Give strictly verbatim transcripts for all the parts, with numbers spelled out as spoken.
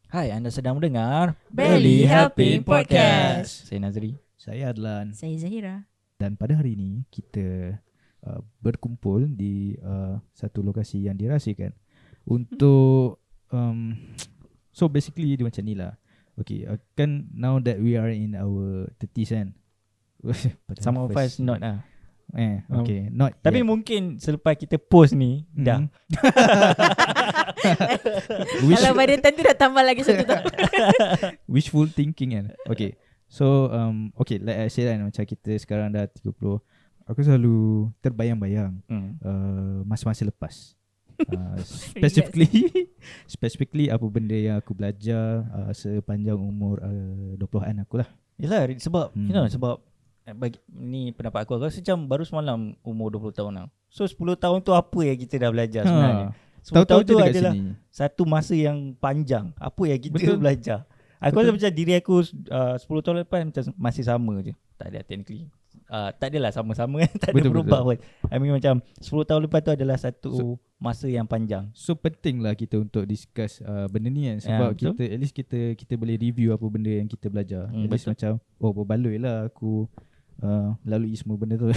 Hai, anda sedang mendengar Barely Helping Podcast. Saya Nazri. Saya Adlan. Saya Zahira. Dan pada hari ini kita uh, berkumpul di uh, satu lokasi yang dirahsiakan untuk um, so basically dia macam ni lah. Okay, uh, kan now that we are in our thirties kan. Some of us not lah. Eh, okay, um, not Tapi yet. mungkin selepas kita post ni mm. dah. Kalau pada time tu dah tambah lagi satu tahun. Wishful thinking kan. Okay. So um okay, like I said kan, macam kita sekarang dah tiga puluh. Aku selalu terbayang-bayang mm. uh, masa-masa lepas. Uh, specifically specifically apa benda yang aku belajar uh, sepanjang umur uh, dua puluhan aku lah. Yalah, sebab hmm. you know, sebab bagi, ni pendapat aku, aku rasa macam baru semalam umur dua puluh tahun lah. So sepuluh tahun tu apa yang kita dah belajar sebenarnya? Ha. sepuluh tahun tu dekat adalah sini. satu masa yang panjang. Apa yang kita Betul. belajar? Aku rasa macam diri aku uh, sepuluh tahun lepas macam masih sama je. Tak ada technically. Uh, tak adalah sama-sama kan. Tak ada Betul, berubah betul. pun. I mean macam sepuluh tahun lepas tu adalah satu So, masa yang panjang. So penting lah kita untuk discuss uh, benda ni kan. Sebab Ya, kita at least kita kita boleh review apa benda yang kita belajar. Hmm, At least betul. macam oh berbaloi lah aku uh, lalui semua benda tu.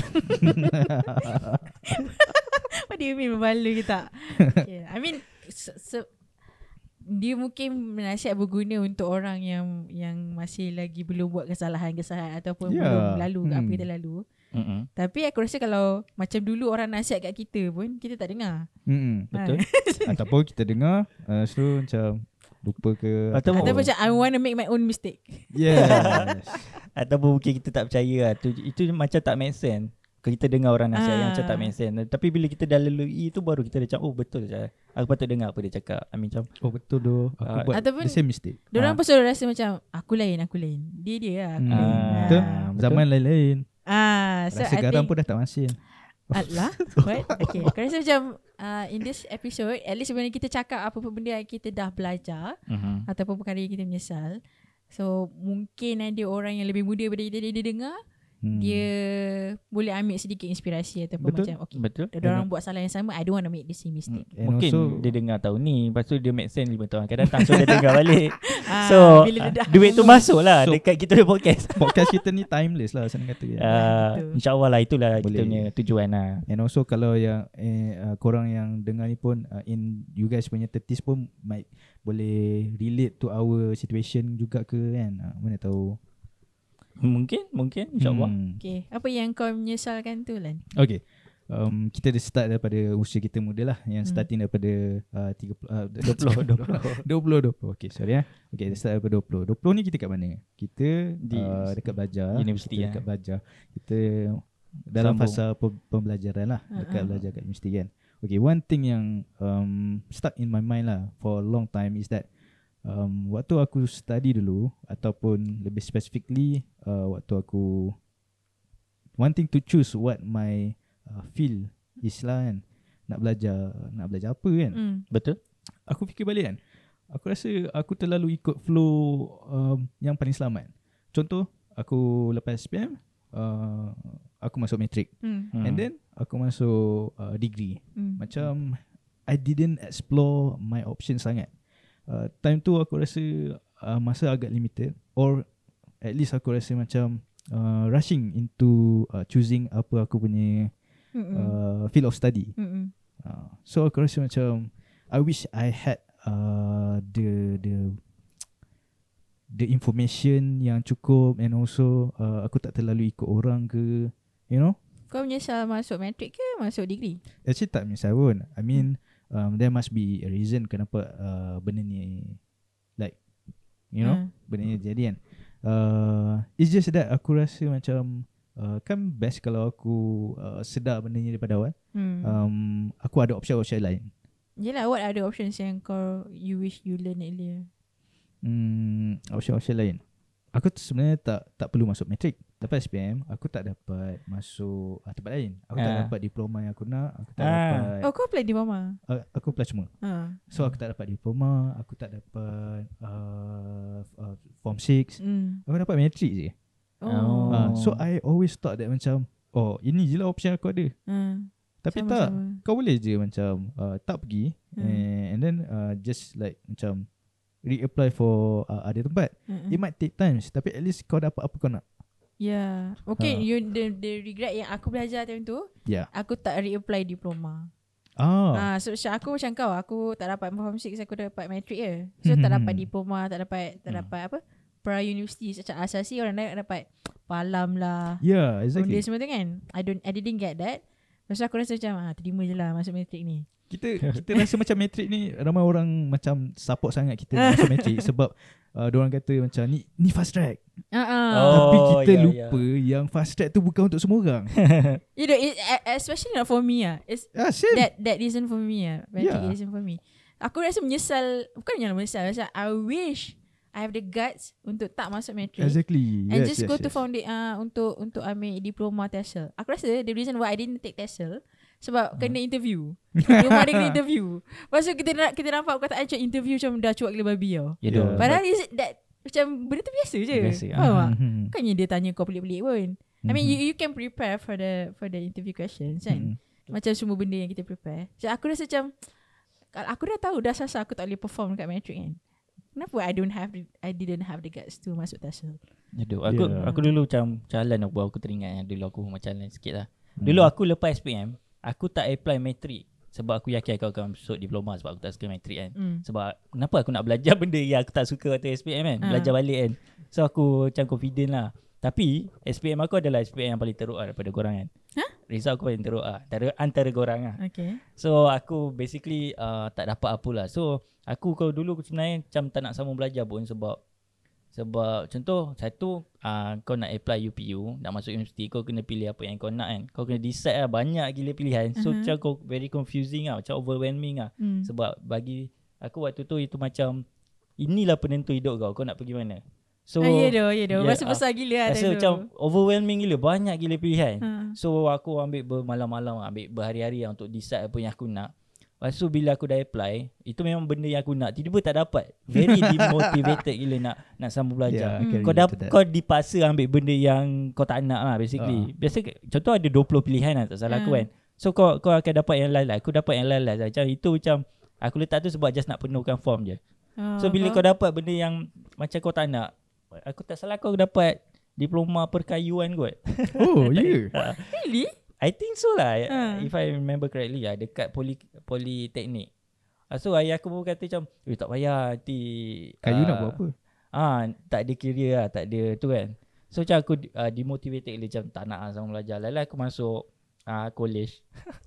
What do you mean berbaloi ke tak? Okay. I mean se- se- dia mungkin nasihat berguna untuk orang yang yang masih lagi belum buat kesalahan-kesalahan ataupun Yeah. belum lalu hmm. apa Hmm. kita lalu. Mm-mm. Tapi aku rasa kalau macam dulu orang nasihat kat kita pun kita tak dengar. Mm-mm. Betul. Ataupun kita dengar uh, so macam lupa ke Atau- Ataupun macam I want to make my own mistake. yes. Ataupun mungkin kita tak percaya lah. Tu, itu macam tak make sense. Kalau kita dengar orang nasihat Ah. yang macam tak make sense. Tapi bila kita dah lalui itu baru kita dah macam oh betul je. Aku patut dengar apa dia cakap. I mean macam Oh betul doh. Aku Uh, buat ataupun- the same mistake. Diorang Ah. pun selalu rasa macam aku lain, aku lain. Dia dia lah, aku Hmm. lain. Ah, Betul. betul. Zaman lain-lain. Ah, so Rasa I garam think pun dah tak masin. Alah, what? Okay, aku rasa macam uh, in this episode, at least sebenarnya kita cakap apa-apa benda yang kita dah belajar uh-huh. ataupun perkara yang kita menyesal. So mungkin ada orang yang lebih muda daripada kita, dia, dia dengar, Hmm. dia boleh ambil sedikit inspirasi ataupun Betul. macam okay, Betul. ada orang buat salah yang sama, I don't want to make the same mistake. And Mungkin also- dia dengar tahun ni, lepas tu dia make sense lima tahun akan datang. So dia dengar balik. Ah, So bila dia ah, dah duit tu masuk lah So- dekat kita punya podcast. Podcast kita ni timeless lah senang kata. Uh, betul. InsyaAllah lah itulah kita Boleh. punya tujuan lah. And also kalau yang eh, uh, korang yang dengar ni pun uh, in you guys punya thirties pun might boleh relate to our situation juga ke kan. Uh, mana tahu. Mungkin, mungkin insyaAllah. Hmm. Okay, apa yang kau menyesalkan tu Lan? Okay. Um, kita dah start daripada usia kita muda lah. Yang Hmm. starting daripada uh, tiga puluh, uh, dua puluh, dua puluh. dua puluh, dua puluh. Okay, sorry ya. Okay, kita start daripada dua puluh. dua puluh ni kita kat mana? Kita Di uh, dekat belajar. universiti kita lah. dekat belajar. Kita dalam Sambung. fasa pe- pembelajaran lah. Dekat Uh-uh. belajar kat universiti kan. Okay, one thing yang um, stuck in my mind lah for a long time is that um, waktu aku study dulu ataupun lebih specifically uh, waktu aku wanting to choose what my uh, field is lah kan, nak belajar nak belajar apa kan, Hmm. Betul? aku fikir balik kan, aku rasa aku terlalu ikut flow um, yang paling selamat. Contoh aku lepas S P M uh, aku masuk matrik, Hmm. Hmm. and then aku masuk uh, degree. Hmm. Macam I didn't explore my options sangat. Uh, time tu aku rasa uh, masa agak limited, or at least aku rasa macam uh, rushing into uh, choosing apa aku punya Hmm. uh, field of study. Hmm. Uh, so aku rasa macam I wish I had uh, the the the information yang cukup, and also uh, aku tak terlalu ikut orang ke, you know. Kau menyesal masuk matrik ke masuk degree? Actually tak menyesal pun. I mean um, there must be a reason kenapa uh, benda ni like, you know, Ah. benda ni jadi kan. Uh, it's just that aku rasa macam uh, kan best kalau aku uh, sedar benda ni daripada awal. Hmm. Um, aku ada option-option lain. Yelah, what are the options yang kau you wish you learn earlier? Hmm, option-option lain. Aku tu sebenarnya tak tak perlu masuk matrik. Lepas S P M aku tak dapat masuk uh, tempat lain. Aku tak Ah. dapat diploma yang aku nak. Aku tak Ah. dapat Oh, kau apply di mama? uh, aku apply semua. Ha. So aku tak dapat diploma, aku tak dapat uh, uh, form six. Hmm. Aku dapat matrik je. Oh. Uh, so I always thought that macam oh ini je lah option aku ada. Ha. Tapi Sama-sama. tak, kau boleh je macam uh, tak pergi Hmm. and, and then uh, just like macam reapply for uh, other tempat. Mm-mm. It might take times, tapi at least kau dapat apa kau nak. Yeah. Okay, Ha. you the, the regret yang aku belajar time tu, Yeah. aku tak reapply diploma. Ah. Ah, so macam aku macam kau, aku tak dapat form six, aku dapat metric je. So tak dapat diploma, tak dapat tak dapat apa? Pra university secara asasi orang lain dapat palam lah. Yeah, Benda exactly. semua tu kan. I don't I didn't get that. Lepas tu aku rasa macam ah, terima je lah masuk matrik ni. Kita kita rasa macam matrik ni ramai orang macam support sangat kita nak masuk matrik sebab uh, diorang kata macam ni ni fast track. Uh-uh. Oh, Tapi kita ya, lupa yang fast track tu bukan untuk semua orang. You know, it, especially not for me ah. It's Ah, same. that that isn't for me ah. Matrik Yeah. isn't for me. Aku rasa menyesal, bukannya menyesal, macam I wish I have the guts untuk tak masuk matrik. Exactly. And yes, just yes, go to yes. found uh, untuk untuk ambil diploma TESOL. Aku rasa the reason why I didn't take TESOL sebab kena interview. Rumah dia kena interview. Lepas tu kita nak kita nampak perkataan macam interview macam dah cuak gila babi tau. Ya, Yeah. yeah. Padahal is that macam benda tu biasa je. Biasa, Faham tak? Mhm. Bukannya dia tanya kau pelik-pelik pun. I mean Mhm. you you can prepare for the for the interview questions kan. Mhm. Macam semua benda yang kita prepare. So aku rasa macam kalau aku dah tahu dah sasa aku tak boleh perform dekat matrik kan. Kenapa I don't have the, I didn't have the guts to masuk TESOL? Aduh, aku Yeah. aku dulu macam jalan aku aku teringat yang dulu aku macam lain sikit lah. Hmm. Dulu aku lepas S P M, aku tak apply matrik sebab aku yakin aku akan masuk diploma sebab aku tak suka matrik kan. Mm. Sebab kenapa aku nak belajar benda yang aku tak suka waktu S P M kan? Ah. Belajar balik kan. So aku macam confident lah. Tapi S P M aku adalah S P M yang paling teruk lah daripada korang kan. Huh? Result aku paling teruk lah. Antara, antara korang lah. Okay. So aku basically uh, tak dapat apa lah. So aku kalau dulu aku sebenarnya macam tak nak sambung belajar pun sebab sebab contoh satu uh, kau nak apply U P U, nak masuk universiti, kau kena pilih apa yang kau nak kan. Kau kena decide lah, banyak gila pilihan. So Uh-huh. macam kau very confusing lah, macam overwhelming lah. Mm. Sebab bagi aku waktu tu itu macam inilah penentu hidup kau, kau nak pergi mana. So ah, ya dah, ya dah. ya, Rasa besar gila lah rasa time tu. macam overwhelming gila, banyak gila pilihan. Ha. So aku ambil bermalam-malam, ambil berhari-hari lah untuk decide apa yang aku nak. Lepas tu bila aku dah apply, itu memang benda yang aku nak, tiba-tiba tak dapat. Very demotivated gila nak nak sambung belajar. Yeah, I can Kau relate dah to that. kau dipaksa ambil benda yang kau tak nak lah basically. Uh. Biasa contoh ada dua puluh pilihan lah, tak salah aku Uh. kan. So kau kau akan dapat yang lain-lain. Aku dapat yang lain-lain. Macam itu macam aku letak tu sebab just nak penuhkan form je. Oh, So bila faham. kau dapat benda yang macam kau tak nak, aku tak salah kau dapat diploma perkayuan kot. Oh, yeah. Really? I think so lah. Ha. If I remember correctly lah, dekat poli politeknik. So ayah aku pun kata macam, eh tak payah nanti Kayu ah, nak buat apa? Ah, tak ada career lah, tak ada tu kan. So macam aku uh, demotivated gila, macam tak nak lah sama belajar. Lalu aku masuk uh, college.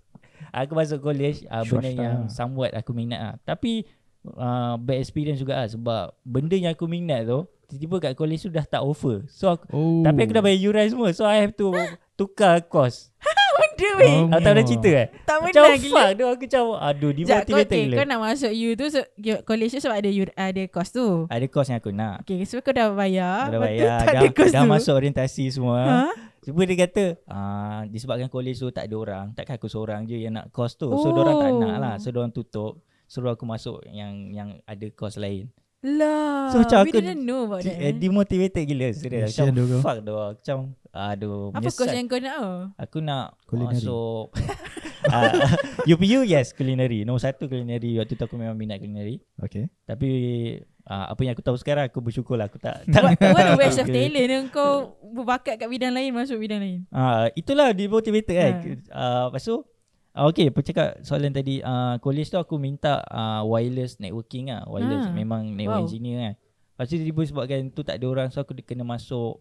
Aku masuk college uh, benda Swasta. yang somewhat aku minat lah. Tapi uh, bad experience juga lah sebab benda yang aku minat tu tiba-tiba kat college tu dah tak offer. So aku, Oh. tapi aku dah bayar yuran semua. So I have to tukar course. Benda weh. Oh. Aku tak pernah cerita kan? Tak Macam pernah gila. fuck tu, aku macam aduh Sekejap, kau, demotivated okay, gila. kau nak masuk U tu so, college tu sebab ada U- ada course tu. Ada course yang aku nak. Okay, so kau dah bayar. Dah lepas tu bayar, tak dah, ada course dah tu. masuk orientasi semua. Ha? Cuma dia kata ah, disebabkan college tu tak ada orang, takkan aku seorang je yang nak course tu. So diorang tak nak lah. So diorang tutup, suruh aku masuk yang yang ada course lain. Lah. So macam we aku didn't know about that. Eh, Man. demotivated gila serius. Kesian Macam tu kau. fuck tu. Macam aduh Apa menyesal. course yang kau nak? Oh? Aku nak Culinary. masuk uh, U P U yes culinary. Nombor satu culinary. Waktu tu aku memang minat culinary. Okay. Tapi uh, apa yang aku tahu sekarang aku bersyukur lah aku tak What, tak what a waste of talent yang kau berbakat kat bidang lain masuk bidang lain. Ah, itulah demotivated kan. Ha. Ah, lepas tu ah, okay, bercakap soalan tadi ah, college tu aku minta ah, wireless networking lah. Wireless Ha. memang network Wow. engineer kan. Lepas tu tiba-tiba sebabkan tu tak ada orang, so aku kena masuk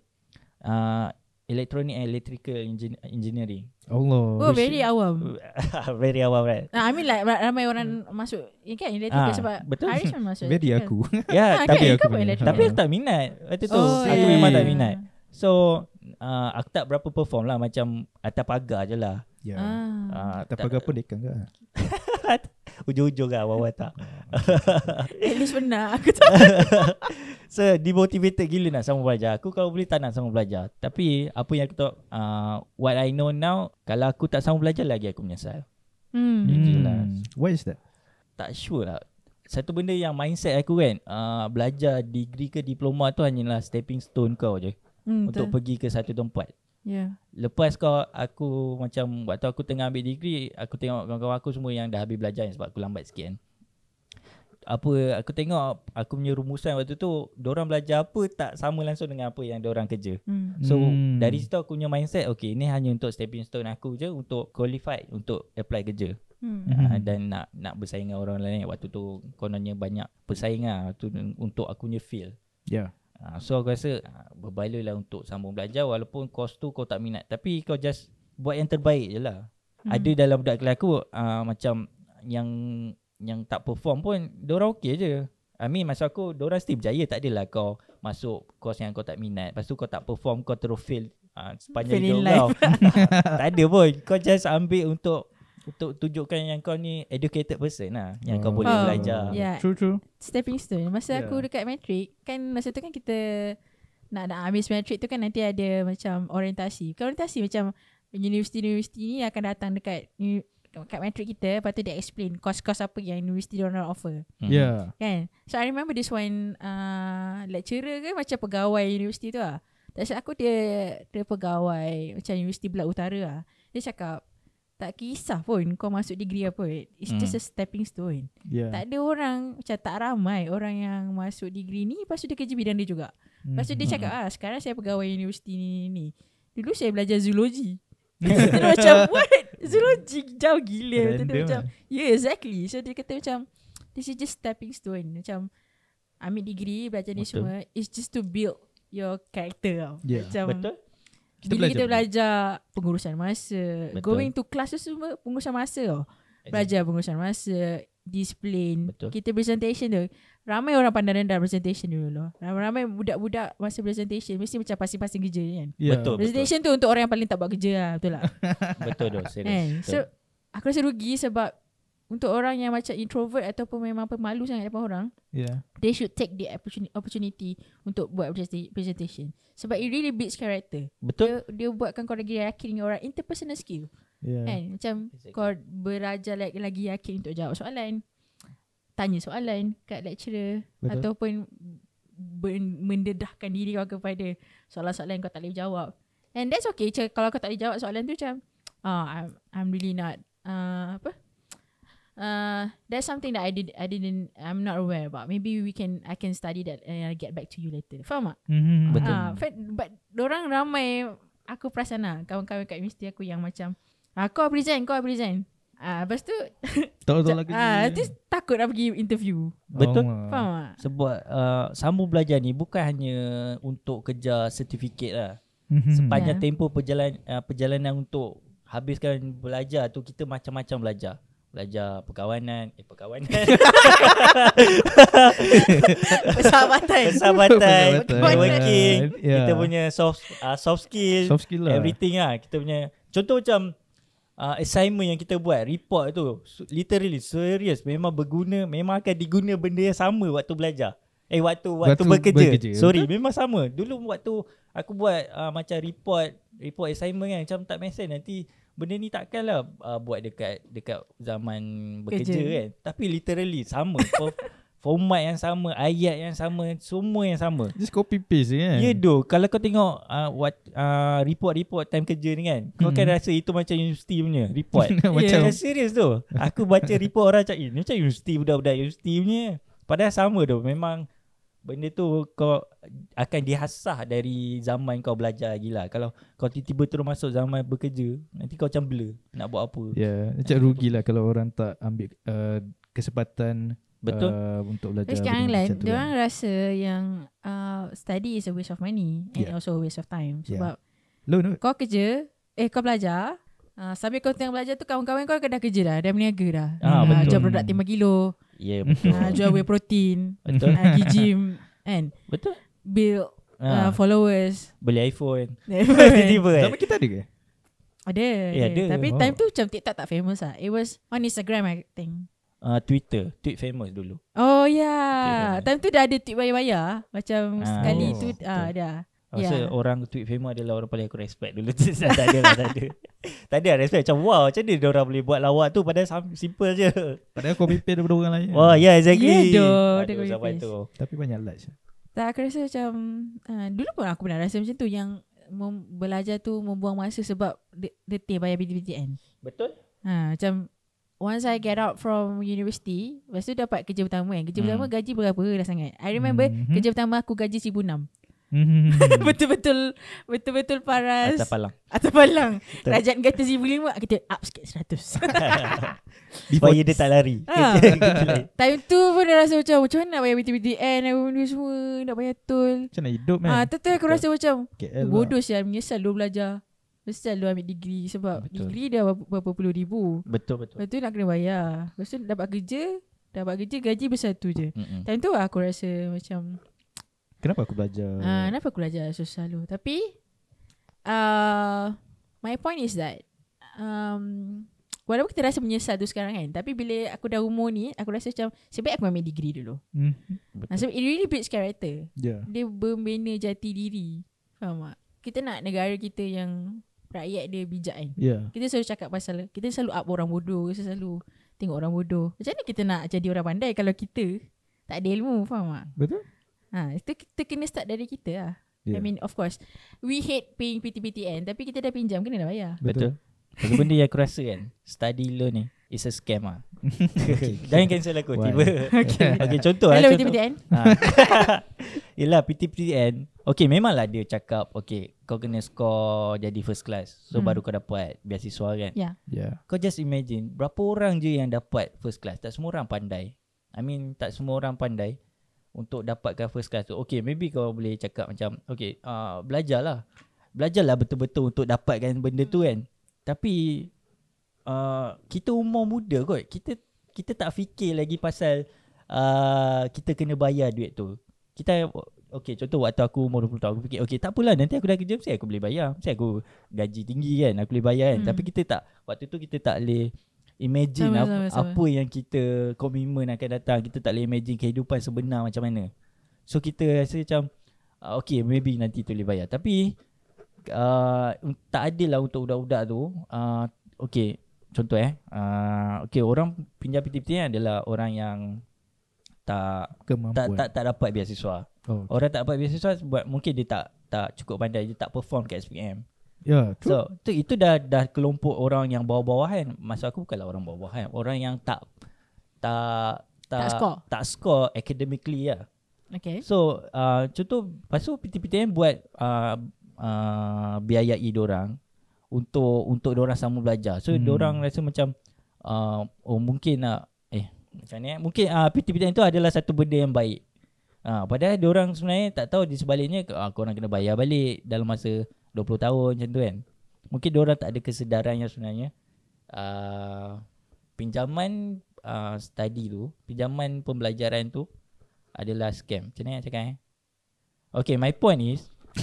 ah, electronic and electrical engin- engineering. Allah. Oh, very awam. Very awal right. Nah, I mean like ra- ramai orang masuk ni kan electrical Ah, sebab betul. Haris pun masuk. Very electrical. aku. Ya, Ah, tapi kan, aku kau pun punya. electrical. tapi aku tak minat. Waktu tu Oh, aku yeah. memang tak minat. So uh, aku tak berapa perform lah, macam atas pagar je lah. Ya. Ah. Uh, Tak pakai apa dekan ke? Ujung-ujung lah, bawah tak. At least pernah aku tak. So demotivated gila nak sambung belajar. Aku kalau boleh tak nak sambung belajar. Tapi apa yang aku tahu, uh, what I know now, kalau aku tak sambung belajar lagi aku menyesal. Hmm. Hmm. Jelas. Why is that? Tak sure lah. Satu benda yang mindset aku kan, uh, belajar degree ke diploma tu hanyalah stepping stone kau je Hmm, untuk betul. pergi ke satu tempat. Yeah. Lepas kau, aku macam waktu aku tengah ambil degree, aku tengok kawan-kawan aku semua yang dah habis belajar sebab aku lambat sikit kan. apa aku tengok aku punya rumusan waktu tu, diorang belajar apa tak sama langsung dengan apa yang diorang kerja. Hmm. So Hmm. dari situ aku punya mindset, okay, ni hanya untuk stepping stone aku je untuk qualify untuk apply kerja. Hmm. Mhm. Uh, dan nak nak bersaing dengan orang lain. Waktu tu kononnya banyak persaingan tu untuk aku punya field. Yeah. Uh, so aku rasa uh, berbalalah untuk sambung belajar walaupun course tu kau tak minat, tapi kau just buat yang terbaik je lah. Hmm. Ada dalam budak kelas aku uh, macam yang yang tak perform pun diorang okey je. I mean masa aku diorang still berjaya. Tak adalah kau masuk course yang kau tak minat, lepas tu kau tak perform, kau terus fail uh, sepanjang Fail in hidup kau. Tak ada pun. Kau just ambil untuk untuk tunjukkan yang kau ni educated person lah, yang kau Oh. boleh Oh, belajar. yeah. True true. Stepping stone. Masa Yeah. aku dekat matrik, kan masa tu kan kita nak nak habis matrik tu kan nanti ada macam orientasi. Bukan orientasi, macam universiti-universiti ni akan datang dekat kat matrik kita, lepas tu dia explain course-course apa yang universiti diorang offer. Hmm. Yeah. Kan? So I remember this one uh, lecturer ke macam pegawai universiti tu lah. Tak silap aku dia dia pegawai macam Universiti Belak Utara lah. Dia cakap tak kisah pun kau masuk degree apa, it's Hmm. just a stepping stone. Yeah. Tak ada orang, macam tak ramai orang yang masuk degree ni lepas tu dia kerja bidang dia juga. Lepas tu dia cakap ah sekarang saya pegawai universiti ni, ni. Dulu saya belajar zoologi. Kita macam what? Zoologi jauh gila. Kita Random macam lah. yeah exactly. So dia kata macam this is just stepping stone. Macam ambil degree, belajar ni Betul. semua, it's just to build your character tau. Yeah. Macam Betul? Kita bila belajar kita benda. belajar pengurusan masa, Betul. going to class tu semua pengurusan masa tau. Belajar pengurusan masa, disiplin. Betul. Kita presentation tu, ramai orang pandang rendah presentation dulu loh. Ramai budak-budak masa presentation mesti macam pasing-pasing kerja kan. Yeah. Betul. Presentation tu untuk orang yang paling tak buat kerja lah, betul tak? Betul doh, Kan? serius. So aku rasa rugi sebab untuk orang yang macam introvert ataupun memang pemalu sangat depan orang, Yeah. they should take the opportunity, opportunity untuk buat presenta- presentation. Sebab it really builds character. Betul. Dia, dia buatkan kau lagi yakin dengan orang, interpersonal skill. Yeah. Kan? Macam Exactly. kau belajar lagi, lagi yakin untuk jawab soalan, tanya soalan kat lecturer, Betul. ataupun ben- mendedahkan diri kau kepada soalan-soalan yang kau tak boleh jawab. And that's okay. Macam kalau kau tak boleh jawab soalan tu macam, oh, I'm, I'm really not, uh, apa? Uh, that's something that I did I didn't I'm not aware about. Maybe we can I can study that and I'll get back to you later. Faham tak? Mhm. Betul. Ah, uh, but dorang ramai, aku perasan lah kawan-kawan kat universiti aku yang macam ah, kau present, kau present. Ah, lepas tu Tahu-tahu lagi. ah, nanti takut nak pergi interview. Betul. Oh, Faham tak? Sebab uh, sambung belajar ni bukan hanya untuk kejar sertifikat lah. Mhm. Sepanjang Yeah. tempoh perjalanan uh, perjalanan untuk habiskan belajar tu, kita macam-macam belajar. Belajar perkawanan, eh perkawanan. Persahabatan. Persahabatan, Persahabatan. working, Yeah. kita punya soft uh, soft skill, Soft skill lah. everything lah. Kita punya contoh macam uh, assignment yang kita buat, report tu, so, literally serius, memang berguna, memang akan diguna benda yang sama waktu belajar. Eh waktu waktu, Waktu bekerja. bekerja, Sorry, betul? memang sama. Dulu waktu aku buat uh, macam report, report assignment kan, macam tak make sense, nanti benda ni takkanlah uh, buat dekat dekat zaman bekerja Kerja. kan. Tapi literally sama. For, format yang sama, ayat yang sama, semua yang sama. Just copy paste je kan. Ya doh, kalau kau tengok uh, what uh, report-report time kerja ni kan, kau Hmm. akan rasa itu macam universiti punya report. Macam Yeah. Serius tu. Aku baca report orang cakap, eh, ni macam universiti, budak-budak universiti punya. Padahal sama tu. Memang benda tu kau akan dihasah dari zaman kau belajar lagi lah. Kalau kau tiba-tiba terus masuk zaman bekerja, nanti kau macam blur nak buat apa. Ya, macam rugilah kalau orang tak ambil uh, kesempatan Betul. uh, untuk belajar. Tapi sekarang benda lain, macam tu diorang kan. rasa yang uh, study is a waste of money and Yeah. also a waste of time. Yeah. Sebab Low no. kau kerja, eh kau belajar, uh, sambil kau tengah belajar tu kawan-kawan kau dah kerja dah, dah berniaga dah. Ah, Ah, betul. jual produk lima kilo, Ya, yeah, betul. uh, jual whey protein, Betul. uh, pergi gym, kan? Betul. Build Ah, uh, followers. beli iPhone. Ada. Tiba-tiba kan. Zaman kita ada ke? Eh, ada. Tapi Oh. time tu macam TikTok tak famous lah. It was on Instagram I think. Uh, Twitter, tweet famous dulu. Oh ya, Twitter. time tu dah ada tweet bayar-bayar. Macam Ah, sekali oh, tu betul. ah dah. Rasa Yeah. orang tweet famous adalah orang paling aku respect dulu. tak ada lah, tak ada. Tak ada respect. Macam wow, macam mana orang boleh buat lawak tu, padahal sam- simple je. Padahal copy paste daripada orang lain. Wah, yeah, exactly. Yeah, doh, dia Aduh, copy zaman paste. tu. Tapi banyak likes. Tak, aku rasa macam uh, dulu pun aku pernah rasa macam tu, yang mem- belajar tu membuang masa sebab de- detik bayar B T B T N. Betul? Ha, macam once I get out from university, lepas tu dapat kerja pertama kan. Kerja Hmm. pertama gaji berapa dah sangat. I remember Mhm. kerja pertama aku gaji seribu enam. Mhm. Betul-betul betul-betul paras. Atas palang. Atas palang. Betul. Rajat kata seribu lima, kita up sikit seratus. Supaya dia tak lari. Ha. Kerja lain. Time tu pun dah rasa macam macam mana nak bayar B T B T N, apa benda semua, nak bayar tol. Macam nak hidup kan. Ah, betul aku rasa macam K L lah. bodoh sial, menyesal dulu belajar. Menyesal dulu ambil degree sebab Betul. degree dah berapa, berapa puluh ribu. Betul betul. Lepas tu nak kena bayar. Lepas tu dapat kerja, dapat kerja gaji bersatu je. Mm-mm. Time tu aku rasa macam Kenapa aku belajar? ah, kenapa aku belajar susah dulu. Tapi uh, my point is that um, walaupun kita rasa menyesal tu sekarang kan, tapi bila aku dah umur ni, aku rasa macam sebaik aku ambil degree dulu. Mhm. Ah, sebab it really builds character. Ya. Dia membina jati diri. Faham tak? Kita nak negara kita yang rakyat dia bijak kan. Ya. Kita selalu cakap pasal, kita selalu up orang bodoh, kita selalu tengok orang bodoh. Macam mana kita nak jadi orang pandai kalau kita tak ada ilmu, faham tak? Betul? Ha, itu kita kena start dari kita lah. Ya. I mean, of course, we hate paying P T P T N, tapi kita dah pinjam, kena dah bayar. Betul. Satu benda yang aku rasa kan, study loan ni is a scam ah. Jangan cancel aku Why? tiba. Okay. Okay, contoh lah. Hello P T contoh. P T N. Ha. Yelah P T P T N. Okay, memanglah dia cakap okay, kau kena score jadi first class. So Hmm. baru kau dapat beasiswa kan. Ya. Ya. Kau just imagine berapa orang je yang dapat first class. Tak semua orang pandai. I mean tak semua orang pandai untuk dapatkan first class tu. Okay, maybe kau boleh cakap macam okay, uh, belajarlah. Belajarlah betul-betul untuk dapatkan benda tu kan. Tapi uh, kita umur muda kot. Kita kita tak fikir lagi pasal uh, kita kena bayar duit tu. Kita okay, contoh waktu aku umur dua puluh tahun aku fikir okay, tak apalah nanti aku dah kerja mesti aku boleh bayar. Mesti aku gaji tinggi kan, aku boleh bayar kan. Hmm. Tapi kita tak, waktu tu kita tak boleh imagine Sama, apa, sama, sama. apa yang kita komitmen akan datang. Kita tak boleh imagine kehidupan sebenar macam mana. So kita rasa macam uh, okay, maybe nanti tu boleh bayar. Tapi uh, tak adil lah untuk budak-budak tu. uh, Okay, contoh eh uh, okay, orang pinjam P T P T N adalah orang yang tak tak Kemampuan. tak tak dapat beasiswa. Oh. Orang tak dapat beasiswa sebab mungkin dia tak tak cukup pandai, dia tak perform kat S P M. Ya, true. So tu, itu dah dah kelompok orang yang bawah-bawahan. Maksud aku bukanlah orang bawah-bawahan, orang yang tak tak Tak score. tak score academically lah. Okay. So uh, contoh lepas tu P T P T N buat uh, uh, biayai diorang untuk untuk diorang sama belajar. So Hmm. hmm. diorang rasa macam uh, oh mungkin nak eh macam ni eh? Mungkin uh, P T P T N tu adalah satu benda yang baik. Uh, padahal diorang sebenarnya tak tahu di sebaliknya uh, korang kena bayar balik dalam masa dua puluh tahun macam tu kan. Mungkin diorang tak ada kesedaran yang sebenarnya uh, pinjaman uh, study tu, pinjaman pembelajaran tu adalah scam. Macam mana nak cakap eh? Okay, my point is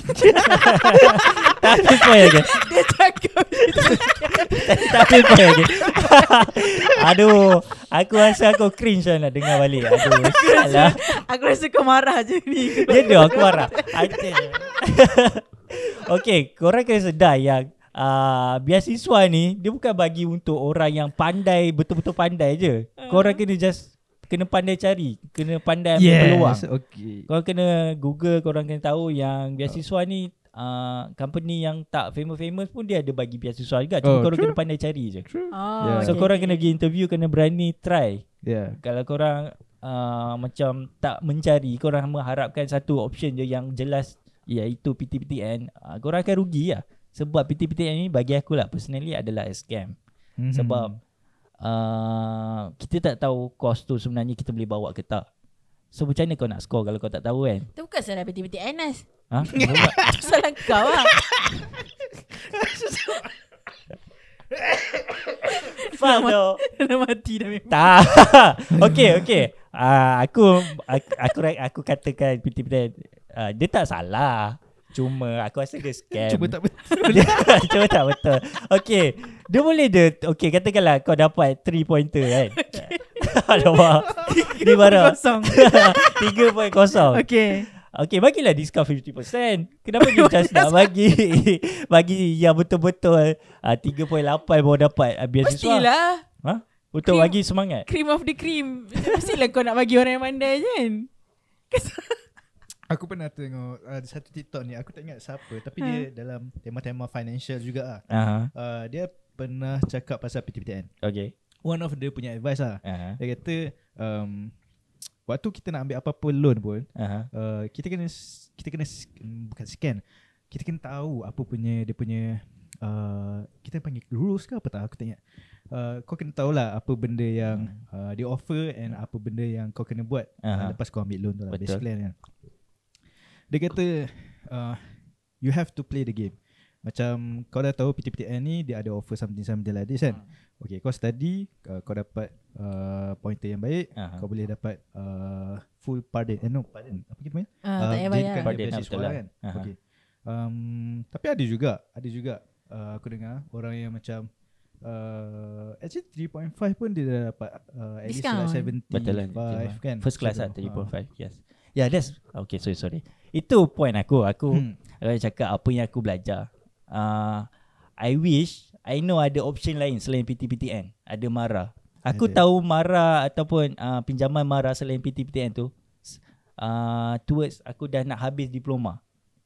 tak habis point lagi. Dia cakap Tak habis point lagi. Aduh, aku rasa aku cringe lah nak dengar balik. Aduh, salah. aku rasa kau marah je ni. Dia tu aku marah. Acik. Okay, korang kena sedar yang uh, beasiswa ni dia bukan bagi untuk orang yang pandai, betul-betul pandai je. Korang kena just kena pandai cari, kena pandai ambil peluang. Yes, okay. Korang kena Google, korang kena tahu yang beasiswa ni uh, company yang tak famous-famous pun dia ada bagi beasiswa juga. Cuma Oh, korang true. kena pandai cari je. Oh, Yeah. So okay, korang okay. kena pergi interview, kena berani try. Ya. Kalau korang uh, macam tak mencari, korang mengharapkan satu option je yang jelas, iaitu P T P T N, uh, korang akan rugi lah. Sebab P T P T N ni bagi aku lah personally adalah a scam. Mhm. Sebab uh, kita tak tahu kos tu sebenarnya kita boleh bawa ke tak. So macam mana kau nak score kalau kau tak tahu kan? Itu bukan salah P T P T N, Nas. Ha? Buat. Itu salah kau lah. Faham tau? Dah mati dah memang. Tak. Okay, okay. Uh, aku, aku aku aku katakan P T P T N uh, dia tak salah. Cuma aku rasa dia scam. Cuma tak betul. dia, Cuma tak betul. Okay, dia boleh dia. Okay, katakanlah kau dapat three pointer kan. Alamak. Dia marah. Kosong. tiga point kosong. Okay. Okay, bagilah discount fifty percent. Kenapa dia just nak bagi Bagi yang betul-betul uh, tiga point lapan baru dapat uh, beasiswa? Mestilah. Ha? Untuk Cream. bagi semangat. Cream of the cream. Mestilah kau nak bagi orang yang pandai je kan. Aku pernah tengok uh, satu TikTok ni, aku tak ingat siapa, tapi Ha. dia dalam tema-tema financial juga ah. Aha. Uh, dia pernah cakap pasal P T P T N. Okay. one of dia punya advice lah. uh-huh. Dia kata um, waktu kita nak ambil apa-apa loan pun, Uh-huh. uh, kita kena kita kena bukan scan. Kita kena tahu apa punya dia punya uh, kita panggil rules ke apa tak, aku tak ingat. Uh, kau kena tahulah apa benda yang uh, dia offer and apa benda yang kau kena buat uh, uh-huh. lepas kau ambil loan tu lah. Betul. Basically kan. Dia kata uh, you have to play the game. Macam kau dah tahu P T P T N ni dia ada offer something something like this kan. Okay, kau study, uh, kau dapat uh, pointer yang baik, uh-huh. kau boleh dapat uh, full pardon. Eh no, pardon. Apa kita panggil? Uh, tak payah bayar. Pardon lah, betul lah. kan. Uh-huh. Okay. Um, tapi ada juga, ada juga uh, aku dengar orang yang macam uh, actually three point five pun dia dah dapat uh, at least Discount. like seventy-five Betul lah. kan. First class So, lah three point five. uh, Yes. Yeah, that's okay. Sorry, sorry. Itu point aku. Aku Hmm. kalau cakap apa yang aku belajar. Uh, I wish I know ada option lain selain P T P T N. Ada Mara. Aku Ada. tahu Mara ataupun uh, pinjaman Mara selain P T P T N tu uh, towards aku dah nak habis diploma.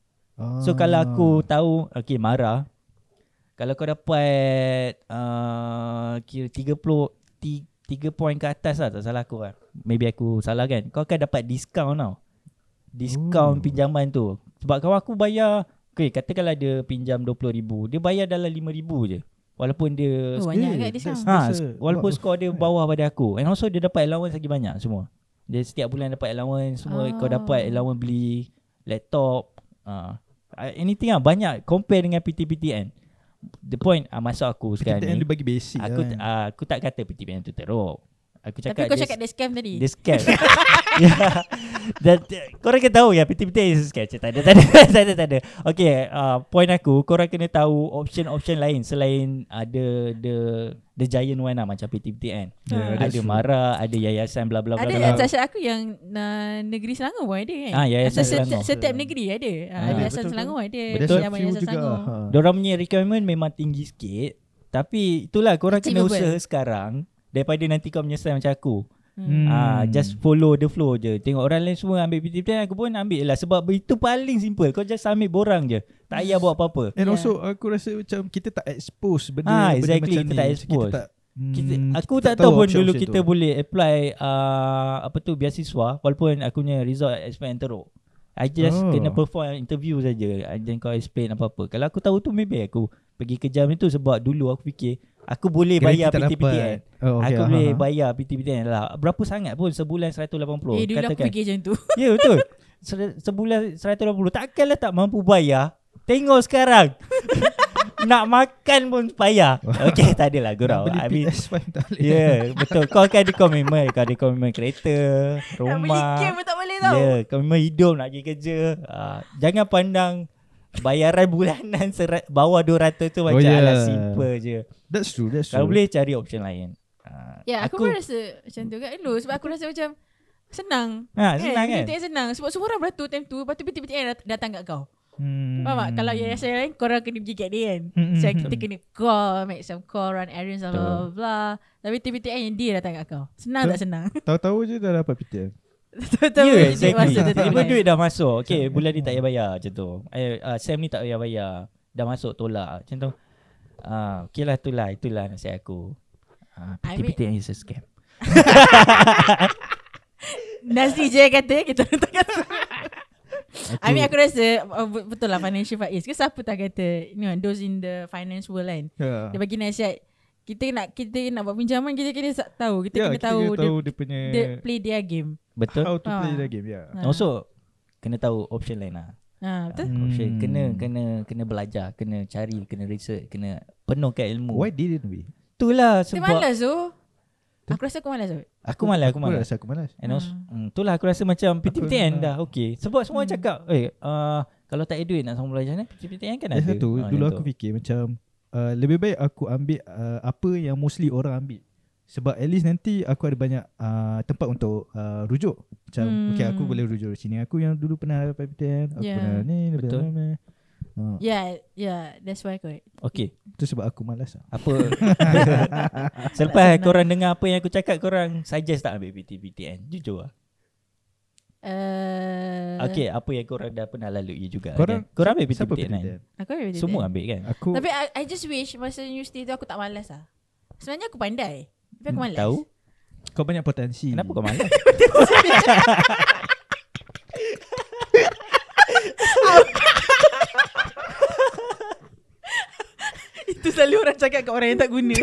So Ah. kalau aku tahu okay Mara, kalau kau dapat uh, kira tiga puluh tiga point ke atas lah, tak salah aku lah. Maybe aku salah kan. Kau akan dapat diskaun tau. Diskaun Oh. pinjaman tu. Sebab kawan aku bayar, okay, katakanlah dia pinjam dua puluh ribu, dia bayar dalam lima ribu je. Walaupun dia Oh, banyak kat discount. ha, that's a walaupun lot of- skor dia bawah pada aku. And also dia dapat allowance lagi banyak semua. Dia setiap bulan dapat allowance semua. Oh. Kau dapat allowance beli laptop, uh, anything lah, banyak compare dengan P T P T N. The point uh, masuk aku sekarang P T P T N ni, dia bagi basic aku lah, kan. uh, aku tak kata P T P T N tu teruk. Aku Tapi cakap kau dia, cakap dia scam tadi. dia scam. Ya. Dan korang kena tahu ya P T P T N is scam. Tak ada, tak ada, tak ada, tak ada. Okay, uh, point aku, korang kena tahu option-option lain selain ada the the giant one lah macam P T P T N. Yeah, Ada that's true. Mara, ada yayasan bla bla bla. Ada bla. atas aku yang uh, negeri Selangor pun ada kan. Ah, Yayasan Atas setiap, Selangor. setiap negeri ada. Uh, Ah, Yayasan betul, Selangor ada. Betul. There's a Pinjaman few Yayasan juga. Selangor. Ha. Diorang punya requirement memang tinggi sikit. Tapi itulah korang kena Achievable. usaha sekarang daripada nanti kau menyesal macam aku. Hmm. Ah, just follow the flow je. Tengok orang lain semua ambil P T P T N, aku pun ambil lah. Sebab itu paling simple. Kau just ambil borang je. Tak payah buat apa-apa. And Yeah. also aku rasa macam kita tak expose benda, Ah, benda exactly, macam kita ni. tak Kita expose. tak, Kita, hmm, aku kita tak tahu pun dulu option-option kita tu. boleh apply uh, apa tu beasiswa walaupun aku punya result explain teruk. I just Oh. kena perform interview saja. Then kau explain apa-apa. Kalau aku tahu tu maybe aku pergi ke jam itu sebab dulu aku fikir aku boleh Kira bayar P kita T P T N. dapat. Oh, okay, Aku aha, boleh aha. bayar P T P T N lah. Berapa sangat pun sebulan seratus lapan puluh. Eh dulu aku Katakan. fikir macam tu. Ya betul. Se- Sebulan seratus lapan puluh. Takkanlah tak mampu bayar. Tengok sekarang. Nak makan pun payah. Okay, tak adalah Nak gurau. beli I mean, P S five tak boleh. ya, yeah, betul. Kau akan ada komitmen. Kau ada komitmen kereta, Nak beli rumah. game pun tak boleh Ya, tau. yeah, komitmen hidup nak pergi kerja. Uh, jangan pandang bayaran bulanan serat, bawah dua ratus tu macam yeah. alah simple je. That's true, that's Kalau true. boleh cari option lain. Uh, Ya aku, pun rasa macam tu kat dulu. Sebab aku rasa macam senang. Ha, senang kan? P T P T N senang. Sebab semua orang beratur time tu. Lepas tu P T P T N dat- datang kat kau. Hmm. Faham tak? Kalau yayasan lain korang kena pergi kat dia kan. Hmm, So hmm, kita kena call, make some call, run errands blah blah blah. Tapi P T P T N yang dia datang kat kau. Senang So, tak senang? Tahu-tahu je dah dapat P T N. Tahu-tahu Ya, duit exactly. masa tu tak Tiba-tiba bayar. duit dah masuk. Okay, bulan ni tak payah bayar macam tu. Eh, uh, Sam ni tak payah bayar. Dah masuk tolak macam tu. Ah, okay lah, itulah, itulah nasihat aku. Uh, I P T P T N is a scam. Nasi je kata kita tak kata. I mean aku rasa uh, betul lah financial faiz. Ke siapa tak kata, you know, those in the finance world kan. Ya. Dia bagi nasihat kita nak kita nak buat pinjaman kita kena sa- tahu, kita Ya, kena kita tahu, kena tahu dia punya dia, dia play their game. Betul. how to play Ah. the game. Ya. Ha. Also kena tahu option lain lah. Ha, betul? Hmm. Option kena kena kena belajar, kena cari, kena research, kena penuhkan ilmu. Why didn't we? Itulah Dia sebab malas tu. Aku rasa aku malas tu. aku malas, aku malas. rasa aku malas. And also, Hmm. hmm, itulah aku rasa macam P T P T N Aku- dah okay. Sebab semua Hmm. cakap, eh uh, kalau tak ada duit nak sambung belajar ni, P T P T N kan Yang ada. satu, Ah, dulu macam aku tu. fikir macam uh, lebih baik aku ambil uh, apa yang mostly orang ambil. Sebab at least nanti aku ada banyak uh, tempat untuk uh, rujuk. Macam Hmm. okay, aku boleh rujuk sini. Aku yang dulu pernah dapat P T N, aku Yeah. pernah ni, Betul. Betul. Uh, Yeah, yeah, that's why correct. Okay. itu sebab aku malas lah. Apa selepas korang dengar apa yang aku cakap, korang suggest tak ambil P T P T N? Jujur lah. Uh, Okay, apa yang korang dah pernah lalui juga Korang- kan? Korang ambil P T Siapa P T N kan? Aku ambil P T P T N. Semua ambil kan? Aku Tapi I, I just wish masa universiti tu aku tak malas lah. Sebenarnya aku pandai. Tapi aku malas. Tahu? Kau banyak potensi. Kenapa kau malas? Itu selalu orang cakap kat orang yang tak guna.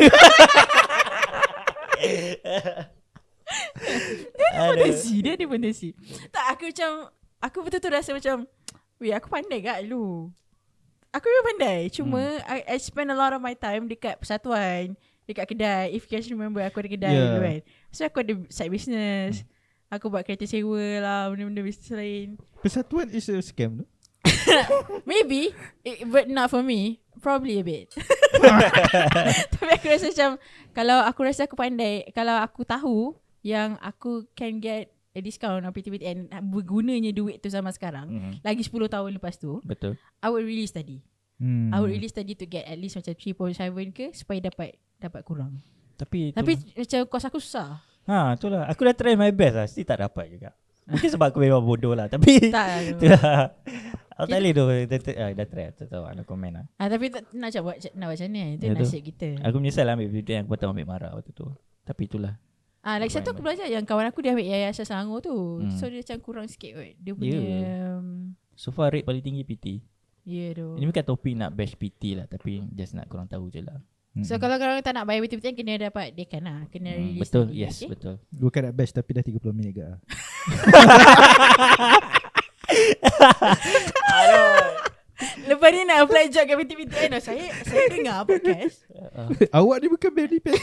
Dia ada potensi. Dia ada potensi. Tak, aku macam, aku betul-betul rasa macam, weh, aku pandai kat lu. Aku memang pandai. Cuma hmm. I, I spend a lot of my time dekat persatuan, dekat kedai. If you guys remember, aku ada kedai yeah. dulu kan. So aku ada side business. Hmm. Aku buat kereta sewa lah, benda-benda bisnes lain. Persatuan is a scam tu? Maybe, it, but not for me. Probably a bit. Tapi aku rasa macam, kalau aku rasa aku pandai, kalau aku tahu yang aku can get a discount on P T P T N, bergunanya duit tu sama sekarang, mm-hmm. lagi sepuluh tahun lepas tu, betul, I would really study. Hmm. I would really study to get at least macam three point seven ke, supaya dapat dapat kurang. Tapi Tapi macam kos aku susah. Ha, itulah. Aku dah try my best lah. Still tak dapat juga. Mungkin sebab aku memang bodoh lah. Tapi Tak. itulah. Aku tak boleh tu. Dah try. Tak tahu. Ada komen lah. Ah, tapi tak, nak buat nak buat macam mana? Itu ya nasib kita. Aku menyesal lah ambil video yang aku patut ambil marah waktu tu. Tapi itulah. Ah, lagi satu aku belajar yang kawan aku dia ambil Yayasan Selangor tu. Hmm. So dia macam kurang sikit kot. Dia punya yeah. um, So far rate paling tinggi P T. Ya yeah, tu. Ini bukan topik nak bash P T lah. Tapi just nak korang tahu je lah. So hmm. kalau korang tak nak bayar P T P T kena dapat dekan lah. Kena hmm, release betul, lagi, yes, okay? betul. Bukan nak bash tapi dah tiga puluh minit ke. Aduh. Lepas ni nak apply job kat P T P T N. Saya saya dengar podcast. Uh. Awak ni bukan very best.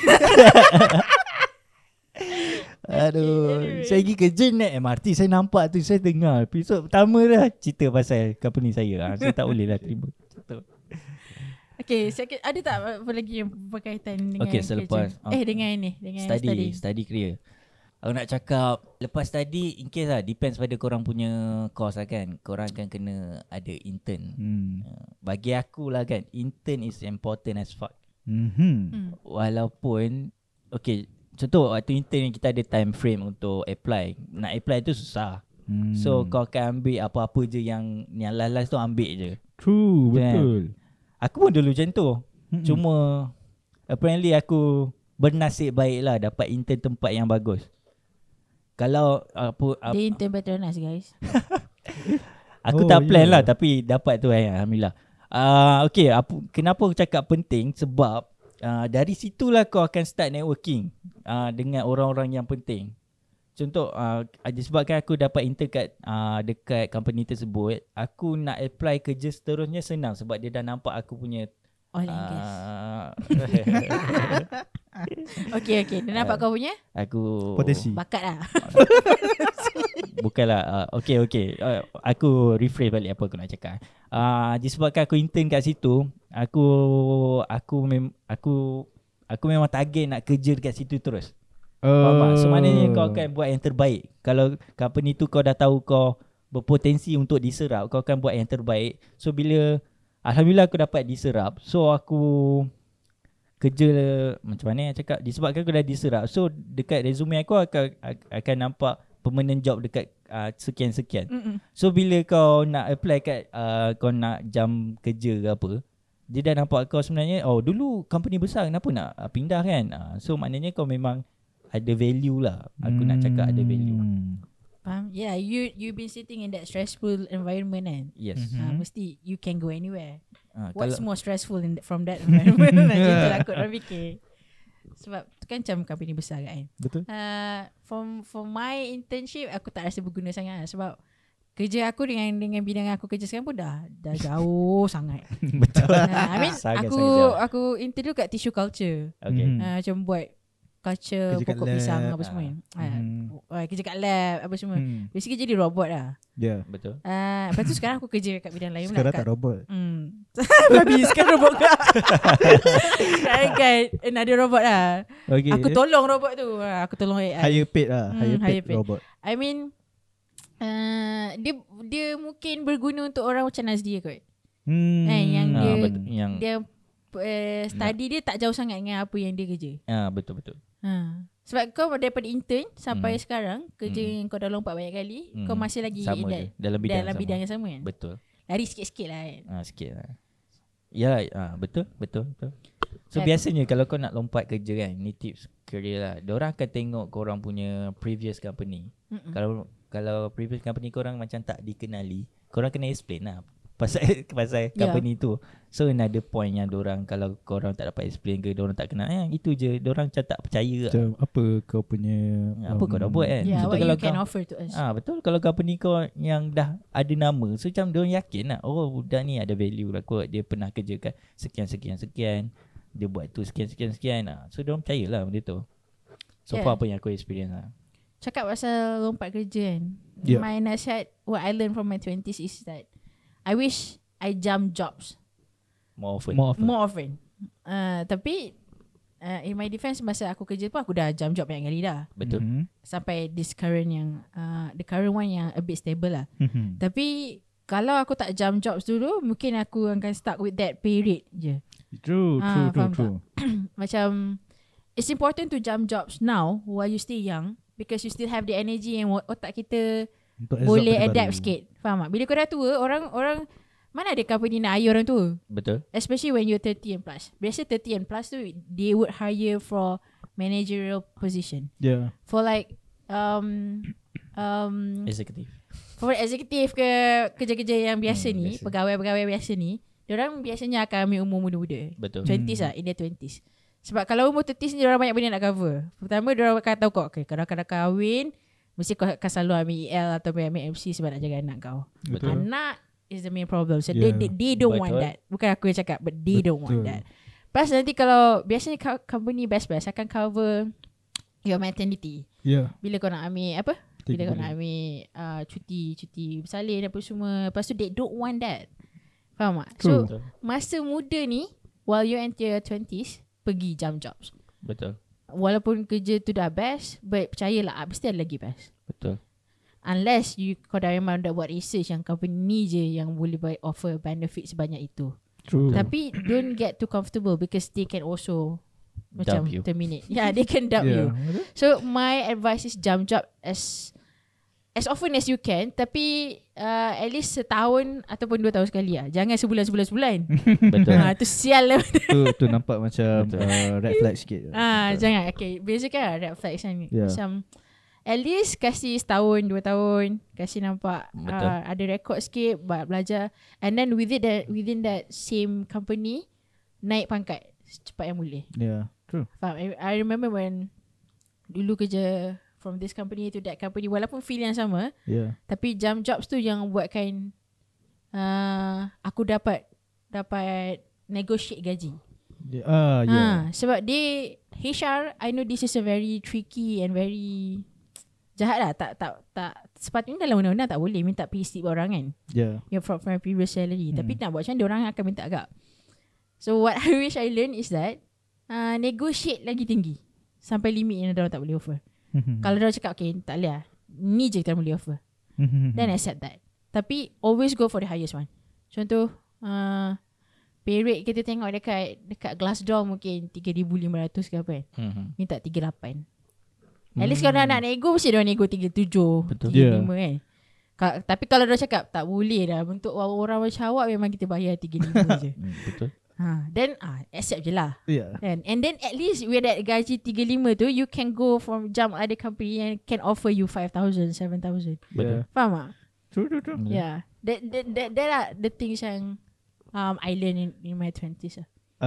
Aduh, saya pergi kerja naik M R T, saya nampak tu, saya dengar episod pertama dah cerita pasal company saya. Ha, saya tak boleh lah terima. Okay, ada tak apa lagi yang berkaitan dengan okay, selepas, kerja? Eh, dengan ni, dengan study, study. Study career. Aku nak cakap, lepas study, in case lah, depends pada korang punya course lah kan. Korang akan kena ada intern. Hmm. Bagi aku lah kan, intern is important as fuck. Mm-hmm. Hmm. Walaupun, okay, contoh waktu intern kita ada time frame untuk apply. Nak apply tu susah. Hmm. So kau akan ambil apa-apa je yang yang last-last tu ambil je. True, kan? Betul. Aku pun dulu macam tu. Mm-mm. Cuma apparently aku bernasib baik lah dapat intern tempat yang bagus. Kalau apa, apa dia intern Petronas guys. Aku oh, tak plan yeah. lah tapi dapat tu eh, alhamdulillah. Uh, okay, apa, kenapa aku cakap penting? Sebab uh, dari situlah kau akan start networking uh, dengan orang-orang yang penting. Contoh, uh, disebabkan aku dapat intern kat, uh, dekat company tersebut, aku nak apply kerja seterusnya senang sebab dia dah nampak aku punya oil and gas. Uh, okay, okay. Dia nampak uh, kau punya? Aku potensi. Bakat lah. Bukanlah. Uh, okay, okay. Uh, aku rephrase balik apa aku nak cakap. Uh, disebabkan aku intern kat situ, aku aku mem- aku aku memang target nak kerja dekat situ terus. Faham tak? So maknanya kau akan buat yang terbaik. Kalau company tu kau dah tahu kau berpotensi untuk diserap, kau akan buat yang terbaik. So bila alhamdulillah aku dapat diserap, so aku kerja macam mana nak cakap, disebabkan aku dah diserap, so dekat resume aku akan akan nampak permanent job dekat uh, sekian-sekian. Mm-mm. So bila kau nak apply kat uh, kau nak jam kerja ke apa, dia dah nampak kau sebenarnya oh dulu company besar kenapa nak uh, pindah kan. Uh, so maknanya kau memang ada value lah. Aku hmm. nak cakap ada value. Faham? Yeah, you you been sitting in that stressful environment kan? Yes. Mm-hmm. Uh, mesti you can go anywhere. Uh, What's kalau more stressful in, from that environment? Macam tu lah kot orang fikir. Sebab tu kan macam company besar kan? Betul. Uh, for, for my internship, aku tak rasa berguna sangat lah. Sebab kerja aku dengan dengan bidang aku kerja sekarang pun dah dah jauh sangat. Betul. Uh, I mean, sangat, aku sangat aku intern tu kat tissue culture. Okay. Mm-hmm. Uh, macam buat culture kerja pokok pisang apa semua. Ah. Uh, Mm. uh, kerja kat lab apa semua. Mm. Basically jadi robot lah. Ya. Yeah. Betul. Uh, lepas tu sekarang aku kerja kat bidang lain. Sekarang kat, tak robot. Hmm. Babi sekarang robot kak. Sekarang kan ada robot lah. Okay. Aku tolong robot tu. Aku tolong A I. Higher paid lah. Hmm, Higher, higher paid, paid. robot. I mean uh, dia dia mungkin berguna untuk orang macam Nazdia kot. Hmm. Eh, yang Ah, dia betul. Yang dia uh, study dia tak jauh sangat dengan apa yang dia kerja. ah betul betul. Ha. Sebab kau daripada intern sampai Hmm. sekarang kerja Hmm. yang kau dah lompat banyak kali, Hmm. kau masih lagi Sama in je. that, Dalam bidang dalam sama. bidang yang sama kan. Betul. Lari sikit-sikit lah kan. Ah sikit lah. Ya, ah betul betul betul. So Kan. biasanya kalau kau nak lompat kerja kan, ni tips career lah. Diorang akan tengok korang punya previous company. Mm-mm. Kalau kalau previous company korang macam tak dikenali, korang kena explain lah pasal pasal Yeah. company tu. So another point yang diorang, kalau korang tak dapat explain ke diorang tak kenal, eh, itu je. Diorang macam tak percaya. Macam apa kau punya Apa kau dah buat kan? Yeah, Contoh what kalau you can kau, offer to us. Ah betul, kalau company kau yang dah ada nama, so macam diorang yakin lah, oh budak ni ada value lah kot, dia pernah kerja kat sekian sekian sekian, dia buat tu sekian sekian sekian lah. So diorang percaya lah benda tu. So Yeah. far apa yang aku experience lah. Cakap pasal lompat kerja kan. Yeah. My nasihat, what I learned from my twenties is that I wish I jump jobs More often. More often. more often. Uh, tapi uh, in my defense, masa aku kerja pun aku dah jump job banyak kali dah. Betul. Mhm. Sampai this current yang uh, the current one yang a bit stable lah. Mhm. Tapi kalau aku tak jump jobs dulu, mungkin aku akan stuck with that pay rate je. True, Ah, true, true, faham true. Macam it's important to jump jobs now while you still young, because you still have the energy and otak kita Untuk boleh benda adapt baru. sikit. Faham tak? Bila kau dah tua, orang orang mana ada company nak hire orang tua? Betul. Especially when you're thirty and plus. Biasa thirty and plus tu, they would hire for managerial position. Yeah. For like um um Executive. for executive ke kerja-kerja yang biasa Hmm, ni, biasa. pegawai-pegawai biasa ni, diorang biasanya akan ambil umur muda-muda. Betul. twenties lah, in their twenties. Sebab kalau umur thirties ni, diorang banyak benda nak cover. Pertama, diorang akan tahu kau, okay, kalau kau dah kahwin, mesti kau akan selalu ambil E L atau ambil M C sebab nak jaga anak kau. Betul. Anak is the main problem. So Yeah. they, they, they don't want Betul. that. Bukan aku yang cakap, but they don't want Betul. that. Plus nanti kalau, biasanya co- company best-best akan cover your maternity. Yeah. Bila kau nak ambil apa? Bila kau Boleh. nak ambil uh, cuti, cuti bersalin apa semua. Lepas tu they don't want that. Faham tak? So Betul. masa muda ni, while you enter your twenties, pergi jump jobs. Betul. Walaupun kerja tu dah best, but percayalah, mesti ada lagi best. Betul. Unless you kau dah memang dah buat research yang company ni je yang boleh buat offer benefit sebanyak itu. True. Tapi don't get too comfortable because they can also macam Dump you. terminate. Yeah, they can dump you. Yeah. So my advice is jump job as as often as you can, tapi uh, at least setahun ataupun dua tahun sekali lah. Jangan sebulan sebulan sebulan. Betul. Ha, tu sial lah. tu tu nampak macam Betul. uh, red flag sikit. Ah, jangan. Okay, basically lah red flags ni. Yeah. Macam at least kasih setahun, dua tahun, kasih nampak Betul. uh, ada rekod sikit, buat belajar, and then within that within that same company naik pangkat secepat yang boleh. Yeah. True. Faham? I, I remember when dulu kerja from this company to that company, walaupun feel yang sama, Yeah. tapi jump jobs tu yang buatkan uh, aku dapat dapat negotiate gaji. Yeah. Ah, yeah. Ha, sebab dia H R, I know this is a very tricky and very jahat lah. Tak tak tak sepatutnya dalam undang-undang tak boleh minta pay slip orang kan. Yeah. Your from, from your previous salary. Hmm. Tapi nak buat macam mana, orang akan minta agak. So what I wish I learn is that uh, negotiate lagi tinggi sampai limit yang diorang tak boleh offer. Kalau diorang cakap okay, tak boleh lah, ni je kita boleh offer, then accept that. Tapi always go for the highest one. Contoh uh, pay rate kita tengok dekat dekat Glassdoor mungkin tiga ribu lima ratus ke apa kan, Hmm. minta tiga puluh lapan. At least kalau nak nego, mesti diorang nego tiga puluh tujuh, Betul. tiga puluh lima Yeah. kan. Ka- tapi kalau diorang cakap tak boleh dah, untuk orang macam awak memang kita bayar tiga puluh lima je. Hmm, betul. Ha, then ah accept je lah. Yeah. And, and then at least with that gaji tiga puluh lima tu, you can go from jump other company and can offer you five thousand, seven thousand. Yeah. Faham tak? True, true, true. Yeah. Yeah. That, that, that, that are the things yang um, I learned in, in my twenties lah.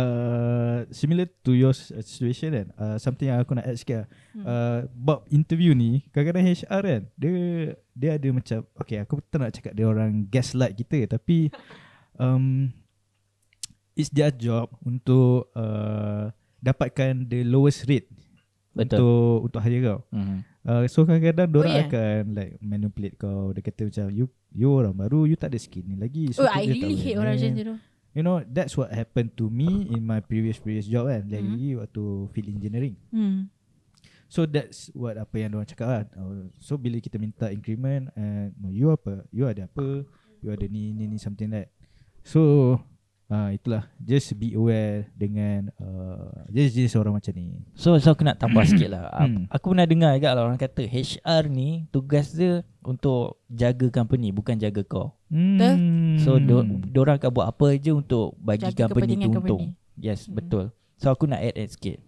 Uh, similar to your s- situation kan, uh, something yang aku nak add sikit lah. Hmm. Uh, Bob interview ni, kadang-kadang H R kan, dia dia ada macam, okay aku tak nak cakap dia orang gaslight kita, tapi um, it's their job untuk uh, dapatkan the lowest rate Betul. untuk untuk hire kau. Hmm. Uh, so kadang-kadang diorang Oh, yeah. akan like manipulate kau. Dia kata macam, you you orang baru, you tak ada skill ni lagi. Oh, So I kerja tak really boleh hate orang main." macam tu. You know, that's what happened to me in my previous previous job kan. Hmm. Lagi waktu field engineering. Hmm. So that's what apa yang diorang cakap kan. Uh, so bila kita minta increment, uh, no, you apa? You ada apa? You ada ni ni ni something like that. So uh, itulah, just be aware dengan uh, jenis-jenis orang macam ni. So, so aku nak tambah sikit lah. Hmm. Aku pernah dengar juga lah orang kata H R ni tugas dia untuk jaga company, bukan jaga kau. Hmm. So do, diorang akan buat apa je untuk bagi Jaga company tu kepentingan untung. company. Yes, Hmm. betul. So aku nak add add sikit.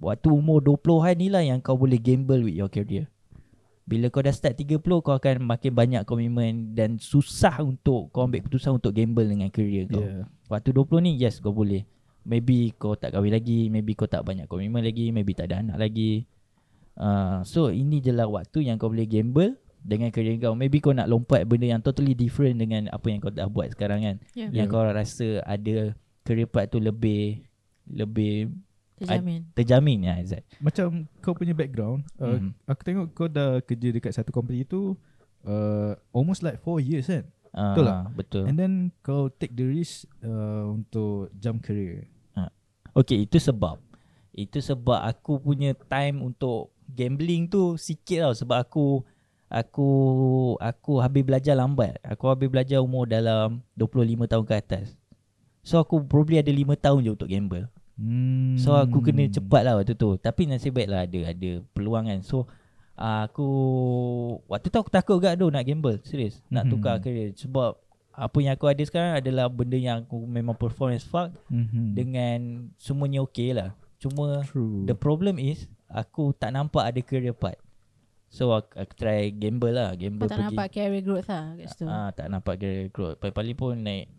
Waktu umur dua puluhan ni lah yang kau boleh gamble with your career. Bila kau dah start tiga puluh, kau akan makin banyak komitmen dan susah untuk kau ambil keputusan untuk gamble dengan career kau. Yeah. Waktu dua puluh ni, yes, kau boleh. Maybe kau tak kahwin lagi, maybe kau tak banyak komitmen lagi, maybe tak ada anak lagi. Uh, so ini je lah waktu yang kau boleh gamble dengan career kau. Maybe kau nak lompat benda yang totally different dengan apa yang kau dah buat sekarang kan. Yeah. Yang Yeah. kau rasa ada career path tu lebih lebih Terjamin. terjamin ya, Azad. Macam kau punya background, uh, Mhm. aku tengok kau dah kerja dekat satu company tu uh, almost like four years kan. Uh, Betul tak? Betul. And then kau take the risk uh, untuk jump career. Okay, itu sebab Itu sebab aku punya time untuk gambling tu sikit tau. Sebab aku Aku Aku habis belajar lambat. Aku habis belajar umur dalam dua puluh lima tahun ke atas. So aku probably ada lima tahun je untuk gamble. Hmm. So aku kena cepat lah waktu tu. Tapi nasib baik lah ada, ada peluang kan. So uh, aku waktu tu aku takut gak tu nak gamble. Serius. Nak Mhm. tukar career. Sebab apa yang aku ada sekarang adalah benda yang aku memang perform as fuck. Mm-hmm. Dengan semuanya okey lah. Cuma True. the problem is aku tak nampak ada career path. So aku, aku try gamble lah. Gamble Kau tak pergi. nampak career growth lah kat situ. Ah, tak nampak career growth. Paling-paling pun naik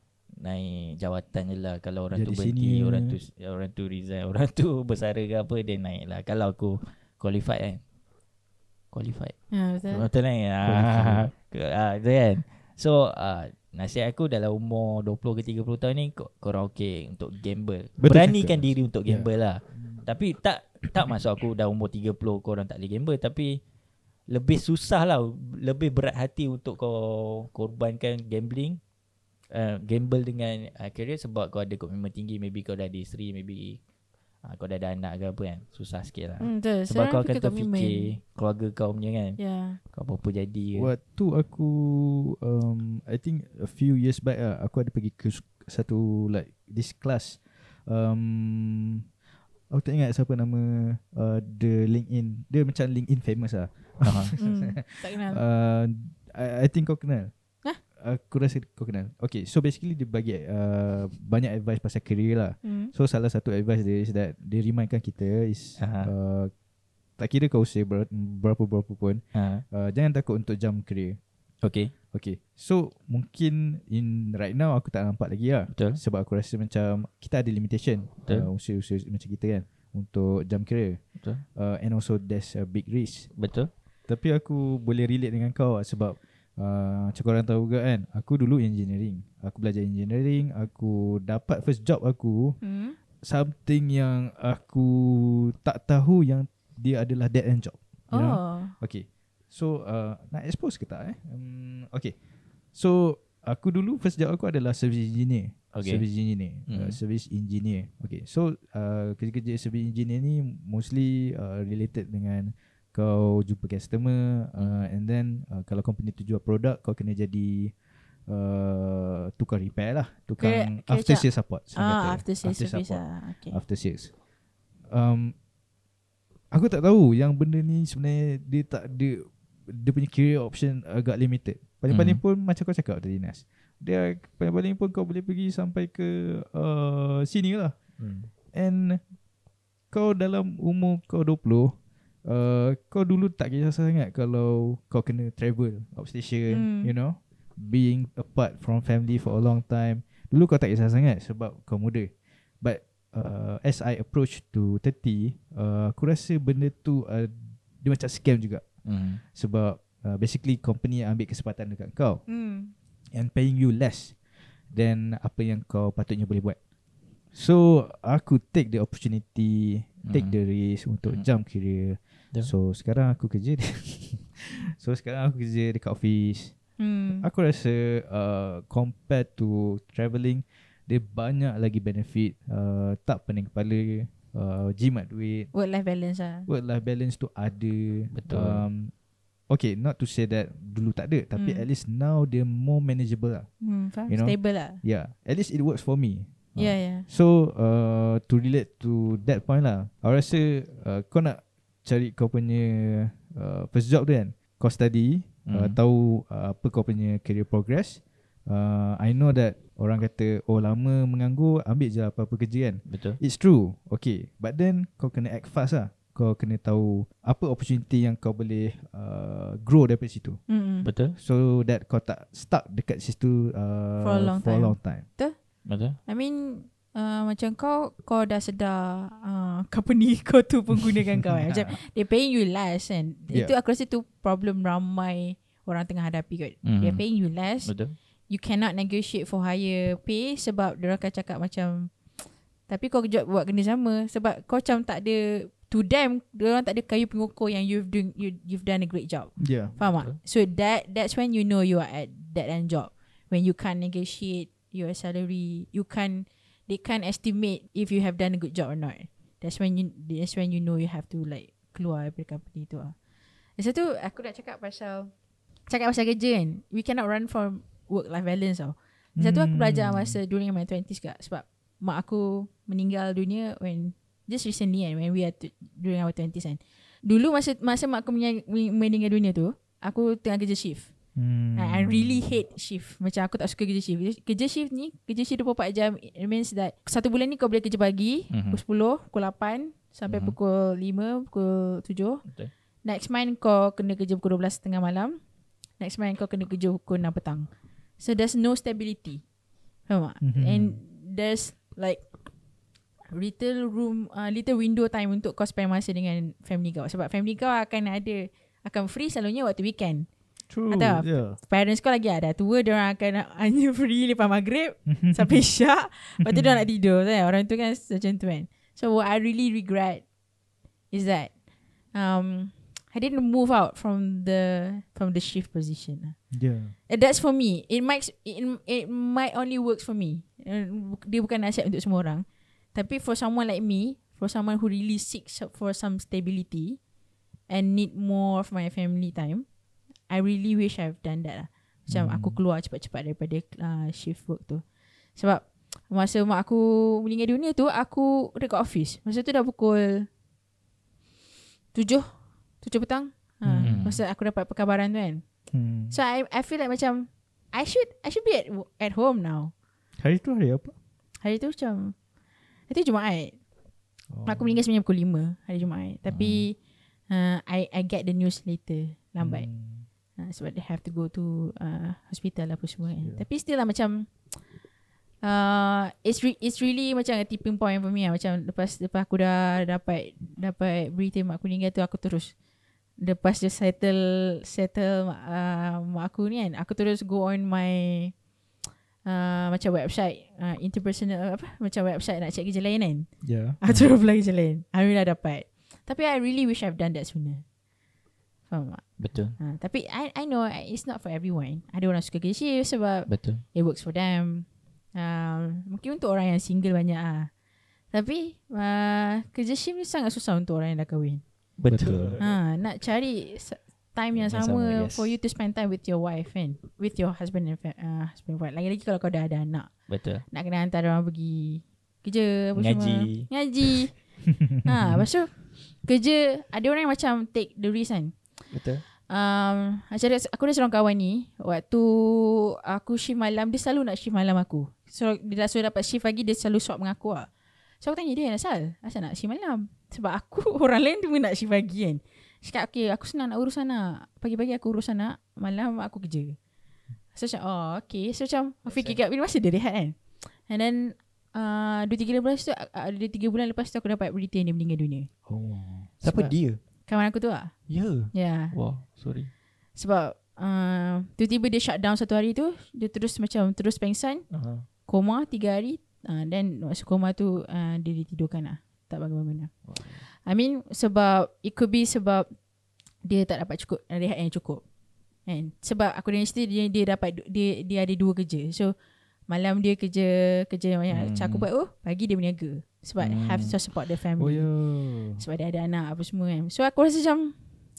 naik jawatan je lah. Kalau orang Jadi tu berhenti, senior. orang tu orang tu resign, orang tu bersara ke apa, dia naik lah. Kalau aku qualified kan. Qualified. Ya, betul. Betul naik. Ah, ke- ah, betul kan. So uh, nasihat aku dalam umur dua puluh ke tiga puluh tahun ni, kor- korang okey untuk gamble. Betul Beranikan cakap. diri untuk Ya. gamble lah. Tapi tak tak maksud aku dah umur tiga puluh korang tak boleh gamble. Tapi lebih susah lah, lebih berat hati untuk kau korbankan gambling, uh, gamble dengan uh, career sebab kau ada komitmen tinggi. Maybe kau dah ada isteri, maybe uh, kau dah ada anak ke apa kan. Susah sikit lah. Hmm, betul. Sebab Sekarang kau akan fikir komitmen. terfikir keluarga kau punya kan. Ya. Kau apa-apa jadi ke. Waktu aku um, I think a few years back lah, aku ada pergi ke s- satu like this class. Um, aku tak ingat siapa nama uh, the LinkedIn. Dia macam LinkedIn famous lah. uh-huh. Hmm, tak kenal. Uh, I, I think kau kenal. Hah? Aku rasa kau kenal. Okay, so basically dia bagi uh, banyak advice pasal career lah. Hmm. So salah satu advice dia is that dia remindkan kita is Aha. uh, tak kira kau usia ber- berapa-berapa pun, uh, uh, jangan takut untuk jump career. Okay. Okay, so mungkin in right now aku tak nampak lagi lah. Betul. Sebab aku rasa macam kita ada limitation Betul. uh, usia-usia macam kita kan untuk jump career. Betul. Uh, and also there's a big risk. Betul. Tapi aku boleh relate dengan kau lah, sebab uh, macam korang tahu ke kan, aku dulu engineering. Aku belajar engineering, aku dapat first job aku Hmm. something yang aku tak tahu yang dia adalah dead end job. You know? Oh. Okay, so uh, nak expose ke tak eh? Um, okay, so aku dulu first job aku adalah service engineer. Okay. Service engineer. Hmm. Uh, service engineer. Okay, so uh, kerja-kerja service engineer ni mostly uh, related dengan kau jumpa customer, uh, and then uh, kalau company tu jual produk, kau kena jadi uh, tukang repair lah, tukang Kira- kira after macam- sales support. senang Ah, kata. after sales service support. lah. Okay. After sales. Um, aku tak tahu yang benda ni sebenarnya dia tak ada, dia punya career option agak limited. Paling-paling Mhm. pun macam kau cakap tadi Nas, dia paling-paling pun kau boleh pergi sampai ke uh, sini lah. Hmm. And kau dalam umur kau dua puluh, uh, kau dulu tak kisah sangat kalau kau kena travel outstation, Hmm. you know, being apart from family for a long time. Dulu kau tak kisah sangat sebab kau muda. But uh, as I approach to thirty, uh, aku rasa benda tu uh, dia macam scam juga. Hmm. Sebab uh, basically company ambil kesempatan dekat kau Hmm. and paying you less than apa yang kau patutnya boleh buat. So aku take the opportunity, take Mhm. the risk untuk Mhm. jump career. Betul. So sekarang aku kerja di So sekarang aku kerja dekat office. Hmm. Aku rasa uh, compared to travelling, dia banyak lagi benefit. uh, Tak pening kepala, uh, jimat duit, Work life balance lah. work life balance tu ada. Betul. um, Okay, not to say that dulu tak ada, tapi Hmm. at least now dia more manageable lah. Hmm, faham? You know? Stable lah. Yeah, at least it works for me. Ya, yeah, ya. Yeah. So uh, to relate to that point lah, aku rasa uh, kau nak cari kau punya uh, first job tu kan, kau study, uh, Hmm. tahu uh, apa kau punya career progress. uh, I know that orang kata oh lama menganggur, ambil je apa-apa kerja kan. Betul. It's true. Okay, but then kau kena act fast lah. Kau kena tahu apa opportunity yang kau boleh uh, grow daripada situ. Mm-mm. Betul. So that kau tak stuck dekat situ uh, For a long for time. a long time. Betul. I mean uh, macam kau kau dah sedar uh, company kau tu penggunakan kau kan. Macam they paying you less kan. Yeah. Itu aku rasa tu problem ramai orang tengah hadapi kot. Mhm. They paying you less. Betul. You cannot negotiate for higher pay sebab dia akan cakap macam tapi kau kerja buat kena sama sebab kau macam tak ada to them, diorang tak ada kayu pengukur yang you've doing you, you've done a great job. Yeah. Faham tak? So that that's when you know you are at that end job. When you can't negotiate your salary, you can they can't estimate if you have done a good job or not. That's when you that's when you know you have to like keluar dari company tu ah. Lepas tu aku nak cakap pasal cakap pasal kerja kan. We cannot run from work life balance tau. Lepas tu aku belajar masa during my twenties juga sebab mak aku meninggal dunia when just recently kan, when we are t- during our twenties kan. Dulu masa masa mak aku meninggal dunia tu, aku tengah kerja shift. Hmm. I really hate shift. Macam aku tak suka kerja shift. Kerja shift ni, kerja shift dua puluh empat jam. It means that satu bulan ni kau boleh kerja pagi, Mhm. pukul sepuluh, pukul lapan, sampai Mhm. pukul lima, pukul tujuh. Betul. Next month kau kena kerja pukul dua belas tengah malam. Next month kau kena kerja pukul enam petang. So there's no stability. Faham tak? Mhm. And there's like little room, uh, little window time untuk kau spend masa dengan family kau. Sebab family kau akan ada, akan free selalunya waktu weekend. True. Atau Yeah. parents kau lagi ada tua, diorang akan hanya free lepas maghrib sampai isyak. Lepas tu diorang nak tidur kan? Orang tu kan macam tu kan. So what I really regret is that um, I didn't move out from the from the shift position. Yeah. And that's for me. It might it, it might only works for me. Dia bukan nasihat untuk semua orang. Tapi for someone like me, for someone who really seeks for some stability and need more of my family time, I really wish I've done that lah. Macam Hmm. aku keluar cepat-cepat daripada uh, shift work tu. Sebab masa mak aku meninggal dunia tu, aku dekat office. Masa tu dah pukul tujuh, tujuh petang. Ha, Hmm. masa aku dapat perkabaran tu kan. Hmm. So I I feel like macam I should I should be at at home now. Hari tu hari apa? Hari tu macam Hari tu Jumaat. Oh. Aku meninggal sebenarnya pukul lima hari Jumaat. Tapi uh, I I get the news later, lambat. Hmm. Uh, sebab they have to go to uh, hospital lah apa semua kan. Yeah. Tapi still lah macam uh, it's re- it's really macam a tipping point for me lah. Macam lepas lepas aku dah dapat dapat berita mak aku meninggal tu, aku terus lepas dia settle settle uh, mak aku ni kan, aku terus go on my uh, macam website uh, interpersonal apa macam website nak check kerja lain kan. Yeah. Aku terus apply kerja lain. Alhamdulillah dapat. Tapi I really wish I've done that sooner. Faham tak? Betul. Ha, tapi I I know it's not for everyone. Ada orang suka kerja shift sebab Betul. it works for them. Um, mungkin untuk orang yang single banyak ah. Tapi uh, kerja shift ni sangat susah untuk orang yang dah kahwin. Betul. Ha, nak cari time yang Yang sama, sama, yes. for you to spend time with your wife kan, with your husband and fa- uh, husband and wife. Lagi-lagi kalau kau dah ada anak, Betul. nak kena hantar orang pergi kerja apa Ngaji. semua. Ngaji. ha, lepas tu kerja, ada orang yang macam take the risk kan. Betul. Um, macam aku ada seorang kawan ni, waktu aku shift malam, dia selalu nak shift malam aku. So dia dah suruh dapat shift pagi, dia selalu swap dengan aku lah. So aku tanya dia, asal? Asal nak shift malam? Sebab aku orang lain tu pun nak shift pagi kan. Cakap okay, aku senang nak urus anak. Pagi-pagi aku urus anak, malam aku kerja. So macam oh okay. So macam aku fikir kat bila masa dia rehat kan. And then uh, dua tiga bulan lepas tu, uh, dua tiga bulan lepas tu aku dapat berita dia meninggal dunia. Oh. Siapa Sebab- dia? Kawan aku tu lah. Ya. Yeah. Ya. Yeah. Wah, sorry. Sebab uh, tiba-tiba dia shut down satu hari tu, dia terus macam terus pengsan, Uh-huh. koma tiga hari. Uh, then masa koma tu uh, dia ditidurkan lah, tak bangun-bangun lah. Wow. I mean sebab it could be sebab dia tak dapat cukup rehat yang cukup. And sebab aku dengan isteri dia, dia dapat dia dia ada dua kerja. So malam dia kerja kerja yang Hmm. macam aku buat tu, pagi dia berniaga. Sebab Hmm. have to support the family. Oh yeah. Sebab dia ada anak apa semua kan. So aku rasa macam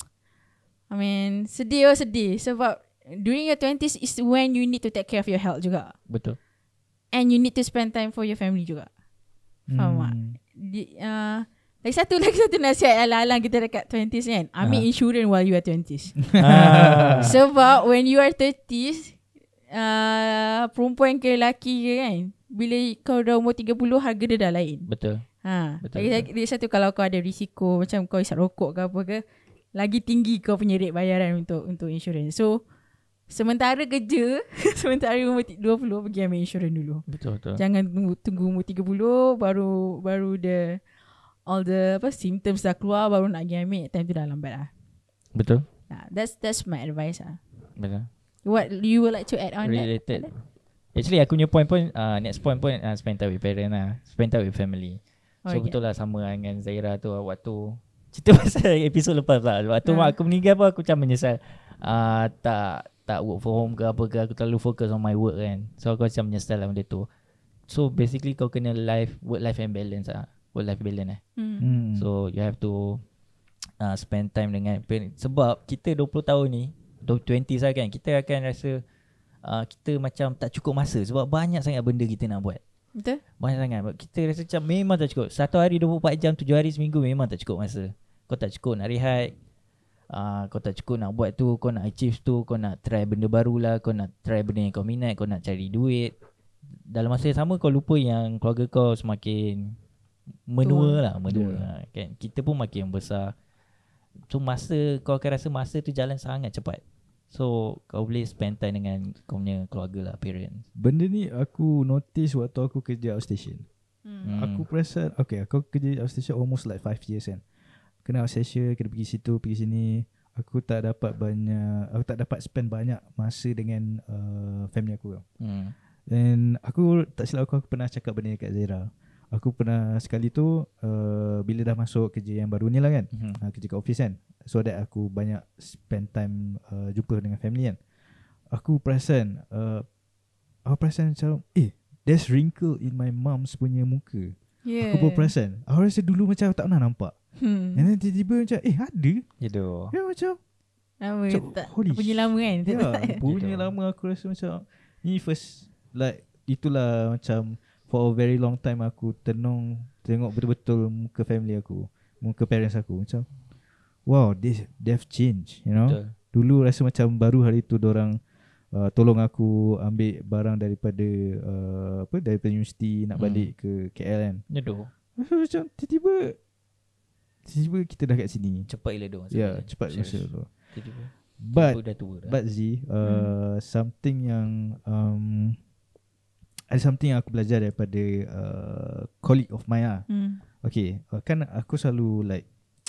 I mean sedih oh sedih. Sebab during your twenties is when you need to take care of your health juga. Betul. And you need to spend time for your family juga. Faham tak? Hmm. Di, uh, lagi satu lagi satu nasihat alang-alang kita dekat twenties kan. Ambil Ah. insurance while you are twenties. Ah. Sebab when you are thirties uh, perempuan ke lelaki ke kan, bila kau dah umur tiga puluh, harga dia dah lain. Betul. Ha, Betul, lagi lagi satu, kalau kau ada risiko macam kau isap rokok ke apa ke, lagi tinggi kau punya rate bayaran untuk untuk insurans. So sementara kerja sementara umur dua puluh, pergi ambil insurans dulu. Betul betul. Jangan tunggu, tunggu umur tiga puluh baru baru the all the apa symptoms dah keluar baru nak pergi ambil, time tu dah lambat lah. Betul. Nah, that's that's my advice lah. Betul. What you would like to add on Related. that? Actually aku punya point pun uh, next point pun uh, spend time with parent lah, spend time with family. So Oh, betul lah sama dengan Zaira tu waktu cerita pasal episod lepas lah. Waktu Ha. mak aku meninggal pun aku macam menyesal uh, tak tak work from home ke apa ke, aku terlalu fokus on my work kan. So aku macam menyesal lah benda tu. So basically kau kena life work life and balance lah. Work life balance eh. Hmm. Hmm. So you have to uh, spend time dengan parent. Sebab kita dua puluh tahun ni, twenties lah kan, kita akan rasa uh, kita macam tak cukup masa sebab banyak sangat benda kita nak buat. Betul? Banyak sangat. Kita rasa macam memang tak cukup. Satu hari dua puluh empat jam, tujuh hari seminggu memang tak cukup masa. Kau tak cukup nak rehat. Uh, kau tak cukup nak buat tu, kau nak achieve tu, kau nak try benda baru lah, kau nak try benda yang kau minat, kau nak cari duit. Dalam masa yang sama kau lupa yang keluarga kau semakin menua lah, menua Yeah. lah, kan. Kita pun makin besar. So masa, kau akan rasa masa tu jalan sangat cepat. So kau boleh spend time dengan kau punya keluarga lah, parents. Benda ni aku notice waktu aku kerja outstation. Hmm. Hmm. Aku perasan, okay, aku kerja outstation almost like five years kan. Kena outstation, kena pergi situ, pergi sini. Aku tak dapat banyak, aku tak dapat spend banyak masa dengan uh, family aku. Hmm. Dan aku tak silap aku, aku pernah cakap benda ni kat Zaira. Aku pernah sekali tu uh, bila dah masuk kerja yang baru ni lah kan, Hmm. uh, kerja kat office kan, so that aku banyak spend time uh, jumpa dengan family kan. Aku perasan uh, Aku perasan macam eh, there's wrinkle in my mom's punya muka. Yeah. Aku pun perasan, aku rasa dulu macam aku tak pernah nampak. Hmm. And then tiba-tiba macam eh ada. Gitu. Ya macam Lama macam, tak holy punya lama kan. Ya, punya Gitu. lama aku rasa macam ni first, like itulah macam for a very long time aku tenung tengok betul-betul muka family aku, muka parents aku, macam wow, they they've changed, you know. Betul. Dulu rasa macam baru hari tu dorang uh, tolong aku ambil barang daripada uh, apa daripada universiti nak Hmm. balik ke K L kan. Gitu. Rasa macam tiba-tiba tiba-tiba kita dah kat sini. Cepat gila doang. Ya, yeah, cepat masa Serius. tu. Tiba-tiba. But Tiba dah tua dah. But Z, uh, something yang um, ada something yang aku belajar daripada uh, colleague of mine lah. Hmm. Okay, uh, kan aku selalu like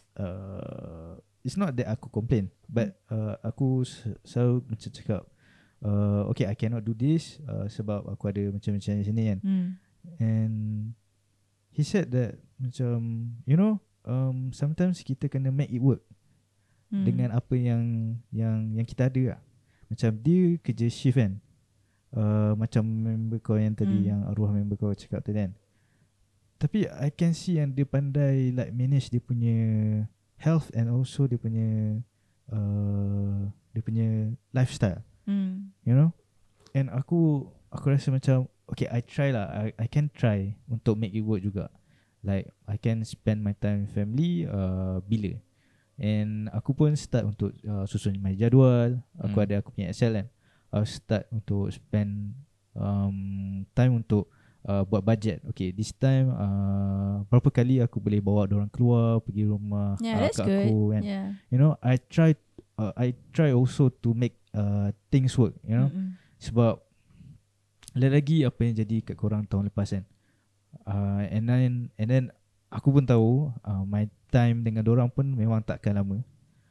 uh, it's not that aku complain, but uh, aku s- selalu macam cakap uh, okay, I cannot do this uh, sebab aku ada macam-macam di sini kan. Hmm. And he said that macam you know um, sometimes kita kena make it work Hmm. dengan apa yang yang yang kita ada lah. Macam dia kerja shift kan, uh, macam member kau yang tadi, Hmm. yang arwah member kau cakap tadi kan. Tapi I can see yang dia pandai like manage dia punya health and also dia punya uh, dia punya lifestyle, Hmm. you know. And aku aku rasa macam okay, I try lah, I, I can try untuk make it work juga. Like I can spend my time with family uh, bila. And aku pun start untuk uh, susun my jadual. Aku Hmm. ada aku punya Excel kan. Aku start untuk spend um, time untuk uh, buat budget. Okay, this time uh, berapa kali aku boleh bawa dorang keluar, pergi rumah Yeah, uh, that's kat good. aku kan. Yeah. You know, I try uh, I try also to make uh, things work, you know. Mm-mm. Sebab lagi apa yang jadi kat korang tahun lepas kan. Uh, and then and then aku pun tahu uh, my time dengan dorang pun memang takkan lama.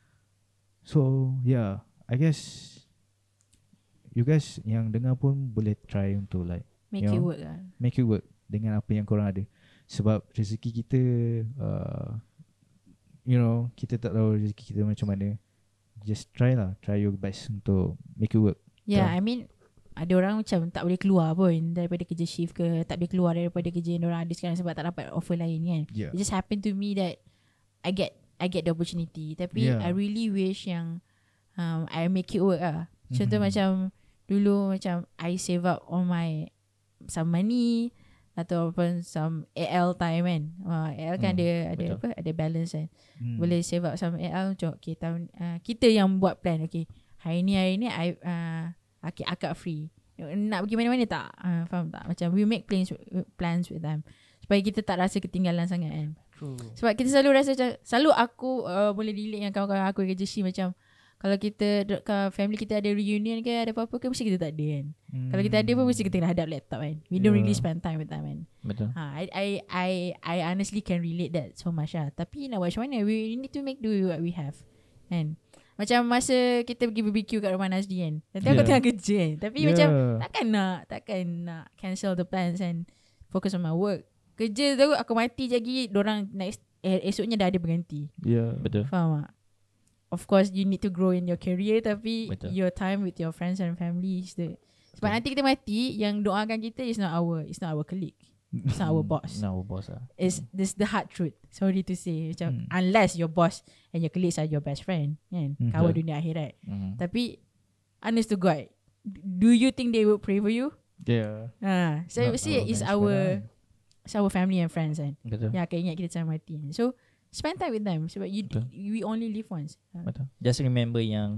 So yeah, I guess you guys yang dengar pun boleh try untuk like Make you it know, work lah. make it work dengan apa yang korang ada. Sebab rezeki kita uh, you know, kita tak tahu rezeki kita macam mana. Just try lah, try your best untuk make it work. Yeah, Betul. I mean ada orang macam tak boleh keluar pun daripada kerja shift ke, tak boleh keluar daripada kerja yang orang ada sekarang sebab tak dapat offer lain kan. Yeah. It just happen to me that I get I get the opportunity. Tapi Yeah. I really wish yang um, I make it work lah. Contoh Mhm. macam dulu macam I save up on my some money ataupun some A L time kan. Uh, A L kan Hmm, ada ada betul. apa? Ada balance kan. Hmm. Boleh save up some A L untuk okay, tahun uh, kita yang buat plan. Okay, hari ni hari ni I uh, okay, akak free. nak pergi mana-mana tak? Uh, faham tak? Macam we make plans plans with them supaya kita tak rasa ketinggalan sangat kan. True. Sebab kita selalu rasa macam, selalu aku uh, boleh relate dengan kawan-kawan aku yang kerja shift macam kalau kita dekat family kita ada reunion ke ada apa-apa ke mesti kita tak ada kan. Hmm. Kalau kita ada pun mesti kita kena hadap laptop kan. We yeah. don't really spend time with them kan. Betul. Ha, I, I I I honestly can relate that so much lah. Tapi nak buat macam mana? We need to make do with what we have. Kan? Macam masa kita pergi B B Q kat rumah Nazdi kan. Nanti yeah. aku tengah kerja kan. Tapi yeah. macam takkan nak takkan nak cancel the plans and focus on my work. Kerja tu aku mati lagi, dorang next eh, esoknya dah ada berganti. Ya, yeah. Betul. Faham tak? Of course you need to grow in your career, tapi betul. Your time with your friends and family is the, sebab betul. Nanti kita mati, yang doakan kita is not our it's not our colleague. It's not our boss. Not our boss lah. It's this the hard truth. Sorry to say. Macam hmm. unless your boss and your colleagues are your best friend, kan? Hmm. Kawan dunia akhirat. Hmm. Tapi honest to God, do you think they will pray for you? Yeah. Ah, so you see it's our it's our family and friends kan. Betul. Yang akan ingat kita sampai mati. So spend time with them sebab you betul. We only live once. Betul. Just remember yang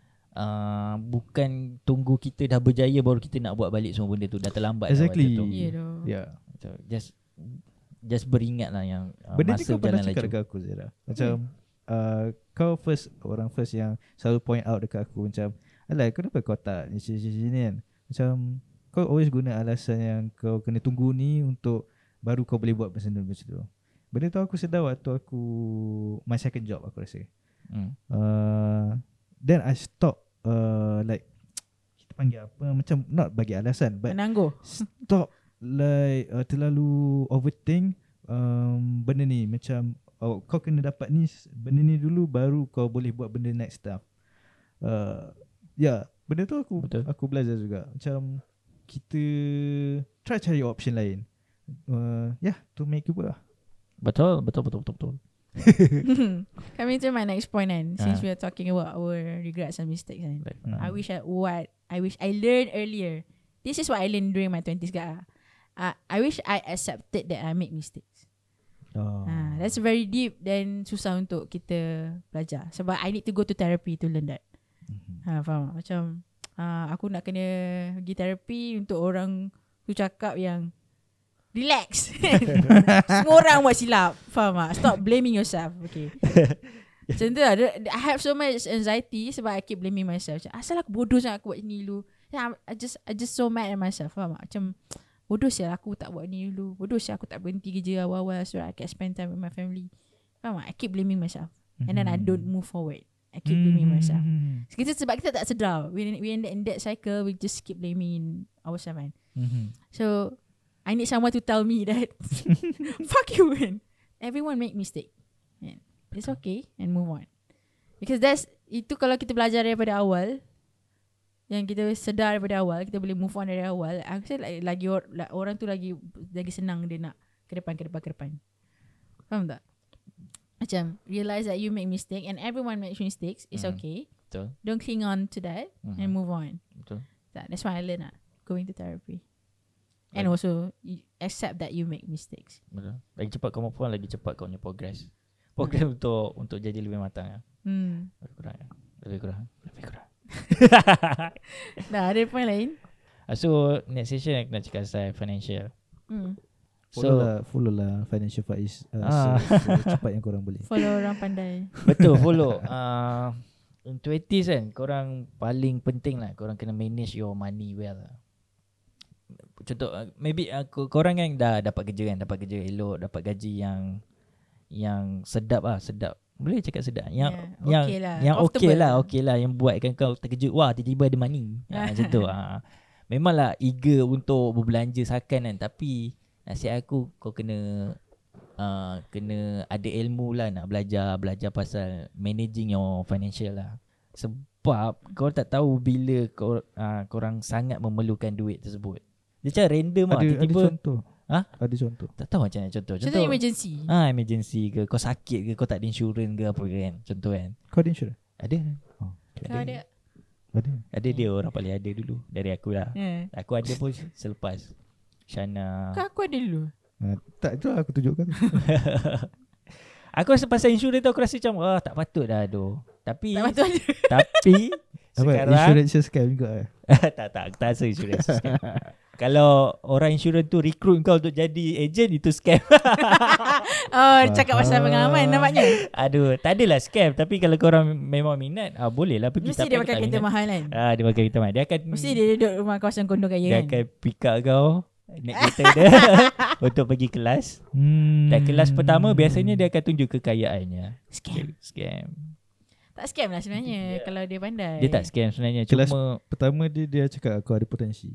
uh, bukan tunggu kita dah berjaya baru kita nak buat balik semua benda tu. Dah terlambat exactly. dah waktu tu. Yeah, yeah. Betul. Just just beringatlah yang uh, benda masa ni kau pernah berjalan cakap laju. dekat aku Zira. Macam hmm. uh, kau first orang first yang selalu point out dekat aku macam, alah kenapa kau tak ni sini kan. Macam kau always guna alasan yang kau kena tunggu ni untuk baru kau boleh buat macam tu macam tu. Benda tu aku sedar waktu aku my second job aku rasa. Hmm. Uh, then I stop uh, like kita panggil apa macam not bagi alasan but menangguh. Stop like uh, terlalu overthink um, benda ni macam oh, kau kena dapat ni benda ni dulu baru kau boleh buat benda next stuff. Uh, ya, yeah, benda tu aku betul. Aku belajar juga macam kita try cari option lain. Uh, yeah, to make it work. Betul, betul, betul, betul, betul. Coming to my next point kan, since uh. we are talking about our regrets and mistakes kan, uh. I wish I what I wish I learned earlier. This is what I learned during my twenties guys. Uh, I wish I accepted that I make mistakes. Oh. Uh, that's very deep dan susah untuk kita belajar. Sebab I need to go to therapy to learn that. Mm-hmm. Ha, faham? Macam uh, aku nak kena pergi therapy untuk orang tu cakap yang relax. Semua orang buat silap. Faham tak? Stop blaming yourself. Okay. Macam tu lah. I have so much anxiety sebab I keep blaming myself. Macam, asal aku bodoh sangat aku buat ni dulu. I just I just so mad at myself. Faham tak? Macam bodoh sial aku tak buat ni dulu. Bodoh sial aku tak berhenti kerja awal-awal so I can spend time with my family. Faham tak? I keep blaming myself. And then I don't move forward. I keep blaming myself. Kita, sebab kita tak sedar. We, we in, that, in that cycle, we just keep blaming ourselves. Kan? Mm-hmm. So, I need someone to tell me that fuck you man. Everyone make mistake. And it's okay and move on. Because that's itu kalau kita belajar daripada awal, yang kita sedar daripada awal, kita boleh move on dari awal. Aku rasa like, lagi or, like, orang tu lagi lagi senang dia nak ke depan ke depan ke depan. Faham tak? Macam realize that you make mistake and everyone makes mistakes. It's mm. okay. Betul. Don't cling on to that mm-hmm. and move on. Betul. That, that's why I learn lah. Going to therapy. And lagi, also you accept that you make mistakes. Betul. Lagi cepat kau move on, lagi cepat kau punya progress. Progress hmm. untuk untuk jadi lebih matang ya. Hmm. Lebih kurang ya. Lebih kurang. Lebih kurang. Dah ada point lain. So next session aku nak cakap pasal financial. Hmm. Follow so, lah, follow lah financial Faiz uh, ah. secepat yang korang boleh. Follow orang pandai. Betul, follow. Uh, in twenties kan, korang paling penting lah, korang kena manage your money well. Contoh, uh, maybe uh, korang kan dah dapat kerja kan, dapat kerja elok, dapat gaji yang yang sedap lah, sedap. Boleh cakap sedap. Yang yeah, yang okay lah. yang okey lah, okey lah, yang buatkan kau terkejut, wah tiba-tiba ada money. Ha, macam tu. Ha. Memanglah eager untuk berbelanja sakan kan, tapi nasihat aku kau kena uh, kena ada ilmu lah nak belajar belajar pasal managing your financial lah. Sebab kau tak tahu bila kau uh, korang sangat memerlukan duit tersebut. Dia macam random lah. Ada, ada contoh. Ha? Ada contoh. Tak tahu macam mana contoh. Contoh emergency. Ah, ha, emergency ke, kau sakit ke, kau tak ada insurans ke apa kan. Contoh kan. Kau ada insurans? Ada. Oh, okay. Kau ada? Ada. Ada dia orang paling ada dulu dari aku lah. Yeah. Aku ada pun selepas Shana. Kau aku ada dulu. Uh, tak, itu aku tunjukkan. Aku rasa pasal insurans tu aku rasa macam wah tak patut dah tu. Tapi tak patut ada. Tapi Apa? Sekarang Insurance scam juga eh? tak tak tak rasa insurance scam. Kalau orang insurans tu recruit kau untuk jadi agent, itu scam. Oh, cakap pasal pengalaman nampaknya. Aduh, tak adalah scam. Tapi kalau korang memang minat, ah, boleh lah pergi. Mesti Tapi dia aku pakai tak kereta minat. mahal kan. Ah, dia pakai kereta mahal. Dia akan Mesti dia duduk rumah kawasan kondo kaya dia kan. akan pick up kau naik kereta dia untuk pergi kelas. Hmm. Dan kelas pertama biasanya dia akan tunjuk kekayaannya. Scam. Scam. Tak scam lah sebenarnya Yeah. kalau dia pandai. Dia tak scam sebenarnya. Kelas Cuma pertama dia dia cakap aku ada potensi.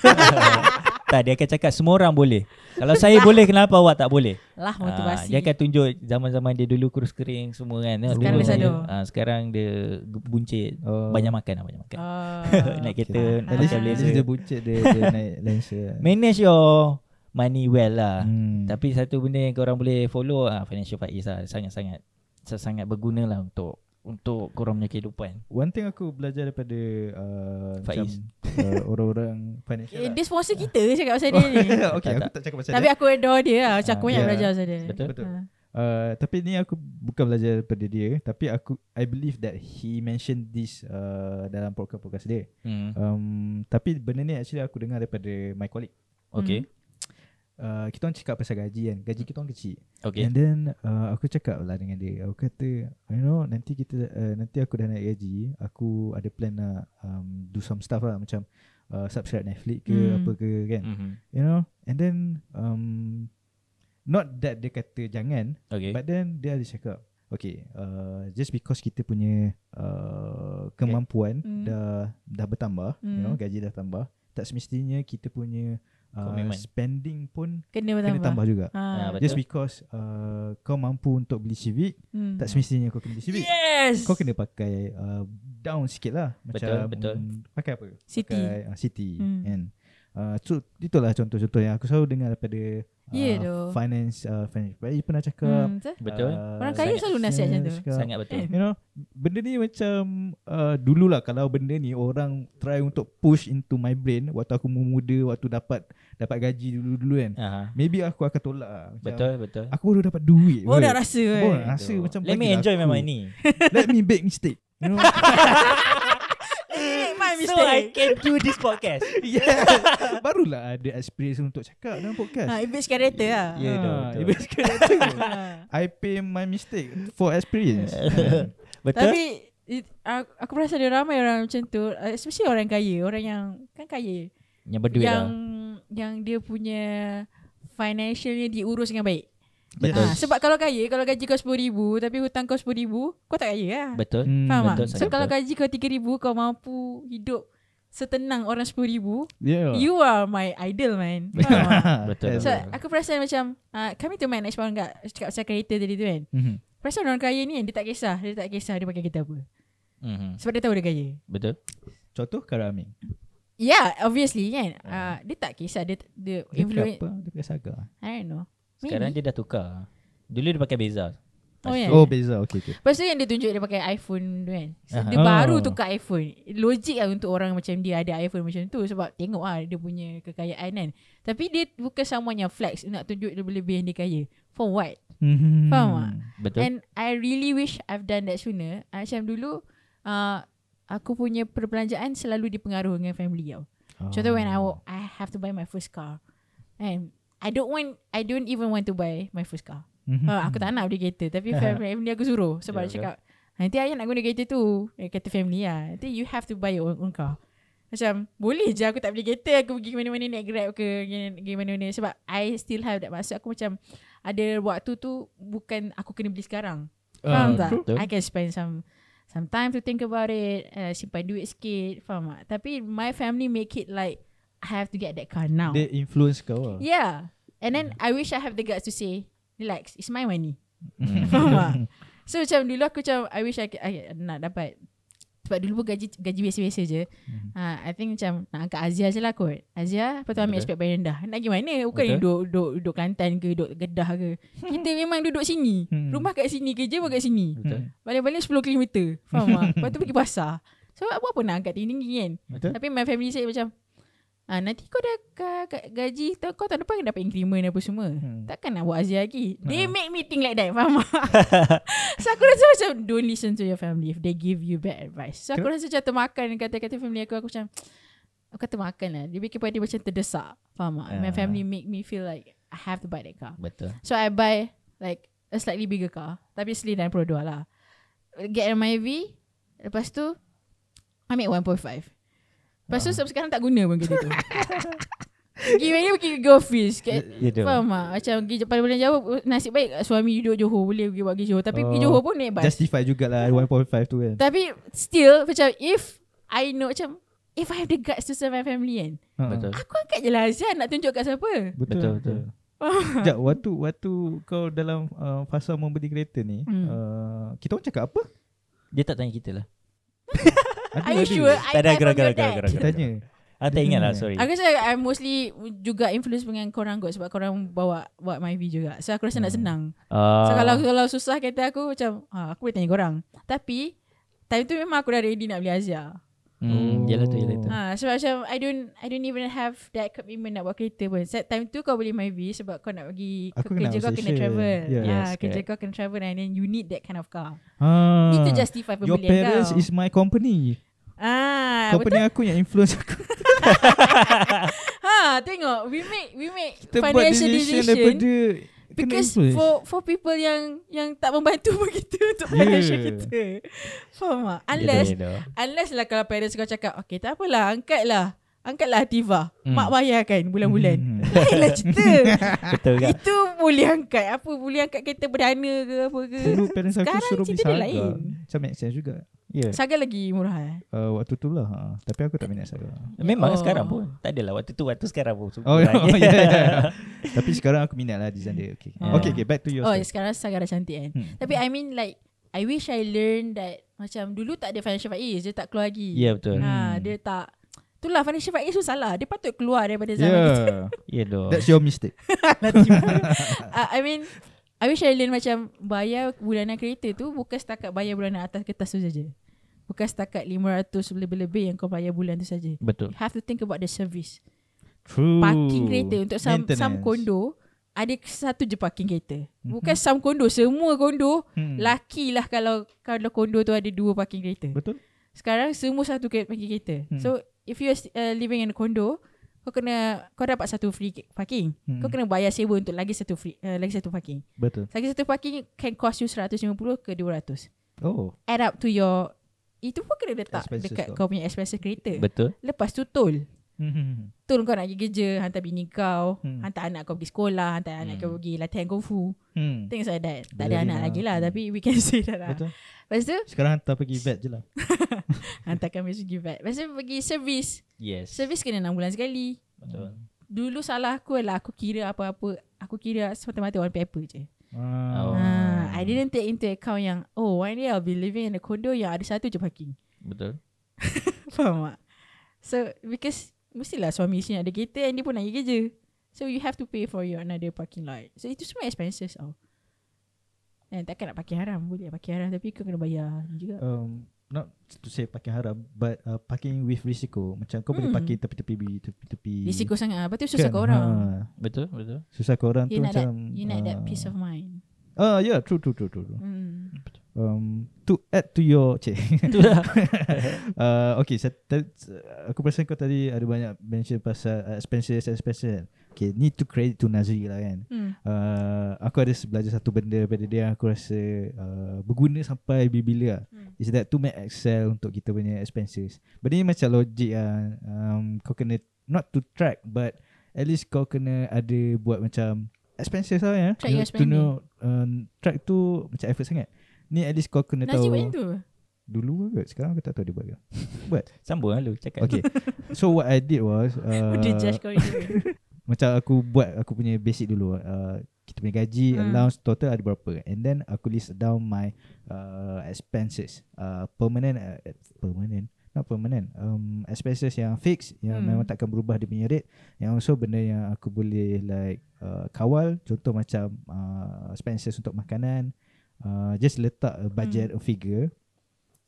tak, dia akan cakap semua orang boleh. Kalau saya boleh, kenapa awak tak boleh? Lah Ah, motivasi. dia akan tunjuk zaman-zaman dia dulu kurus kering semua kan. Sekarang Dulu dia sadar. ah, sekarang dia buncit. Oh. Banyak makan lah, banyak makan. Oh. Naik kereta, At pakai least, at blazer. least dia buncit dia, dia naik Lancer. Manage your money well lah. Hmm. Tapi satu benda yang korang boleh follow, ah, Financial Faiz lah. Sangat-sangat sangat berguna lah untuk untuk korang punya kehidupan. One thing aku belajar daripada uh, macam Faiz. uh, orang-orang financial Eh, lah. dia sponsor kita cakap pasal dia ni. Okay, Tak, aku tak. tak cakap pasal Tapi dia. aku adore dia lah. Macam aku Ah, banyak yeah. belajar pasal dia. Betul. Betul. Ah. Uh, tapi ni aku bukan belajar daripada dia, tapi aku I believe that he mentioned this uh, dalam podcast-podcast dia. Hmm. Um, tapi benda ni actually aku dengar daripada my colleague. Okay. Uh, kita orang cakap pasal gaji kan. Gaji kita orang kecil. Okay. And then uh, aku cakap lah dengan dia. Aku kata, you know, nanti kita uh, nanti aku dah naik gaji, aku ada plan nak um, do some stuff lah, macam uh, subscribe Netflix ke Hmm. apa ke kan. Mm-hmm. You know, and then um, not that dia kata jangan, Okay. but then dia ada cakap, okay, uh, just because kita punya uh, kemampuan Hmm. dah dah bertambah, you Hmm. know, gaji dah tambah, tak semestinya kita punya uh, Komitmen. spending pun Kena kena bertambah. tambah juga. Ah. Ah, betul. Just because uh, kau mampu untuk beli Civic, Hmm. tak semestinya kau kena beli Civic. Yes. Kau kena pakai uh, down sikit lah. Macam Betul, betul. mm, pakai apa? City. Pakai uh, City Hmm. kan. Uh, so, itulah contoh-contoh yang aku selalu dengar daripada uh, Ya doh. finance uh, finance Bayi pernah cakap. Hmm, betul? Betul. uh, Orang kaya selalu nasihat macam tu. cakap, Sangat betul. You know, benda ni macam uh, dululah kalau benda ni orang try untuk push into my brain waktu aku muda, waktu dapat dapat gaji dulu-dulu kan. Aha. Maybe aku akan tolak lah. Macam, Betul, betul. Aku baru dapat duit. Oh kot. dah rasa kan. Oh, rasa Betul. macam Let me bagilah enjoy my aku. money. Let me make mistake. You know? My So I mistake. can do this podcast. Yeah. Barulah ada experience untuk cakap dalam podcast. Ha, Iblis character lah. Ya, yeah, Ah, betul. Iblis character. Ah. I pay my mistake for experience. Betul. Tapi it, aku, aku perasan ada ramai orang macam tu, uh, especially orang kaya, orang yang kan kaya, Yang berduit yang lah. yang dia punya financialnya diurus dengan baik. Betul. Ha, sebab kalau kaya, kalau gaji kau sepuluh ribu tapi hutang kau sepuluh ribu, kau tak kaya lah. Betul. Hmm, Faham betul, tak? So sangat kalau betul. gaji kau tiga ribu, kau mampu hidup setenang orang sepuluh ribu, Yeah. you are my idol man. Faham tak? Betul. Yes. So aku perasan macam uh, kami tu main next pound kat cakap pasal kereta tadi tu kan. Mhm. Perasan orang kaya ni kan, dia tak kisah, dia tak kisah dia pakai kereta apa. Mhm. Sebab dia tahu dia kaya. Betul. Contoh Karami. Yeah, obviously kan. Uh, dia tak kisah dia dia Dia influence. pakai apa? Dia pakai Saga. I don't know. Sekarang Maybe. dia dah tukar. Dulu dia pakai Beza. Oh yeah. Oh, beza. Okay, okay. Lepas tu yang dia tunjuk dia pakai iPhone tu kan. So, Aha. dia Oh. baru tukar iPhone. Logik lah untuk orang macam dia ada iPhone macam tu. Sebab tengok lah dia punya kekayaan kan. Tapi dia bukan someone yang flex nak tunjuk lebih-lebih yang dia kaya. For what? Mhm. Faham tak? Betul. And I really wish I've done that sooner. Uh, macam dulu uh, aku punya perbelanjaan selalu dipengaruhi dengan family tau. Oh. Contoh when I, wa- I have to buy my first car. And I don't want I don't even want to buy my first car. Mhm. Uh, aku tak nak beli kereta. Tapi family, family aku suruh. Sebab Yeah, dia cakap nanti ayah nak guna kereta tu. Eh, kata family lah. Nanti you have to buy your own, own car. Macam boleh je aku tak beli kereta. Aku pergi mana-mana naik Grab ke pergi mana-mana. Sebab I still have that. Maksud aku macam ada waktu tu bukan aku kena beli sekarang. Faham Ah, tak? betul. I can spend some some time to think about it. Uh, simpan duit sikit. Faham tak? Tapi my family make it like I have to get that car now. Dia influence kau lah. Yeah. And then I wish I have the guts to say, relax, it's my money. Hmm. Faham tak? So macam dulu aku macam I wish I, I nak dapat. Sebab dulu pun gaji gaji biasa-biasa je. Mhm. Ha, I think macam nak angkat Azia je lah kot. Azia, lepas tu ambil Betul. aspek bayar rendah. Nak pergi mana? Bukan Betul. duduk, duduk, duduk Kelantan ke, duduk Kedah ke. Kita memang duduk sini. Hmm. Rumah kat sini, kerja pun kat sini. Betul. Balik-balik sepuluh kilometer. Faham tak? Lepas tu pergi pasar. So apa-apa nak angkat tinggi-tinggi kan. Betul? Tapi my family say macam, Ah, nanti kau dah ka- ka- gaji tau, kau tahun depan dapat increment apa semua. Hmm. Takkan nak buat azia lagi. They Hmm. make me think like that, faham tak? So aku rasa macam don't listen to your family if they give you bad advice. So aku rasa macam termakan kata-kata family aku. Aku macam aku kata makan lah. Dia bikin pada macam terdesak, faham tak? Yeah. My family make me feel like I have to buy that car. Betul. So I buy like a slightly bigger car, tapi still dan Pro dua lah. Get M I V. Lepas tu ambil one point five. Lepas tu uh. sekarang tak guna pun kereta tu. Pergi mana pergi go fish. Yeah, faham tak? Macam pergi pada bulan Jawa, nasib baik suami duduk Johor, boleh pergi buat pergi Johor. Tapi oh, pergi Johor pun naik bas. Justify jugalah one point five tu kan. Tapi still macam if I know macam if I have the guts to serve my family kan, uh. Betul. aku angkat je lah Azan nak tunjuk kat siapa. Betul betul, betul. Sekejap, waktu waktu kau dalam uh, fasa membeli kereta ni, hmm. uh, kita orang cakap apa? Dia tak tanya kita lah. Are you sure? I Tak ada type on your gerak-gerak dad. gerak-gerak. Tanya. Ah, tak ingat lah, sorry. Aku rasa I mostly juga influence dengan korang kot, sebab korang bawa buat my V juga. So aku rasa hmm. nak senang. Uh, So kalau kalau susah kereta aku macam ah, aku boleh tanya korang. Tapi time tu memang aku dah ready nak beli Azia. Hmm, yelah tu, yelah tu. Ha, sebab macam I don't I don't even have that commitment nak buat kereta pun. Set time tu kau beli my V sebab kau nak pergi ke Aku kena kerja kau kena Malaysia. travel. Yeah. Ha, Yes, kerja correct. kau kena travel and then you need that kind of car. Ah, Itu justify your pembelian parents kau. is my company. Ah, Company betul. aku yang influence aku. Ha, tengok we make we make Kita buat financial decision decision daripada kena because influence. for for people yang yang tak membantu pun kita untuk Yeah. financial kita. Faham tak? Unless Yelah, yelah. unless lah kalau parents kau cakap okay tak apalah, angkatlah angkatlah Ativa, Hmm. mak bayarkan bulan-bulan. Hmm. Lainlah cerita. Betul kan? Itu boleh angkat. Apa boleh angkat kereta perdana ke apa ke. Dulu parents aku Sekarang suruh beli cerita dia Saga. lain. Macam make sense juga. Ya. Saga lagi murah eh? Uh, waktu tu lah. Ha. Tapi aku tak minat Saga. Memang Oh. sekarang pun. Tak adalah waktu tu, waktu sekarang pun. Oh, ya, ya, ya. Tapi sekarang aku minat lah design dia. Okay. Oh. Okay, okay, back to your Oh, story. sekarang Saga dah cantik kan. Hmm. Tapi I mean like I wish I learned that macam dulu tak ada financial faiz, dia tak keluar lagi. Ya, betul. Ha, dia tak. Itulah financial faiz tu salah. Dia patut keluar daripada zaman kita. Yeah. Ya doh. That's your mistake. uh, I mean I wish I learn macam bayar bulanan kereta tu bukan setakat bayar bulanan atas kertas tu saja. Bukan setakat lima ratus lebih-lebih yang kau bayar bulan tu saja. Betul. You have to think about the service. True. Parking kereta untuk some, Maintenance. some kondo ada satu je parking kereta. Bukan some kondo, semua kondo Hmm. laki lah kalau kalau kondo tu ada dua parking kereta. Betul. Sekarang semua satu ke- parking kereta. Hmm. So if you are uh, living in a condo, kau kena kau dapat satu free parking. Hmm. Kau kena bayar sewa untuk lagi satu free uh, lagi satu parking. Betul. Lagi satu parking can cost you seratus lima puluh ke dua ratus. Oh. Add up to your itu pun kena letak Expenses dekat kau. kau punya expenses kereta. Betul. Lepas tu tol. Hmm. Tol kau nak pergi kerja, hantar bini kau, Hmm. hantar anak kau pergi sekolah, hantar anak Hmm. kau pergi latihan kungfu. Hmm. Things like that. Tak ada Ballerina. anak lagi lah, Hmm. tapi we can say that lah. Betul. Lepas tu Sekarang hantar pergi vet je lah. hantar kami pergi vet. Lepas tu pergi service. Yes. Service kena enam bulan sekali. Betul. Dulu salah aku adalah aku kira apa-apa, aku kira semata-mata on paper je. Ah. Oh. Ah, I didn't take into account yang oh one day I'll be living in a condo yang ada satu je parking. Betul. Faham tak? So because mestilah suami isteri ada kereta and dia pun nak pergi kerja. So you have to pay for your another parking lot. So itu semua expenses tau. And takkan nak parking haram. Boleh parking haram tapi kau kena bayar juga. Um, not to say parking haram, but uh, parking with risiko. Macam kau boleh Hmm. parking tepi-tepi tepi-tepi. Risiko sangat. Lepas tu susah Kan? kau orang. Ha. Betul, betul. Susah kau orang You tu nak that, macam you nak that ah, peace of mind. Ah, yeah, true, true, true, true. true. Hmm. Um, to add to your cik. Itulah. uh, okay, saya, t- aku perasan kau tadi ada banyak mention pasal uh, expenses, expenses. Okay, need to credit to Nazri lah kan. Hmm. Uh, aku ada belajar satu benda pada dia yang aku rasa uh, berguna sampai bila-bila lah. Hmm. Is that to make Excel untuk kita punya expenses. Benda ni macam logik lah. Um, kau kena not to track but at least kau kena ada buat macam expenses lah ya. Track your To know, um, track tu macam effort sangat. Ni at least kau kena Najib tahu. buat yang tu. Dulu kot. Sekarang aku tak tahu dia buat ke. Buat. Sambung lah lu cakap. Okay. So what I did was uh, Dia judge kau itu. macam aku buat aku punya basic dulu. Uh, kita punya gaji, Hmm. allowance total ada berapa. And then aku list down my uh, expenses. Uh, permanent, uh, permanent. Not permanent. Um, expenses yang fix, yang Hmm. memang takkan berubah dia punya rate. Yang also benda yang aku boleh like uh, kawal. Contoh macam uh, expenses untuk makanan. Uh, just letak a budget, Hmm. a figure.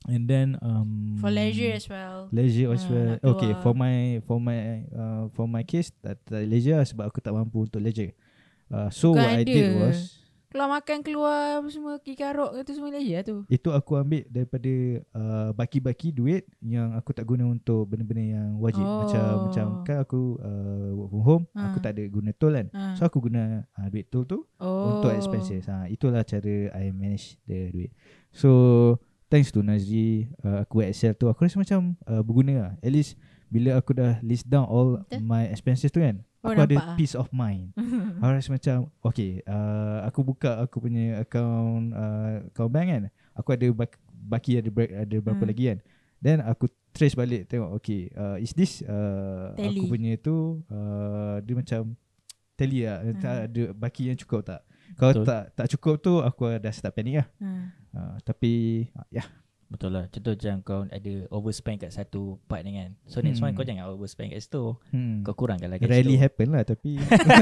And then um, For leisure as well. Leisure as Ah, well. nak Okay, keluar. for my for my uh, for my case tak, tak leisure lah sebab aku tak mampu untuk leisure. Uh, so Bukan what I ada. did was Keluar makan, keluar semua kikarok tu semua leisure tu. itu aku ambil daripada uh, baki-baki duit yang aku tak guna untuk benda-benda yang wajib. Oh. Macam macam kan aku uh, work from home, Ha. aku tak ada guna tol kan. Ha. So aku guna uh, duit tol tu Oh. untuk expenses. Ha, itulah cara I manage the duit. So thanks to Nazri, uh, aku buat Excel tu aku rasa macam uh, berguna lah. At least bila aku dah list down all Betul. my expenses tu kan, Oh, aku ada nampak ah. peace of mind. Aku rasa macam okay, uh, aku buka aku punya account uh, account bank kan, aku ada bak- baki ada ber- ada berapa Hmm. lagi kan. Then aku trace balik tengok okay, uh, is this uh, Tally. aku punya tu uh, dia macam tally lah, Hmm. tak ada baki yang cukup tak. Kalau Betul. tak tak cukup tu aku dah start panic lah. Ha. Uh, tapi uh, ya. Betul lah. Contoh macam kau ada overspend kat satu part ni kan. So next Hmm. one kau jangan overspend kat situ. Hmm. Kau kurangkan lah kat Rarely situ. happen lah tapi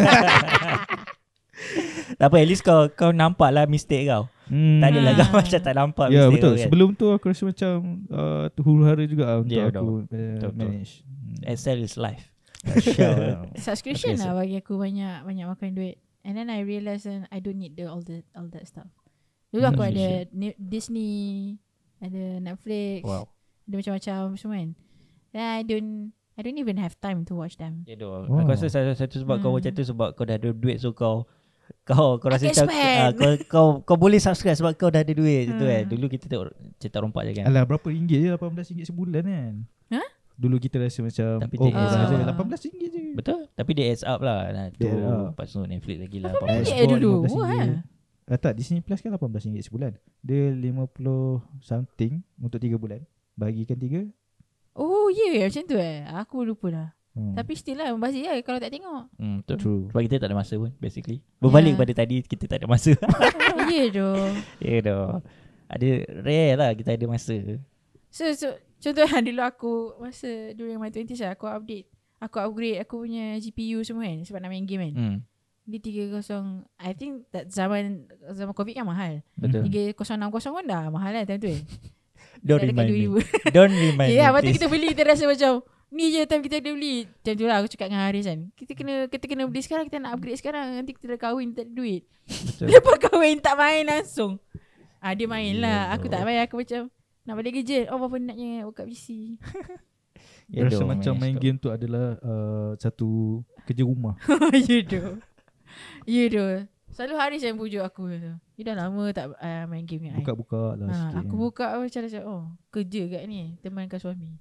Tak apa, at least kau kau nampak lah mistake kau. hmm. Tak adalah Ah. kau macam tak nampak Ya mistake betul. kau kan. Sebelum tu aku rasa macam uh, huru-hara juga lah untuk Ya, aku betul. uh, Betul, betul. manage. Hmm. Excel is life. Sure. Subscription Okay, lah so- bagi aku banyak banyak makan duit. And then I realise uh, I don't need the all the all that stuff. Dulu aku Hmm. ada Ni- Disney, ada Netflix, Wow. ada macam-macam semua kan. Then I don't I don't even have time to watch them. Ya doh. Wow. Aku rasa satu, satu sebab kau Hmm. macam tu sebab kau dah ada duit, so kau kau kau I rasa can macam spend. ah, kau, kau kau boleh subscribe sebab kau dah ada duit gitu Hmm. kan. Dulu kita tak cetak rompak je kan. Alah berapa ringgit je, lapan belas ringgit sebulan kan. Huh? Dulu kita rasa macam Tapi oh dia murah adds je, up. lapan belas ringgit je. Betul. Tapi dia adds up lah. Nah, tu Dia add up. lepas tu Netflix lagi lah. Apa apa-apa. beli Xbox eh dulu? lima belas Wah. ringgit. Ah, tak, Disney Plus kan lapan belas ringgit sebulan. Dia lima puluh something untuk tiga bulan. Bagikan tiga. Oh yeah, macam tu eh. Aku lupa dah. Hmm. Tapi still lah membazir lah kalau tak tengok. Hmm, betul. True. Sebab kita tak ada masa pun basically. Berbalik Yeah. pada tadi, kita tak ada masa. Ya doh. Ya doh. Ada rare lah kita ada masa. So, so contohnya dulu aku masa during my twenties lah, aku update, aku upgrade aku punya G P U semua kan sebab nak main game kan. Hmm, Di tiga kosong, I think that zaman zaman COVID kan mahal. betul. tiga kosong enam kosong pun dah mahal lah time tu kan. Don't Dah dekat remind me. dua ribu. Don't remind me. Ya, lepas tu please. kita beli, kita rasa macam ni je time kita ada beli. Macam tu lah aku cakap dengan Haris kan. Kita kena kita kena beli sekarang, kita nak upgrade sekarang. Nanti kita dah kahwin tak ada duit. Betul. Lepas kahwin tak main langsung. Ah, dia main Ya, lah. bro. Aku tak main, aku macam nak balik kerja. Oh, apa naknya buka P C. Ya Rasa doh, macam main stop. game tu adalah uh, satu kerja rumah. Ya doh. Ya doh. Selalu Haris yang pujuk aku tu. Dia dah lama tak uh, main game ni. Buka-buka lah Ha, sikit. aku kan. buka aku macam macam oh, kerja kat ni, temankan suami.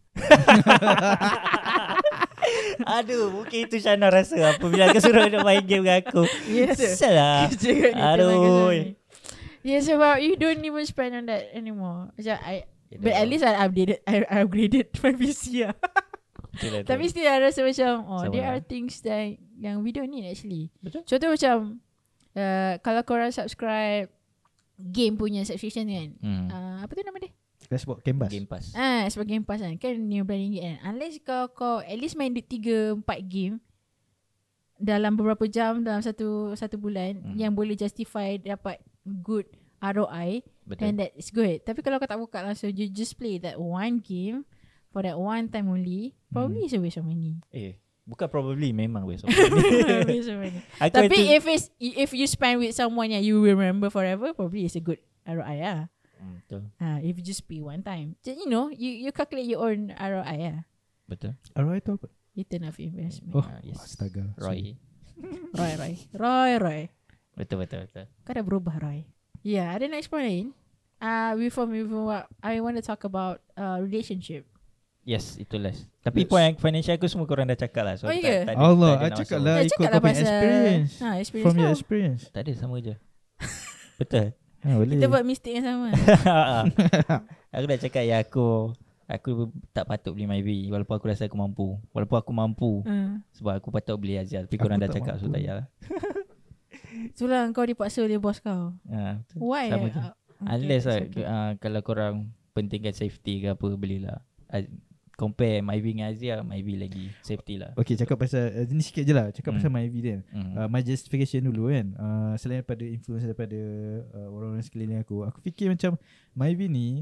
Aduh, mungkin itu Syana rasa apabila kau suruh nak main game dengan aku. Ya tu. Salah. Kerja kat ni, Aduh. temankan suami. Ya, sebab you don't even spend on that anymore. Macam I, but at least I updated, I, I upgraded my P C lah. Tapi still I rasa macam oh, Sama there lah. are things that yang we don't need actually. Betul. Contoh macam uh, kalau korang subscribe game punya subscription kan. Hmm. Uh, apa tu nama dia? Xbox Canvas. Game Pass. Ah, sebab Game Pass kan. Kan lima belas ringgit kan. Unless kau kau at least main tiga empat game dalam beberapa jam dalam satu satu bulan Hmm. yang boleh justify dapat good R O I, Betul. then that is good. Tapi kalau kau tak buka langsung, you just play that one game for that one time only, probably it's a waste of money. Eh, bukan probably, memang waste of Waste of money. Aku Tapi itu, if it's if you spend with someone yang you will remember forever, probably it's a good R O I lah. Hmm, betul. Ha, if you just pay one time, just, you know, you you calculate your own R O I lah. Betul. Alright tu apa? Return of investment. Oh, Ah, yes. astaga. Roy. Roy, Roy, Roy, Roy. Betul, betul, betul. Kau dah berubah, Roy. Yeah, ada next point lain. Uh, before before what I want to talk about uh, relationship. Yes, itu last. Tapi Yes. point yang financial aku semua korang dah cakap lah. So Oh, tak, ya? tak ada, Allah, tak ada I nak cakap masuk. lah Dah ikut cakap kau lah punya pasal- experience. Ha, experience From your kau. experience. Tak ada, sama je. Betul. Ha, boleh. Kita buat mistake yang sama. Aku dah cakap ya aku aku tak patut beli Myvi walaupun aku rasa aku mampu. Walaupun aku mampu uh. sebab aku patut beli Azia, tapi korang Aku dah tak cakap so mampu. tak payahlah. Itulah kau dipaksa oleh bos kau. Ha, betul. Why? Sama je. Uh, Unless lah, okay. uh, kalau korang pentingkan safety ke apa, belilah. Uh, compare Myvi dengan Azia, Myvi lagi safety lah. Okay, cakap pasal uh, ni sikit je lah. Cakap Hmm. pasal my evidence. Hmm. Uh, my justification dulu kan, uh, selain daripada influence daripada uh, orang-orang sekeliling aku, aku fikir macam Myvi ni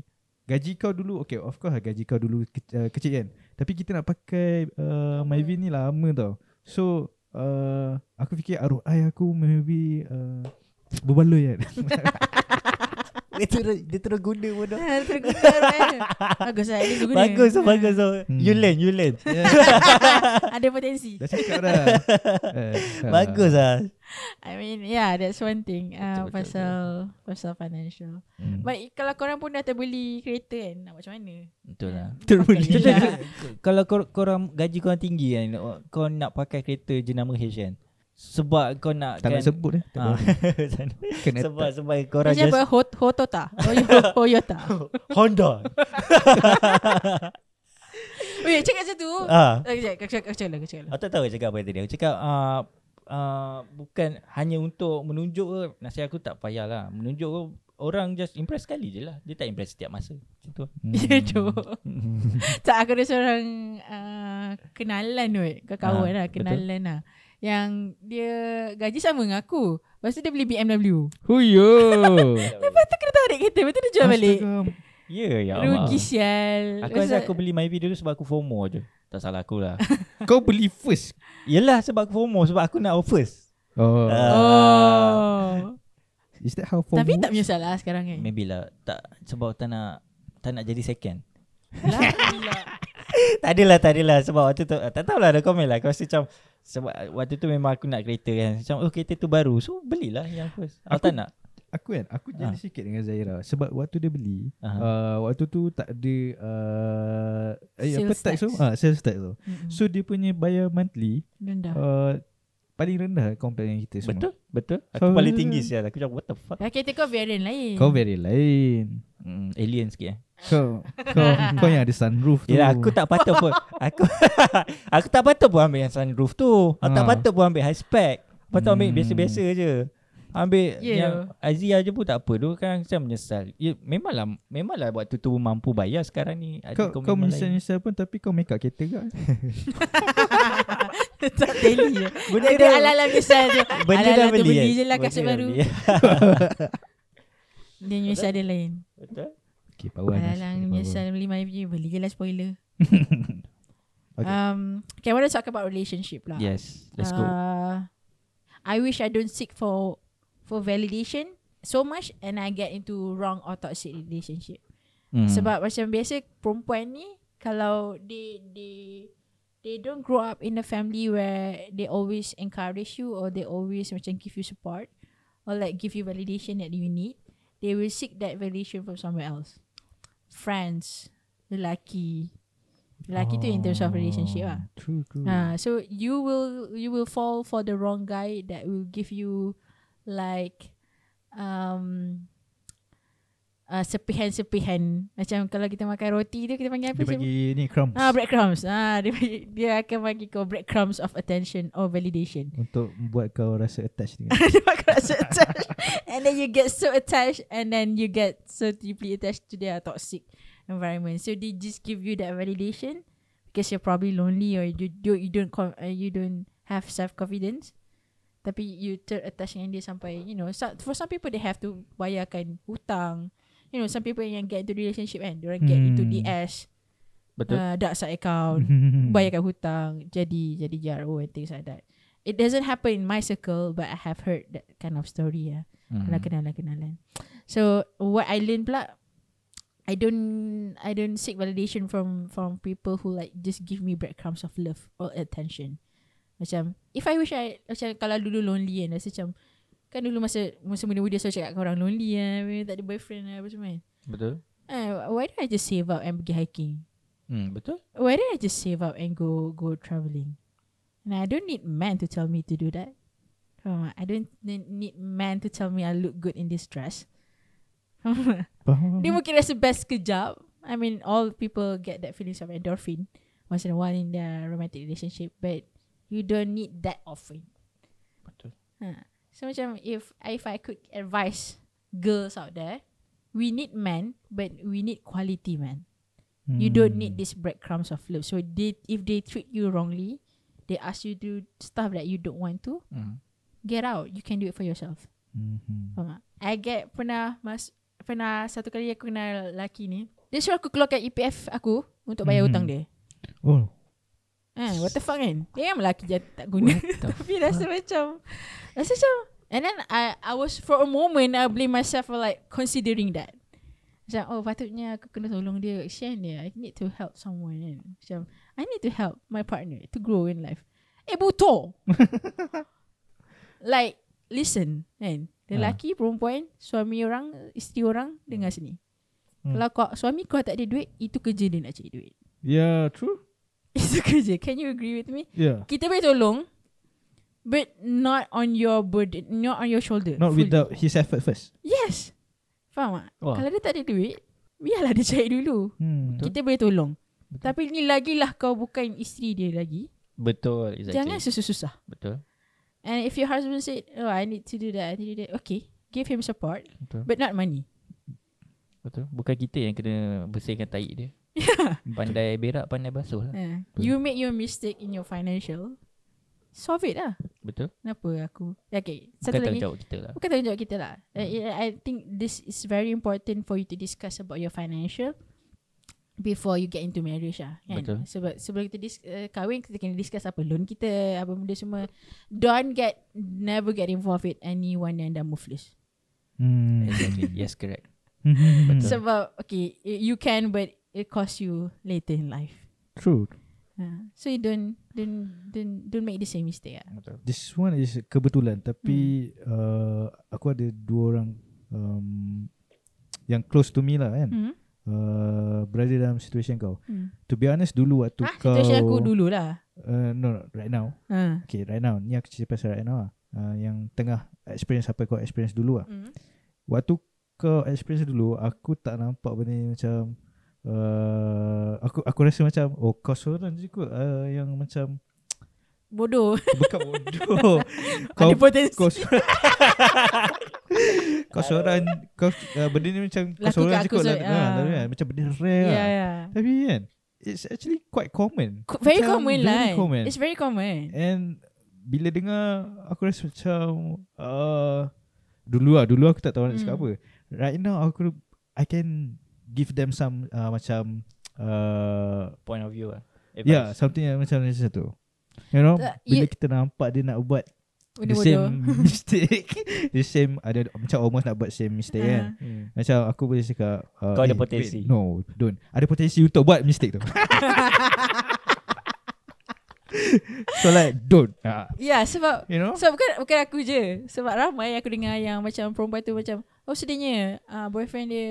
gaji kau dulu, okay, of course gaji kau dulu ke- uh, kecil kan. Tapi kita nak pakai uh, Myvi ni lama tau. So uh, aku fikir R O I aku maybe uh, berbaloi kan. Dia terus, dia terus guna pun dah. Ah, terus guna. Bagus lah, dia guna. Bagus lah, bagus lah. Hmm. You learn, you learn. Ada potensi. Dah cakap dah. uh, Bagus lah. I mean, yeah, that's one thing. Uh, Betul, betul, pasal pasal financial. Hmm. But kalau korang pun dah terbeli kereta kan, nak macam mana? Betul lah. Terbeli. Pakai je lah. Kalau kor, korang gaji korang tinggi kan, kau nak pakai kereta jenama H kan, sebab kau nak Tak kan, nak sebut eh. Tak ah, boleh. Kena sebab tak. sebab korang Macam just apa? Hot, Hotota? Toyo- Toyota? Honda. Wait, cakap macam tu. ah, Eh, Kejap, kejap, kejap lah, kejap lah. aku tak tahu aku cakap apa tadi. Aku cakap uh, uh, bukan hanya untuk menunjuk ke, nasihat aku tak payahlah. Menunjuk ke, orang just impress sekali je lah. Dia tak impress setiap masa. Macam tu. Ya tu. Tak, aku ada seorang uh, kenalan weh. Kau kawan Ah, lah, kenalan lah. Yang dia gaji sama dengan aku. Lepas tu dia beli B M W. Huyo. Lepas tu kena tarik kereta. Lepas tu dia jual balik. Astaga. Ya, ya Allah. Rugi sial. Aku rasa aku beli Myvi dulu sebab aku FOMO je. Tak salah aku lah. Kau beli first. Yelah sebab aku FOMO. Sebab aku nak first. Oh. Ah. Oh. Is that how Tapi FOMO tak menyesal lah sekarang kan. Maybe lah. Tak, sebab tak nak tak nak jadi second. Lah, gila. Tak adalah, tak adalah. Sebab waktu tu, tak tahulah ada komen lah. Aku rasa macam, sebab waktu tu memang aku nak kereta kan. Macam, oh kereta tu baru. So, belilah yang first. Aku, Aku- tak nak. Aku kan Aku Ah. jealous sikit dengan Zaira. Sebab waktu dia beli Aha. uh, waktu tu tak ada uh, eh, apa Sales tax tu tax. ah, Sales tax tu. Mm-mm. So dia punya bayar monthly Rendah. uh, paling rendah compare dengan kita semua. Betul? Betul? Aku So- paling tinggi sial. Aku macam, what the fuck? Dah kereta kau variant lain. Kau very lain. Hmm, alien sikit eh. Kau kau kau yang ada sunroof tu. Yelah, aku tak patut pun. Aku aku tak patut pun ambil yang sunroof tu. Aku tak Ha. patut pun ambil high spec. Patut ambil Hmm. biasa-biasa je. Ambil Yeah. yang Azia je pun tak apa tu kan, saya menyesal. Ya, memanglah memanglah waktu tu mampu bayar, sekarang ni ada Kau kau komitmen lain. menyesal pun tapi kau make up kereta ke? Tak daily je. Benda Ada dah- ala-ala misal je. Benda dah Ala-ala tu beli beli kan? je lah Benda kasut dah baru. beli. Dia misal dia lain. Betul? Okay, power. Ala-ala misal beli my view. Beli je lah spoiler. Okay. Um, okay, I want to talk about relationship lah. Yes, let's go. Uh, I wish I don't seek for for validation so much and I get into wrong or toxic relationship. Hmm. Sebab macam biasa perempuan ni kalau they they they don't grow up in a family where they always encourage you or they always macam give you support or like give you validation that you need, they will seek that validation from somewhere else. Friends, lelaki. Lelaki tu in terms of relationship lah. True, true. Ah, so you will you will fall for the wrong guy that will give you like um uh, sepihan-sepihan. Macam kalau kita makan roti tu kita panggil apa? Dia Macam- bagi ni crumbs Ah, breadcrumbs. Ah, dia bagi, dia akan bagi kau breadcrumbs of attention or validation. untuk buat kau rasa attached dengan. Dia akan rasa attached. And then you get so attached and then you get so deeply attached to their toxic environment. So they just give you that validation because you're probably lonely or you do you don't com- uh, you don't have self confidence. Tapi you ter-attach dengan dia sampai, you know, so, for some people they have to bayarkan hutang. You know, some people yang get into relationship kan, diorang get Hmm. into D S, Betul? uh, dark side account, bayarkan hutang, jadi jadi J R O and things like that. It doesn't happen in my circle, but I have heard that kind of story ya. Hmm. Kalau kenalan-kenalan. So what I learned pula, I don't I don't seek validation from from people who like just give me breadcrumbs of love or attention. Macam if I wish I macam kalau dulu lonely kan, rasa macam kan dulu masa masa muda-muda saya cakap kat orang lonely lah, tak ada boyfriend lah apa semua kan. Betul? Eh, why don't I just save up and pergi hiking? Hmm, betul? Why don't I just save up and go go travelling? And I don't need man to tell me to do that. Oh, I don't need man to tell me I look good in this dress. Faham? Dia mungkin rasa best sekejap. I mean, all people get that feelings of endorphin once in a while in their romantic relationship, but you don't need that often. Betul. Ha. So macam if if I could advise girls out there, we need men, but we need quality man. You don't need these breadcrumbs of love. So they, if they treat you wrongly, they ask you to do stuff that you don't want to, Hmm. get out. You can do it for yourself. Mhm. Faham tak? I get pernah mas pernah satu kali aku kenal lelaki ni. Dia suruh aku keluarkan E P F aku untuk bayar Mhm. hutang dia. Oh. Eh, what the fuck kan? Dia kan lelaki je tak guna. Tapi rasa macam rasa macam, and then I I was for a moment I blame myself for like considering that. Macam oh patutnya aku kena tolong dia. Kesian dia. I need to help someone kan. Macam I need to help my partner to grow in life. Eh buto. Like listen kan. Lelaki, perempuan, suami orang, isteri orang, dengar sini. Hmm. Kalau kau, suami kau tak ada duit, itu kerja dia nak cari duit. Yeah, true. Itu kerja. Can you agree with me? Yeah. Kita boleh tolong, but not on your burden, not on your shoulder. Not fully. without his effort first. Yes. Faham tak? Wah. Kalau dia tak ada duit, biarlah dia cari dulu. Hmm. Betul. Kita boleh tolong. Betul. Tapi ni lagilah kau bukan isteri dia lagi. Betul, exactly. Jangan susah-susah. Betul. And if your husband said, oh I need to do that, I need to do that. Okay, give him support, Betul. but not money. Betul. Bukan kita yang kena bersihkan tahi dia. Yeah. Pandai berak, pandai basuh lah. Uh, you make your mistake in your financial, solve it lah. Betul. Kenapa aku? Okay, Bukan satu lagi. tanggungjawab kita lah. Bukan tanggungjawab kita lah. Uh, I think this is very important for you to discuss about your financial before you get into marriage lah. Kan? Betul. Sebab sebelum kita dis- uh, kahwin, kita kena discuss apa loan kita, apa benda semua. Don't get, never get involved with anyone yang dah moveless. Hmm. Exactly. Yes, correct. Betul. Sebab, okay, you can but it costs you later in life. True. Uh, so you don't, don't, don't, don't make the same mistake lah. Betul. This one is kebetulan. Tapi hmm. uh, aku ada dua orang um, yang close to me lah kan. Hmm? Uh, berada dalam situation kau. Hmm. To be honest, dulu waktu Ah, kau situasi aku dulu lah. uh, No, right now. Uh. Okay, right now. Ni aku cerita pasal right now lah. Uh, yang tengah experience apa kau experience dulu lah. Hmm. Waktu kau experience dulu, aku tak nampak benda ni macam uh, aku aku rasa macam oh kau seorang je kot uh, yang macam Bodoh. bukan bodoh. kau Ada potensi. kau kau seorang kau uh, benda ni macam kau Laku seorang kat je aku kot lah, se- lah, ah. lah, macam benda rare Yeah, lah. yeah. Tapi kan it's actually quite common. Co- Very Macam common lah. very common. It's very common. And bila dengar aku rasa macam uh, dulu lah dulu aku tak tahu nak cakap Hmm. apa. Right now aku I can give them some uh, macam uh, Point of view lah. yeah, something yang macam macam tu. You know, Tak, bila ya- kita nampak dia nak buat Benda the bodoh. same mistake, the same ada macam almost nak buat same mistake Ah. kan. Hmm. Macam aku boleh cakap uh, Kau ada eh, potensi. wait, no, don't. Ada potensi untuk buat mistake tu. So like don't. Uh, Ya, sebab you know? sebab bukan bukan aku je. Sebab ramai aku dengar yang macam perempuan tu macam oh sedihnya uh, boyfriend dia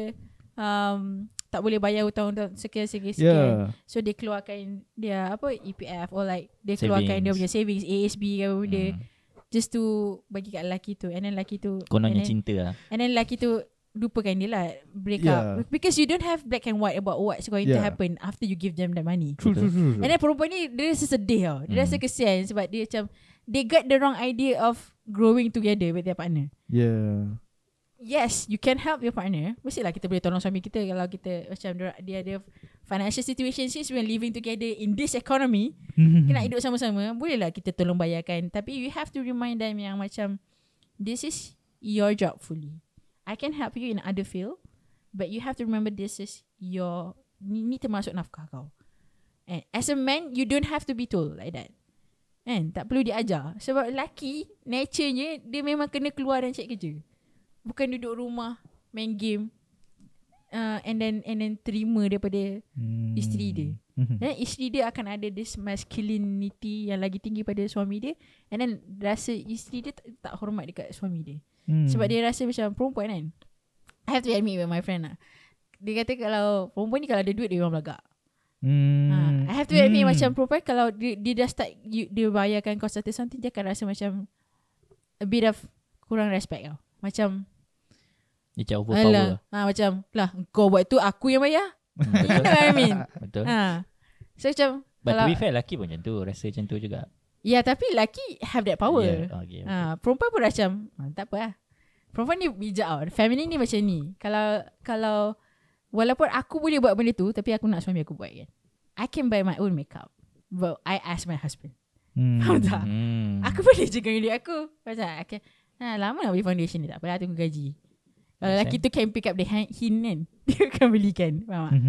um, tak boleh bayar hutang-hutang sekian-sekian sekian. Yeah. So dia keluarkan dia apa E P F or like dia keluarkan dia Savings. punya savings A S B ke apa benda Hmm. just to bagi kat lelaki tu, and then lelaki tu Kononnya and then, cinta lah. and then lelaki tu lupakan dia lah, break Yeah. up because you don't have black and white about what's going to Yeah. happen after you give them the money. True, true, true, true. And then perempuan ni dia rasa sedih tau. Dia Hmm. rasa kesian sebab dia macam they got the wrong idea of growing together with their partner. Yeah. Yes, you can help your partner. Mestilah kita boleh tolong suami kita kalau kita macam dia, dia ada financial situation since we're living together in this economy. Kita nak hidup sama-sama, bolehlah kita tolong bayarkan. Tapi you have to remind them yang macam this is your job fully. I can help you in other field, but you have to remember this is your, ni, ni termasuk nafkah kau. And as a man, you don't have to be told like that. Kan? Tak perlu diajar. Sebab lelaki, nature-nya, dia memang kena keluar dan cari kerja. Bukan duduk rumah, main game, uh, and then and then terima daripada Hmm. isteri dia. Mhm. Dan isteri dia akan ada this masculinity yang lagi tinggi pada suami dia, and then rasa isteri dia tak, tak hormat dekat suami dia. Hmm. Sebab dia rasa macam perempuan kan. I have to admit with my friend lah. Dia kata kalau perempuan ni kalau ada duit dia memang belagak. Hmm. Ha, I have to admit Hmm. macam perempuan kalau dia, dia dah start you, dia bayarkan cost of something, dia akan rasa macam a bit of kurang respect tau. Macam Dia macam overpower alah, lah. ha, macam lah kau buat tu aku yang bayar. Hmm, You know Betul. what I mean? Betul. Ha. So macam But kalau to be fair, lelaki pun macam tu. Rasa macam tu juga. ya tapi lelaki have that power. Yeah, okay, okay. Ha, perempuan pun macam ha, tak apa lah. Perempuan ni bijak tau. Family ni macam ni. Kalau kalau walaupun aku boleh buat benda tu, tapi aku nak suami aku buat kan. I can buy my own makeup, but I ask my husband. Hmm. Faham tak? Hmm. Aku boleh je dengan duit aku. Macam okay, ha, lama nak beli foundation ni, tak apalah tunggu gaji. Kalau lelaki tu can pick up the hand, hint kan, dia akan belikan. Faham tak?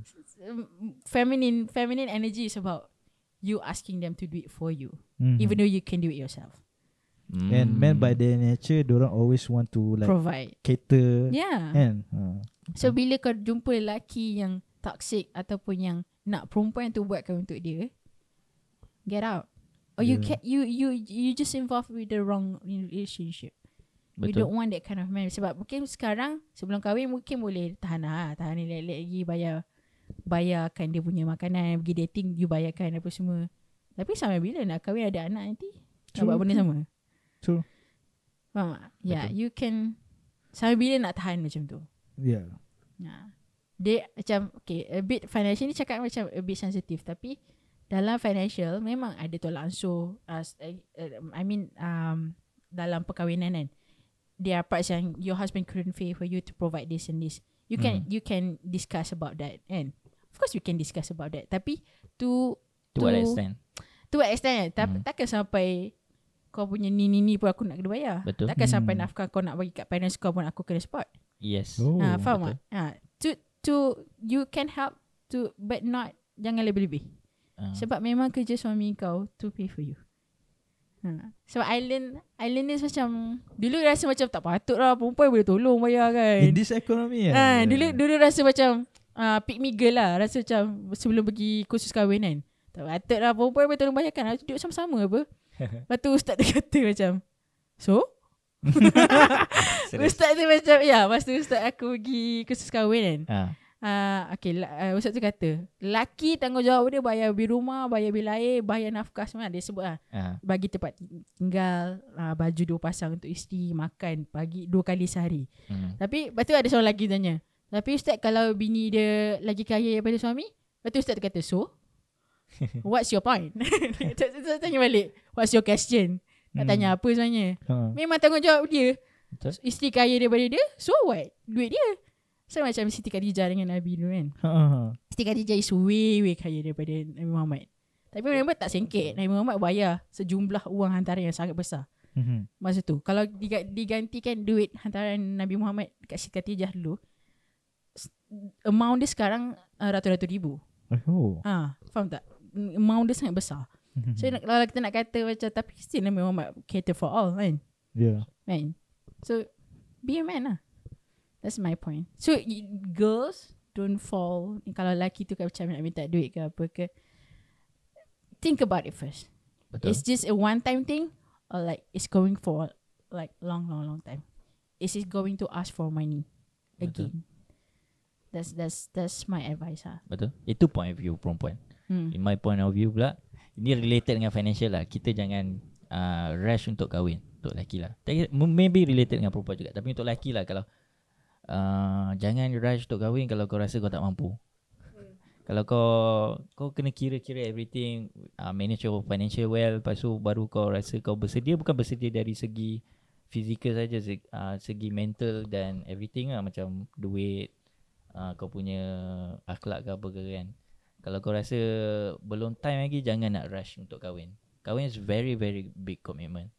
Feminine feminine energy is about you asking them to do it for you, even though you can do it yourself. Mm. And men by their nature, diorang always want to like Provide. cater. Yeah. Kan? Uh. So bila kau jumpa lelaki yang toxic ataupun yang nak perempuan tu buatkan untuk dia, get out. Or you Yeah. can you you you just involved with the wrong relationship. You Betul. don't want that kind of man. Sebab mungkin sekarang sebelum kahwin mungkin boleh tahan lah, tahan ni lagi bayar bayarkan dia punya makanan, pergi dating you bayarkan apa semua. Tapi sampai bila nak kahwin ada anak nanti? Nak buat benda sama? True. Faham tak? Yeah, Betul. you can. Sampai bila nak tahan macam tu? Yeah. Nah, dia macam okay, a bit financial ni cakap macam a bit sensitive, tapi dalam financial memang ada tolak ansur. Uh, uh, I mean um, dalam perkahwinan kan, there are parts yang your husband couldn't pay for you to provide this and this. You can Hmm. you can discuss about that, and of course we can discuss about that. Tapi to To what extent? to what extent? Tapi Hmm. takkan sampai kau punya ni ni ni pun aku nak kena bayar. Betul. Takkan sampai Hmm. nafkah kau nak bagi kat parents kau pun aku kena support. Yes. Oh. Ha, faham betul. tak? Ha, to to you can help to, but not, jangan lebih-lebih. Uh, Sebab memang kerja suami kau to pay for you. Ha. So I learn I learn this macam dulu rasa macam tak patut lah perempuan boleh tolong bayar kan. In this economy Ha, kan. dulu dulu rasa macam uh, pick me girl lah. Rasa macam sebelum pergi kursus kahwin kan. Tak patut lah perempuan boleh tolong bayarkan. Duduk sama-sama apa. Lepas tu ustaz tu kata macam, so? Serius. Ustaz tu macam, ya, lepas tu ustaz aku pergi kursus kahwin kan. Ha. Uh, okay, uh, ustaz tu kata, lelaki tanggungjawab dia bayar bil rumah, bayar bil air, bayar nafkah semua. Dia sebut lah. Ha. Bagi tempat tinggal, uh, baju dua pasang untuk isteri, makan pagi dua kali sehari. Hmm. Tapi lepas tu ada seorang lelaki tanya, tapi ustaz kalau bini dia lagi kaya daripada suami? Lepas tu ustaz tu kata, so? What's your point? Ustaz tanya balik, what's your question? Nak Hmm. tanya apa sebenarnya? Ha. Memang tanggungjawab dia. Betul. Isteri kaya daripada dia, so what? Duit dia. So macam Siti Khadijah dengan Nabi dulu kan. Ha, ha. Siti Khadijah is way way kaya daripada Nabi Muhammad. Tapi Nabi Muhammad tak sengket. Nabi Muhammad bayar sejumlah wang hantaran yang sangat besar Mhm. masa tu. Kalau diga- digantikan duit hantaran Nabi Muhammad dekat Siti Khadijah dulu, s- amount dia sekarang uh, ratus-ratus ribu. Oh. Ha, faham tak? Amount dia sangat besar. Mhm. So nak, kalau kita nak kata macam, tapi still Nabi Muhammad cater for all kan. Yeah. Kan? So be a man lah. That's my point. So y- girls don't fall. Kalau lelaki tu macam nak minta duit ke apa ke, think about it first. Betul. It's just a one time thing, or like it's going for like long long long time. Is it going to ask for money Betul. again? That's that's that's my advice lah. Betul. Itu point of view perempuan. Hmm. In my point of view pula, ini related dengan financial lah. Kita jangan uh, rush untuk kahwin. Untuk lelaki lah. Tak kira- Maybe related dengan perempuan juga. Tapi untuk lelaki lah, kalau uh, jangan rush untuk kahwin kalau kau rasa kau tak mampu. Hmm. Kalau kau kau kena kira-kira everything, uh, manage your financial well, lepas tu baru kau rasa kau bersedia. Bukan bersedia dari segi fizikal saja, segi, uh, segi mental dan everything lah. Macam duit, uh, kau punya akhlak ke apa ke kan. Kalau kau rasa belum time lagi, jangan nak rush untuk kahwin. Kahwin is very very big commitment.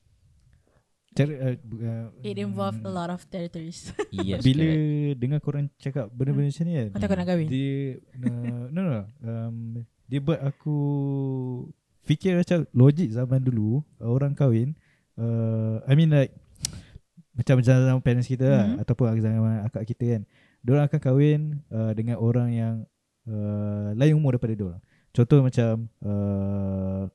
Cara, uh, uh, It involved a lot of territories. Yes, bila correct. dengar korang cakap benda-benda macam ni kan, Kau takut nak kahwin? dia uh, no no um, dia buat aku fikir macam logik zaman dulu orang kahwin, uh, I mean like macam zaman parents kita lah, Mhm. ataupun zaman akak kita kan, diorang akan kahwin uh, dengan orang yang uh, lain umur daripada diorang. Contoh macam uh,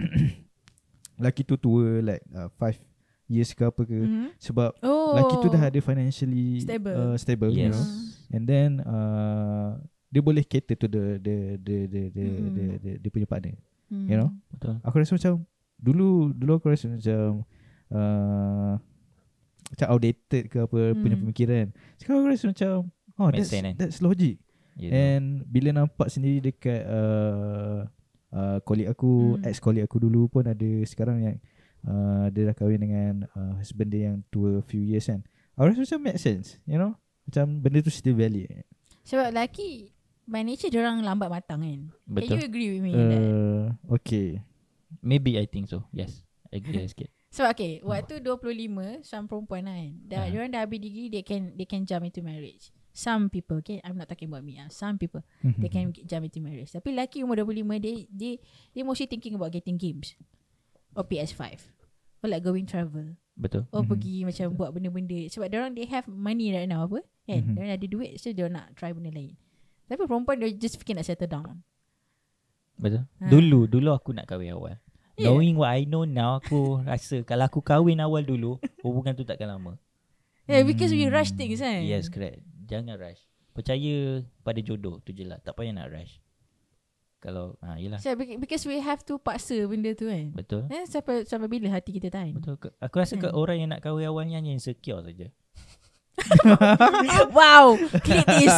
lelaki tu tua like uh, five years ke apa ke, Mhm. sebab Oh. lelaki tu dah ada financially Stable. uh, stable you Yes. know. And then uh, dia boleh cater to the the the the the, Hmm. the, the, dia punya partner. Hmm. You know? Betul. Aku rasa macam dulu dulu aku rasa macam uh, macam outdated ke apa Hmm. punya pemikiran. Sekarang aku rasa macam oh Make that's sense, kan? that's logic. You know. And bila nampak sendiri dekat uh, uh, colleague aku, Hmm. ex colleague aku dulu pun ada sekarang yang uh, dia dah kahwin dengan uh, husband dia yang tua few years kan. Aku rasa macam make sense, you know? Macam benda tu still valid. Sebab lelaki by nature diorang lambat matang kan. Can Betul. you agree with me in that? Uh, okay. Maybe I think so. Yes. I agree sikit. Sebab okay, waktu dua puluh lima seorang perempuan kan, dah Ah. diorang dah habis degree, they can they can jump into marriage. Some people, okay, I'm not talking about me. Ah, some people they can jump into marriage. Tapi lelaki umur dua puluh lima, they they they mostly thinking about getting games or P S five or like going travel Betul. or Mhm. pergi macam buat benda-benda. Sebab diorang they have money right now apa kan, Mhm. diorang ada duit, so diorang nak try benda lain. Tapi perempuan dia just fikir nak settle down. Betul. Ha. Dulu dulu aku nak kahwin awal. Yeah. Knowing what I know now, aku rasa kalau aku kahwin awal dulu, hubungan tu takkan lama. Yeah, because we rush things kan. Yes, correct. Jangan rush. Percaya pada jodoh tu je lah. Tak payah nak rush. Kalau ha yalah. So, bec- because we have to paksa benda tu kan. Betul. Eh, sampai sampai bila hati kita tahan? Betul. Ke- Aku rasa ke Hmm. orang yang nak kahwin awal ni hanya insecure saja. Wow, click this.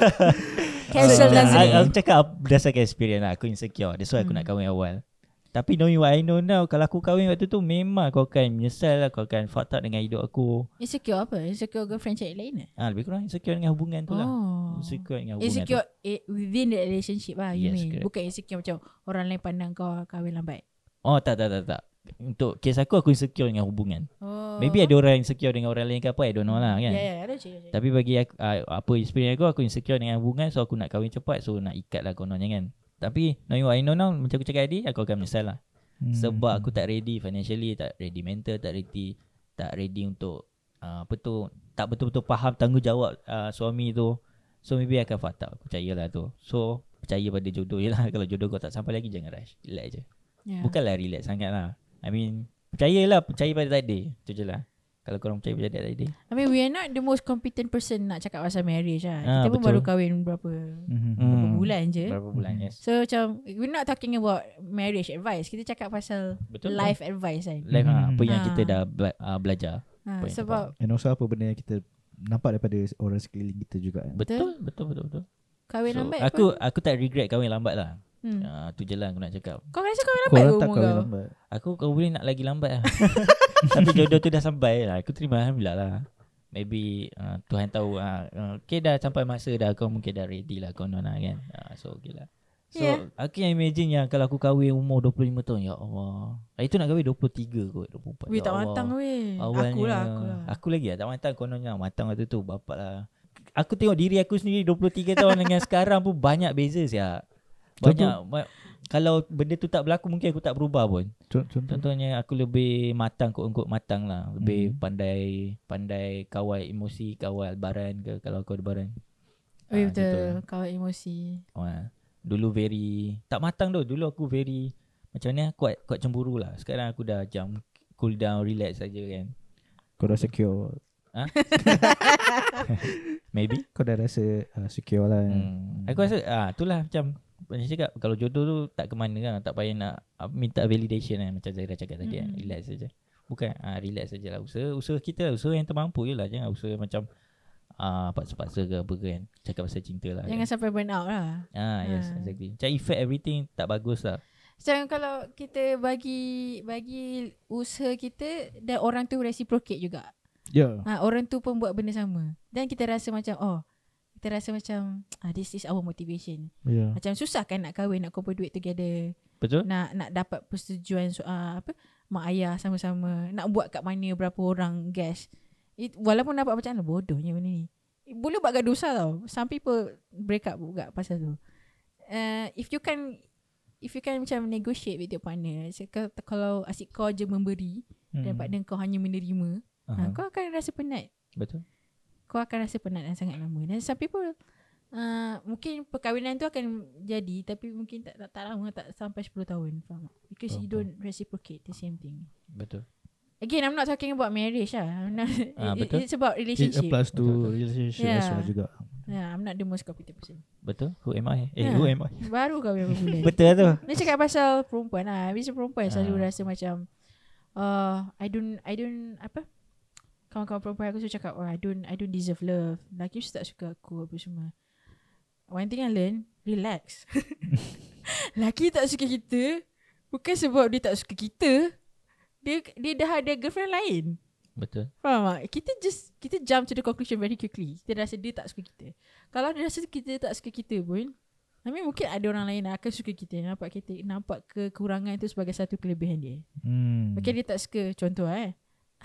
Cancel So, dan I- Aku sini. cakap berdasarkan experience lah. Aku insecure. That's why aku Hmm. nak kahwin awal. Tapi knowing what I know now, kalau aku kahwin waktu tu, memang kau akan menyesal lah. Kau akan fucked up dengan hidup aku. Insecure apa? Insecure girlfriend cari lain eh? Ah, lebih kurang insecure dengan hubungan tu lah. Oh. Insecure dengan hubungan Insecure tu. eh, within the relationship lah, you Yes, mean. correct. Bukan insecure macam orang lain pandang kau kahwin lambat. Oh, tak, tak, tak, tak. Untuk kes aku, aku insecure dengan hubungan. Oh. Maybe ada orang insecure dengan orang lain ke apa, I don't know lah kan. Ya, ya, ada cik. Tapi bagi aku, uh, apa experience aku, aku insecure dengan hubungan. So aku nak kahwin cepat. So nak ikat lah kononnya kan. Tapi knowing what I know now, macam aku cakap tadi, aku akan menyesal lah. Hmm. Sebab aku tak ready financially, tak ready mental, tak ready tak ready untuk uh, apa tu, tak betul-betul faham tanggungjawab uh, suami tu. So maybe akan fucked up. Aku percayalah tu. So percaya pada jodoh je lah. Kalau jodoh kau tak sampai lagi, jangan rush. Relax je. Yeah. Bukanlah relax sangat lah. I mean, percayalah, percaya pada takdir. Itu je lah. Kalau korang percaya pada takdir. I mean, we are not the most competent person nak cakap pasal marriage lah. Ah, Kita pun betul. baru kahwin berapa Mhm. berapa Hmm. bulan je. Berapa bulan, Mhm. yes. So macam, we're not talking about marriage advice. Kita cakap pasal Betul. life advice kan. Life ah, apa yang Ah. kita dah bela- uh, belajar. Ha, Apa yang sebab And also apa benda yang kita nampak daripada orang sekeliling kita juga kan. Betul, betul, betul, betul. kahwin So, lambat aku pun. aku tak regret kahwin lambat lah. Hmm. Uh, tu je lah aku nak cakap. Kau rasa kahwin lambat Korang ke tak umur kahwin kau? lambat. Aku kau boleh nak lagi lambat lah. Tapi jodoh tu dah sampai lah. Aku terima alhamdulillah lah. Maybe uh, Tuhan tahu uh, uh, okay dah sampai masa dah, kau mungkin dah ready lah konon lah kan. Uh, so okay lah. So Yeah. aku yang imagine yang kalau aku kahwin umur dua puluh lima tahun, ya Allah. Hari tu nak kahwin dua puluh tiga kot, dua puluh empat. Weh Ya tak Allah. matang weh. Awalnya, Aku lah, aku lah. Aku lagi lah tak matang kononnya. Matang waktu tu bapak lah. Aku tengok diri aku sendiri dua puluh tiga tahun dengan sekarang pun banyak beza siap. Banyak ma- kalau benda tu tak berlaku, mungkin aku tak berubah pun. Contoh, contoh. Contohnya aku lebih matang, quote-unquote matang lah. Lebih Hmm. pandai pandai kawal emosi, kawal baran ke kalau kau ada baran. Weh Ah, betul. gitu. Kawal emosi. Wah, dulu very tak matang tu. Dulu aku very macam mana, kuat kuat cemburu lah. Sekarang aku dah jam cool down, relax saja kan. Kau dah secure. Maybe. Kau dah rasa uh, secure lah. Hmm. Aku rasa ah itulah macam macam cakap, kalau jodoh tu tak ke mana kan, tak payah nak uh, minta validation kan, macam Zaira cakap tadi kan. Hmm. Relax saja. Bukan ah relax sajalah. Usaha usaha kita, usaha yang termampu je lah. Jangan usaha macam ah paksa-paksa ke apa kan. Cakap pasal cinta lah. Jangan Kan. sampai burn out lah. Ah yes, Ah. exactly. Macam effect everything tak bagus lah. Macam kalau kita bagi bagi usaha kita dan orang tu reciprocate juga. Ya. Ha, orang tu pun buat benda sama. Dan kita rasa macam oh, kita rasa macam ah, this is our motivation. Ya. Macam susah kan nak kahwin, nak kumpul duit together. Betul? Nak nak dapat persetujuan so, uh, apa mak ayah sama-sama. Nak buat kat mana, berapa orang guest. It, walaupun dapat macam mana, bodohnya benda ni. Boleh buat gaduh besar tau. Some people break up juga pasal tu. Uh, if you can if you can macam negotiate with your partner. So, kalau asyik kau je memberi Hmm. dan partner kau hanya menerima, Aha. ha, kau akan rasa penat. Betul. Kau akan rasa penat dan sangat lama. Dan some people uh, mungkin perkahwinan tu akan jadi tapi mungkin tak tak, tak lama, tak sampai sepuluh tahun. Faham tak? Because you Faham, don't reciprocate the same thing. Betul. Again, I'm not talking about marriage lah. I'm not, Ah, it, betul. it's about It relationship. applies to Betul, betul. relationship Yeah. as well juga. Yeah, I'm not the most competent person. Betul. Who am I? Eh, Ya. who am I? Baru kahwin berapa bulan. Betul tu. Dia cakap pasal perempuan lah. Habis perempuan selalu Ah. rasa macam uh, I don't I don't apa? Kawan-kawan perempuan aku selalu cakap oh, I don't I don't deserve love. Lelaki mesti tak suka aku apa semua. One thing I learn, relax. Lelaki tak suka kita bukan sebab dia tak suka kita. Dia dia dah ada girlfriend lain. Betul. Faham tak? Kita just kita jump to the conclusion very quickly. Kita rasa dia tak suka kita. Kalau dia rasa kita tak suka kita pun, I mean mungkin ada orang lain akan suka kita, nampak kita, nampak kekurangan itu sebagai satu kelebihan dia. Hmm. Mungkin dia tak suka, contoh eh.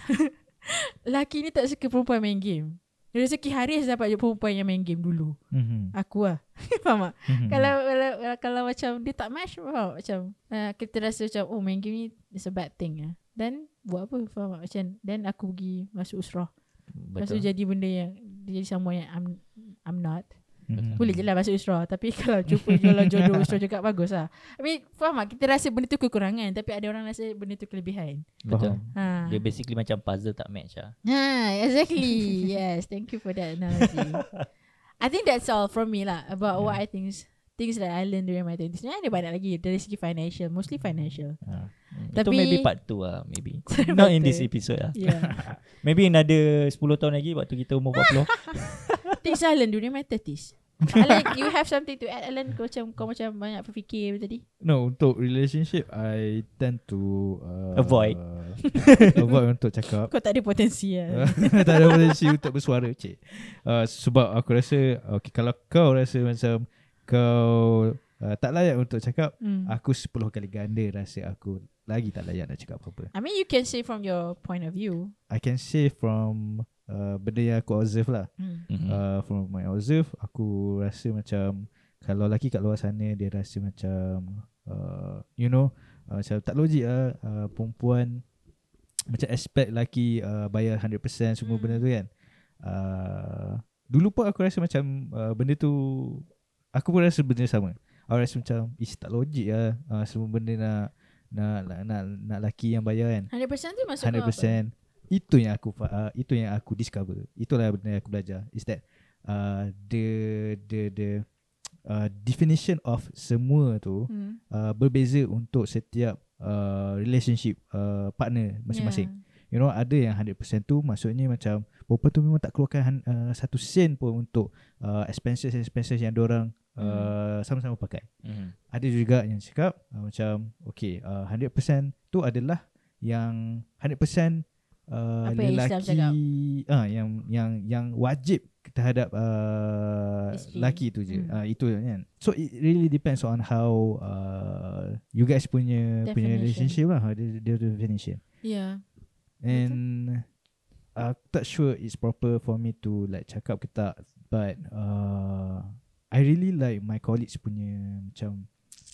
Laki ni tak suka perempuan main game. Rezeki Haris dapat je perempuan yang main game dulu. Mm-hmm. Aku lah. Faham tak? Mm-hmm. Kalau, kalau kalau macam dia tak match, faham? Macam uh, kita rasa macam oh main game ni is a bad thing lah. Then buat apa? Faham tak? Macam then aku pergi masuk usrah. Lepas tu jadi benda yang jadi sama yang I'm I'm not. Mm-hmm. Boleh je lah masuk usrah. Tapi kalau jumpa jualan jodoh usrah juga bagus lah. I mean faham tak? Kita rasa benda tu kekurangan, tapi ada orang rasa benda tu kelebihan. Betul. Ha. Dia basically macam puzzle tak match lah. Ha, exactly. Yes, thank you for that analogy. I think that's all from me lah about yeah. what I think things that I learned during my twenties. Sebenarnya ada banyak lagi dari segi financial, mostly financial. Ha. Tapi itu maybe part two lah, maybe. Not in this episode lah. Yeah. Maybe another sepuluh tahun lagi waktu kita umur empat puluh. Things I learned during my thirties. Alan, you have something to add, Alan? Kau macam kau macam banyak berfikir tadi. No, untuk relationship I tend to uh, Avoid. Avoid untuk cakap. Kau tak ada potensi lah. Tak ada potensi untuk bersuara, cik. Uh, sebab aku rasa okay, kalau kau rasa macam kau uh, tak layak untuk cakap, Hmm. aku sepuluh kali ganda rasa aku lagi tak layak nak cakap apa-apa. I mean you can say from your point of view. I can say from uh, benda yang aku observe lah. Hmm. Mm-hmm. Uh, from my observe, aku rasa macam kalau lelaki kat luar sana dia rasa macam uh, you know uh, macam tak logik lah uh, perempuan macam expect lelaki uh, bayar one hundred percent semua Hmm. benda tu kan. Uh, dulu pun aku rasa macam uh, benda tu aku pun rasa benda sama. Aku rasa macam ish tak logik lah uh, semua benda nak nak nak nak, nak lelaki yang bayar kan. one hundred percent tu maksud one hundred kau apa? percent itu yang aku uh, itu yang aku discover. Itulah benda yang aku belajar is that uh, the the the uh, definition of semua tu Hmm. uh, berbeza untuk setiap uh, relationship uh, partner masing-masing. Yeah. You know, ada yang one hundred percent tu maksudnya macam perempuan tu memang tak keluarkan uh, satu sen pun untuk uh, expenses expenses yang diorang uh, sama-sama pakai. Mm-hmm. Ada juga yang cakap uh, macam okay, uh, one hundred percent tu adalah yang one hundred percent uh, Apa yang Islam lelaki cakap? uh, yang yang yang wajib terhadap uh, Isteri. lelaki tu je. Hmm. Uh, itu kan. So it really depends on how uh, you guys punya punya Definition. relationship lah, the, the definition. Yeah. And aku tak sure it's proper for me to like cakap ke tak, but uh, I really like my colleagues punya macam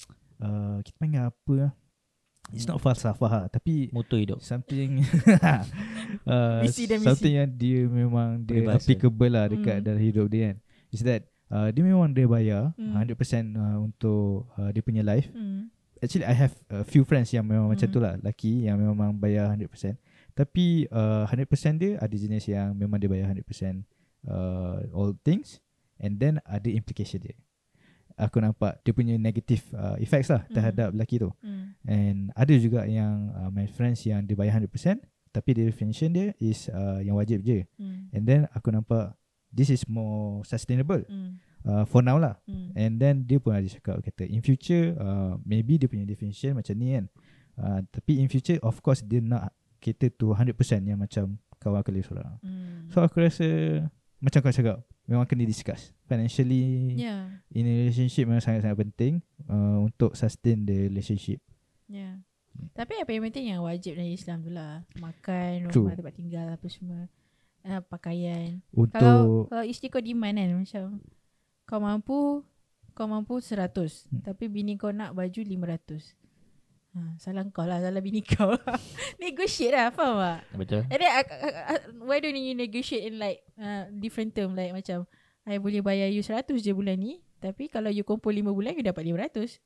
uh, kita panggil apa lah, it's not falsafah lah, tapi Moto hidup. something uh, Misi dan misi. something yang dia memang dia Peribahasa. applicable lah dekat Hmm. dalam hidup dia kan, is that uh, dia memang dia bayar Hmm. one hundred percent uh, untuk uh, dia punya life. Hmm. Actually I have a few friends yang memang Hmm. macam tu lah, lelaki yang memang bayar one hundred percent. Tapi uh, one hundred percent dia ada jenis yang memang dia bayar one hundred percent uh, all things, and then ada implication dia. Aku nampak dia punya negative uh, effects lah Hmm. terhadap lelaki tu. Hmm. And ada juga yang uh, my friends yang dia bayar one hundred percent tapi the definition dia is uh, yang wajib je. Hmm. And then aku nampak this is more sustainable Hmm. uh, for now lah. Hmm. And then dia pun ada cakap kata in future uh, maybe dia punya definition macam ni kan. Uh, tapi in future of course dia nak cater to one hundred percent yang macam kawan kelih seorang. Hmm. So aku rasa macam kau cakap memang kena discuss. Financially Yeah. in a relationship memang sangat-sangat penting uh, untuk sustain the relationship. Yeah. Tapi apa yang penting yang wajib dari Islam tu lah. Makan, True. rumah, tempat tinggal apa semua. Uh, pakaian. Untuk Kalau kalau isteri kau demand kan macam kau mampu kau mampu seratus Hmm. tapi bini kau nak baju lima ratus. Ha, salah kau lah, salah bini kau. Negotiate lah, faham tak? Betul. And then, uh, uh, uh, why don't you negotiate in like uh, different term, like macam I boleh bayar you seratus je bulan ni, tapi kalau you kumpul lima bulan you dapat lima ratus.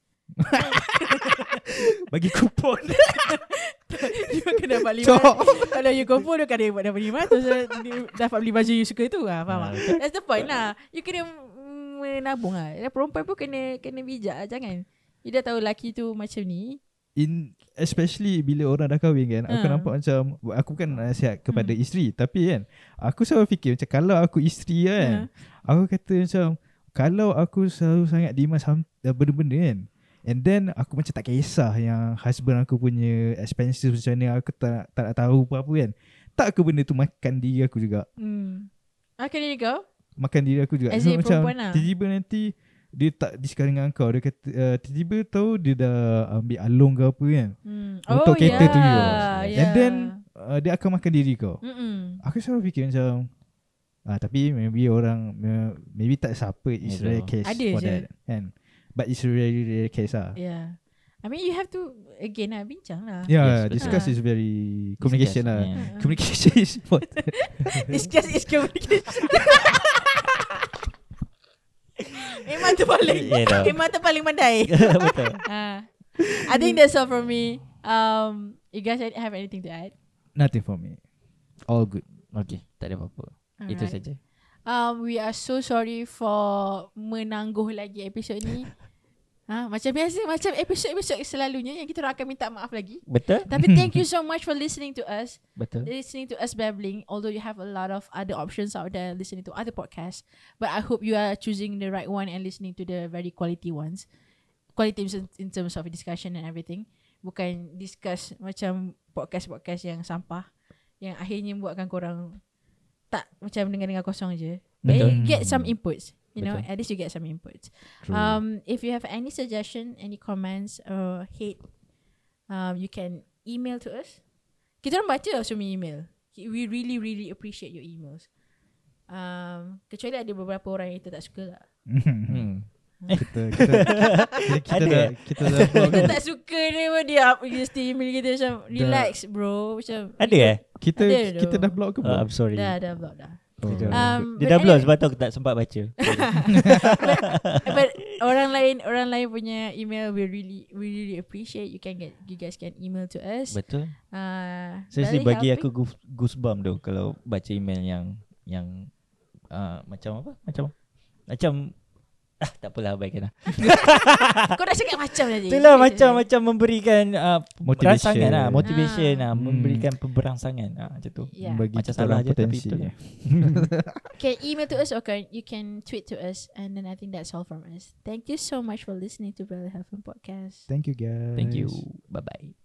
bagi kupon. You akan dapat lima ratus. Kalau you kumpul you akan dapat dapat lima ratus. You dapat beli baju you suka tu lah, faham tak? That's the point lah. You kena menabung lah. Perempuan pun kena kena bijak lah. Jangan you dah tahu lelaki tu macam ni. In especially bila orang dah kahwin kan, aku Ha. nampak macam aku bukan nasihat kepada Hmm. isteri, tapi kan aku selalu fikir macam kalau aku isteri kan, aku kata macam kalau aku selalu sangat demand sam- benda-benda kan, and then aku macam tak kisah yang husband aku punya expenses macam ni, aku tak tak nak tahu apa-apa kan, tak ke benda tu makan diri aku juga, Hmm. Ah, kena kau? makan diri aku juga. As So a macam perempuan lah. tiba-tiba nanti dia tak discuss dengan kau. Dia kata uh, tiba-tiba tahu dia dah ambil alung ke apa kan. Hmm. Untuk Oh cater yeah, to you. yeah. And then uh, dia akan makan diri kau. Mm-mm. Aku selalu fikir macam ah, tapi maybe orang maybe tak siapa is Betul. rare case Ada for je. that kan. But it's really rare case lah. Yeah. I mean you have to again lah bincang lah. Yeah, Yes, discuss betul. is very communication Discuss, lah. yeah. Uh-uh. Communication is important. Discuss is communication. Memang tu paling Yeah, dah. Memang tu paling pandai. Betul. uh, I think that's all from me. Um, you guys have anything to add? Nothing for me. All good. Okay, tak ada apa-apa. Itu Alright. saja. Um, we are so sorry for menangguh lagi episod ni. Ha, macam biasa, macam episod-episod selalunya yang kita orang akan minta maaf lagi. Betul? Tapi thank you so much for listening to us. Betul. Listening to us babbling, although you have a lot of other options out there listening to other podcasts, but I hope you are choosing the right one and listening to the very quality ones. Quality in, in terms of discussion and everything. Bukan discuss macam podcast-podcast yang sampah yang akhirnya buatkan korang tak macam dengar-dengar kosong je. Betul. Eh, get some inputs. You know, Betul. at least you get some inputs. True. Um, if you have any suggestion, any comments or hate, um, you can email to us. Kita orang baca semua email. We really really appreciate your emails. Um, kecuali ada beberapa orang yang kita tak suka lah. Hmm. kita kita kita, kita Ada. dah kita dah vlog Kita kan? tak suka dia pun dia up dia still email kita macam relax bro macam Ada eh? Kita Ada kita tu. dah vlog ke Uh, belum? I'm sorry. dah dah block dah. Oh. Um, Dia but dah belum anyway- sebab tu aku tak sempat baca. But orang lain orang lain punya email we really we really appreciate. You can get you guys can email to us. Betul. Uh, Seriously very bagi helping. aku goose- goosebump tu kalau baca email yang yang uh, macam apa? Macam macam ah tak apalah abaikan lah. Kau dah cakap macam tadi. Itulah macam macam memberikan uh, Motivation. berangsangan lah, motivation Ah. lah, Hmm. memberikan pemberangsangan ah macam tu. Yeah. Bagi Macam kita salah orang je, tapi potensi. betul lah. Can email to us or can you can tweet to us, and then I think that's all from us. Thank you so much for listening to Belly Health Podcast. Thank you guys. Thank you. Bye bye.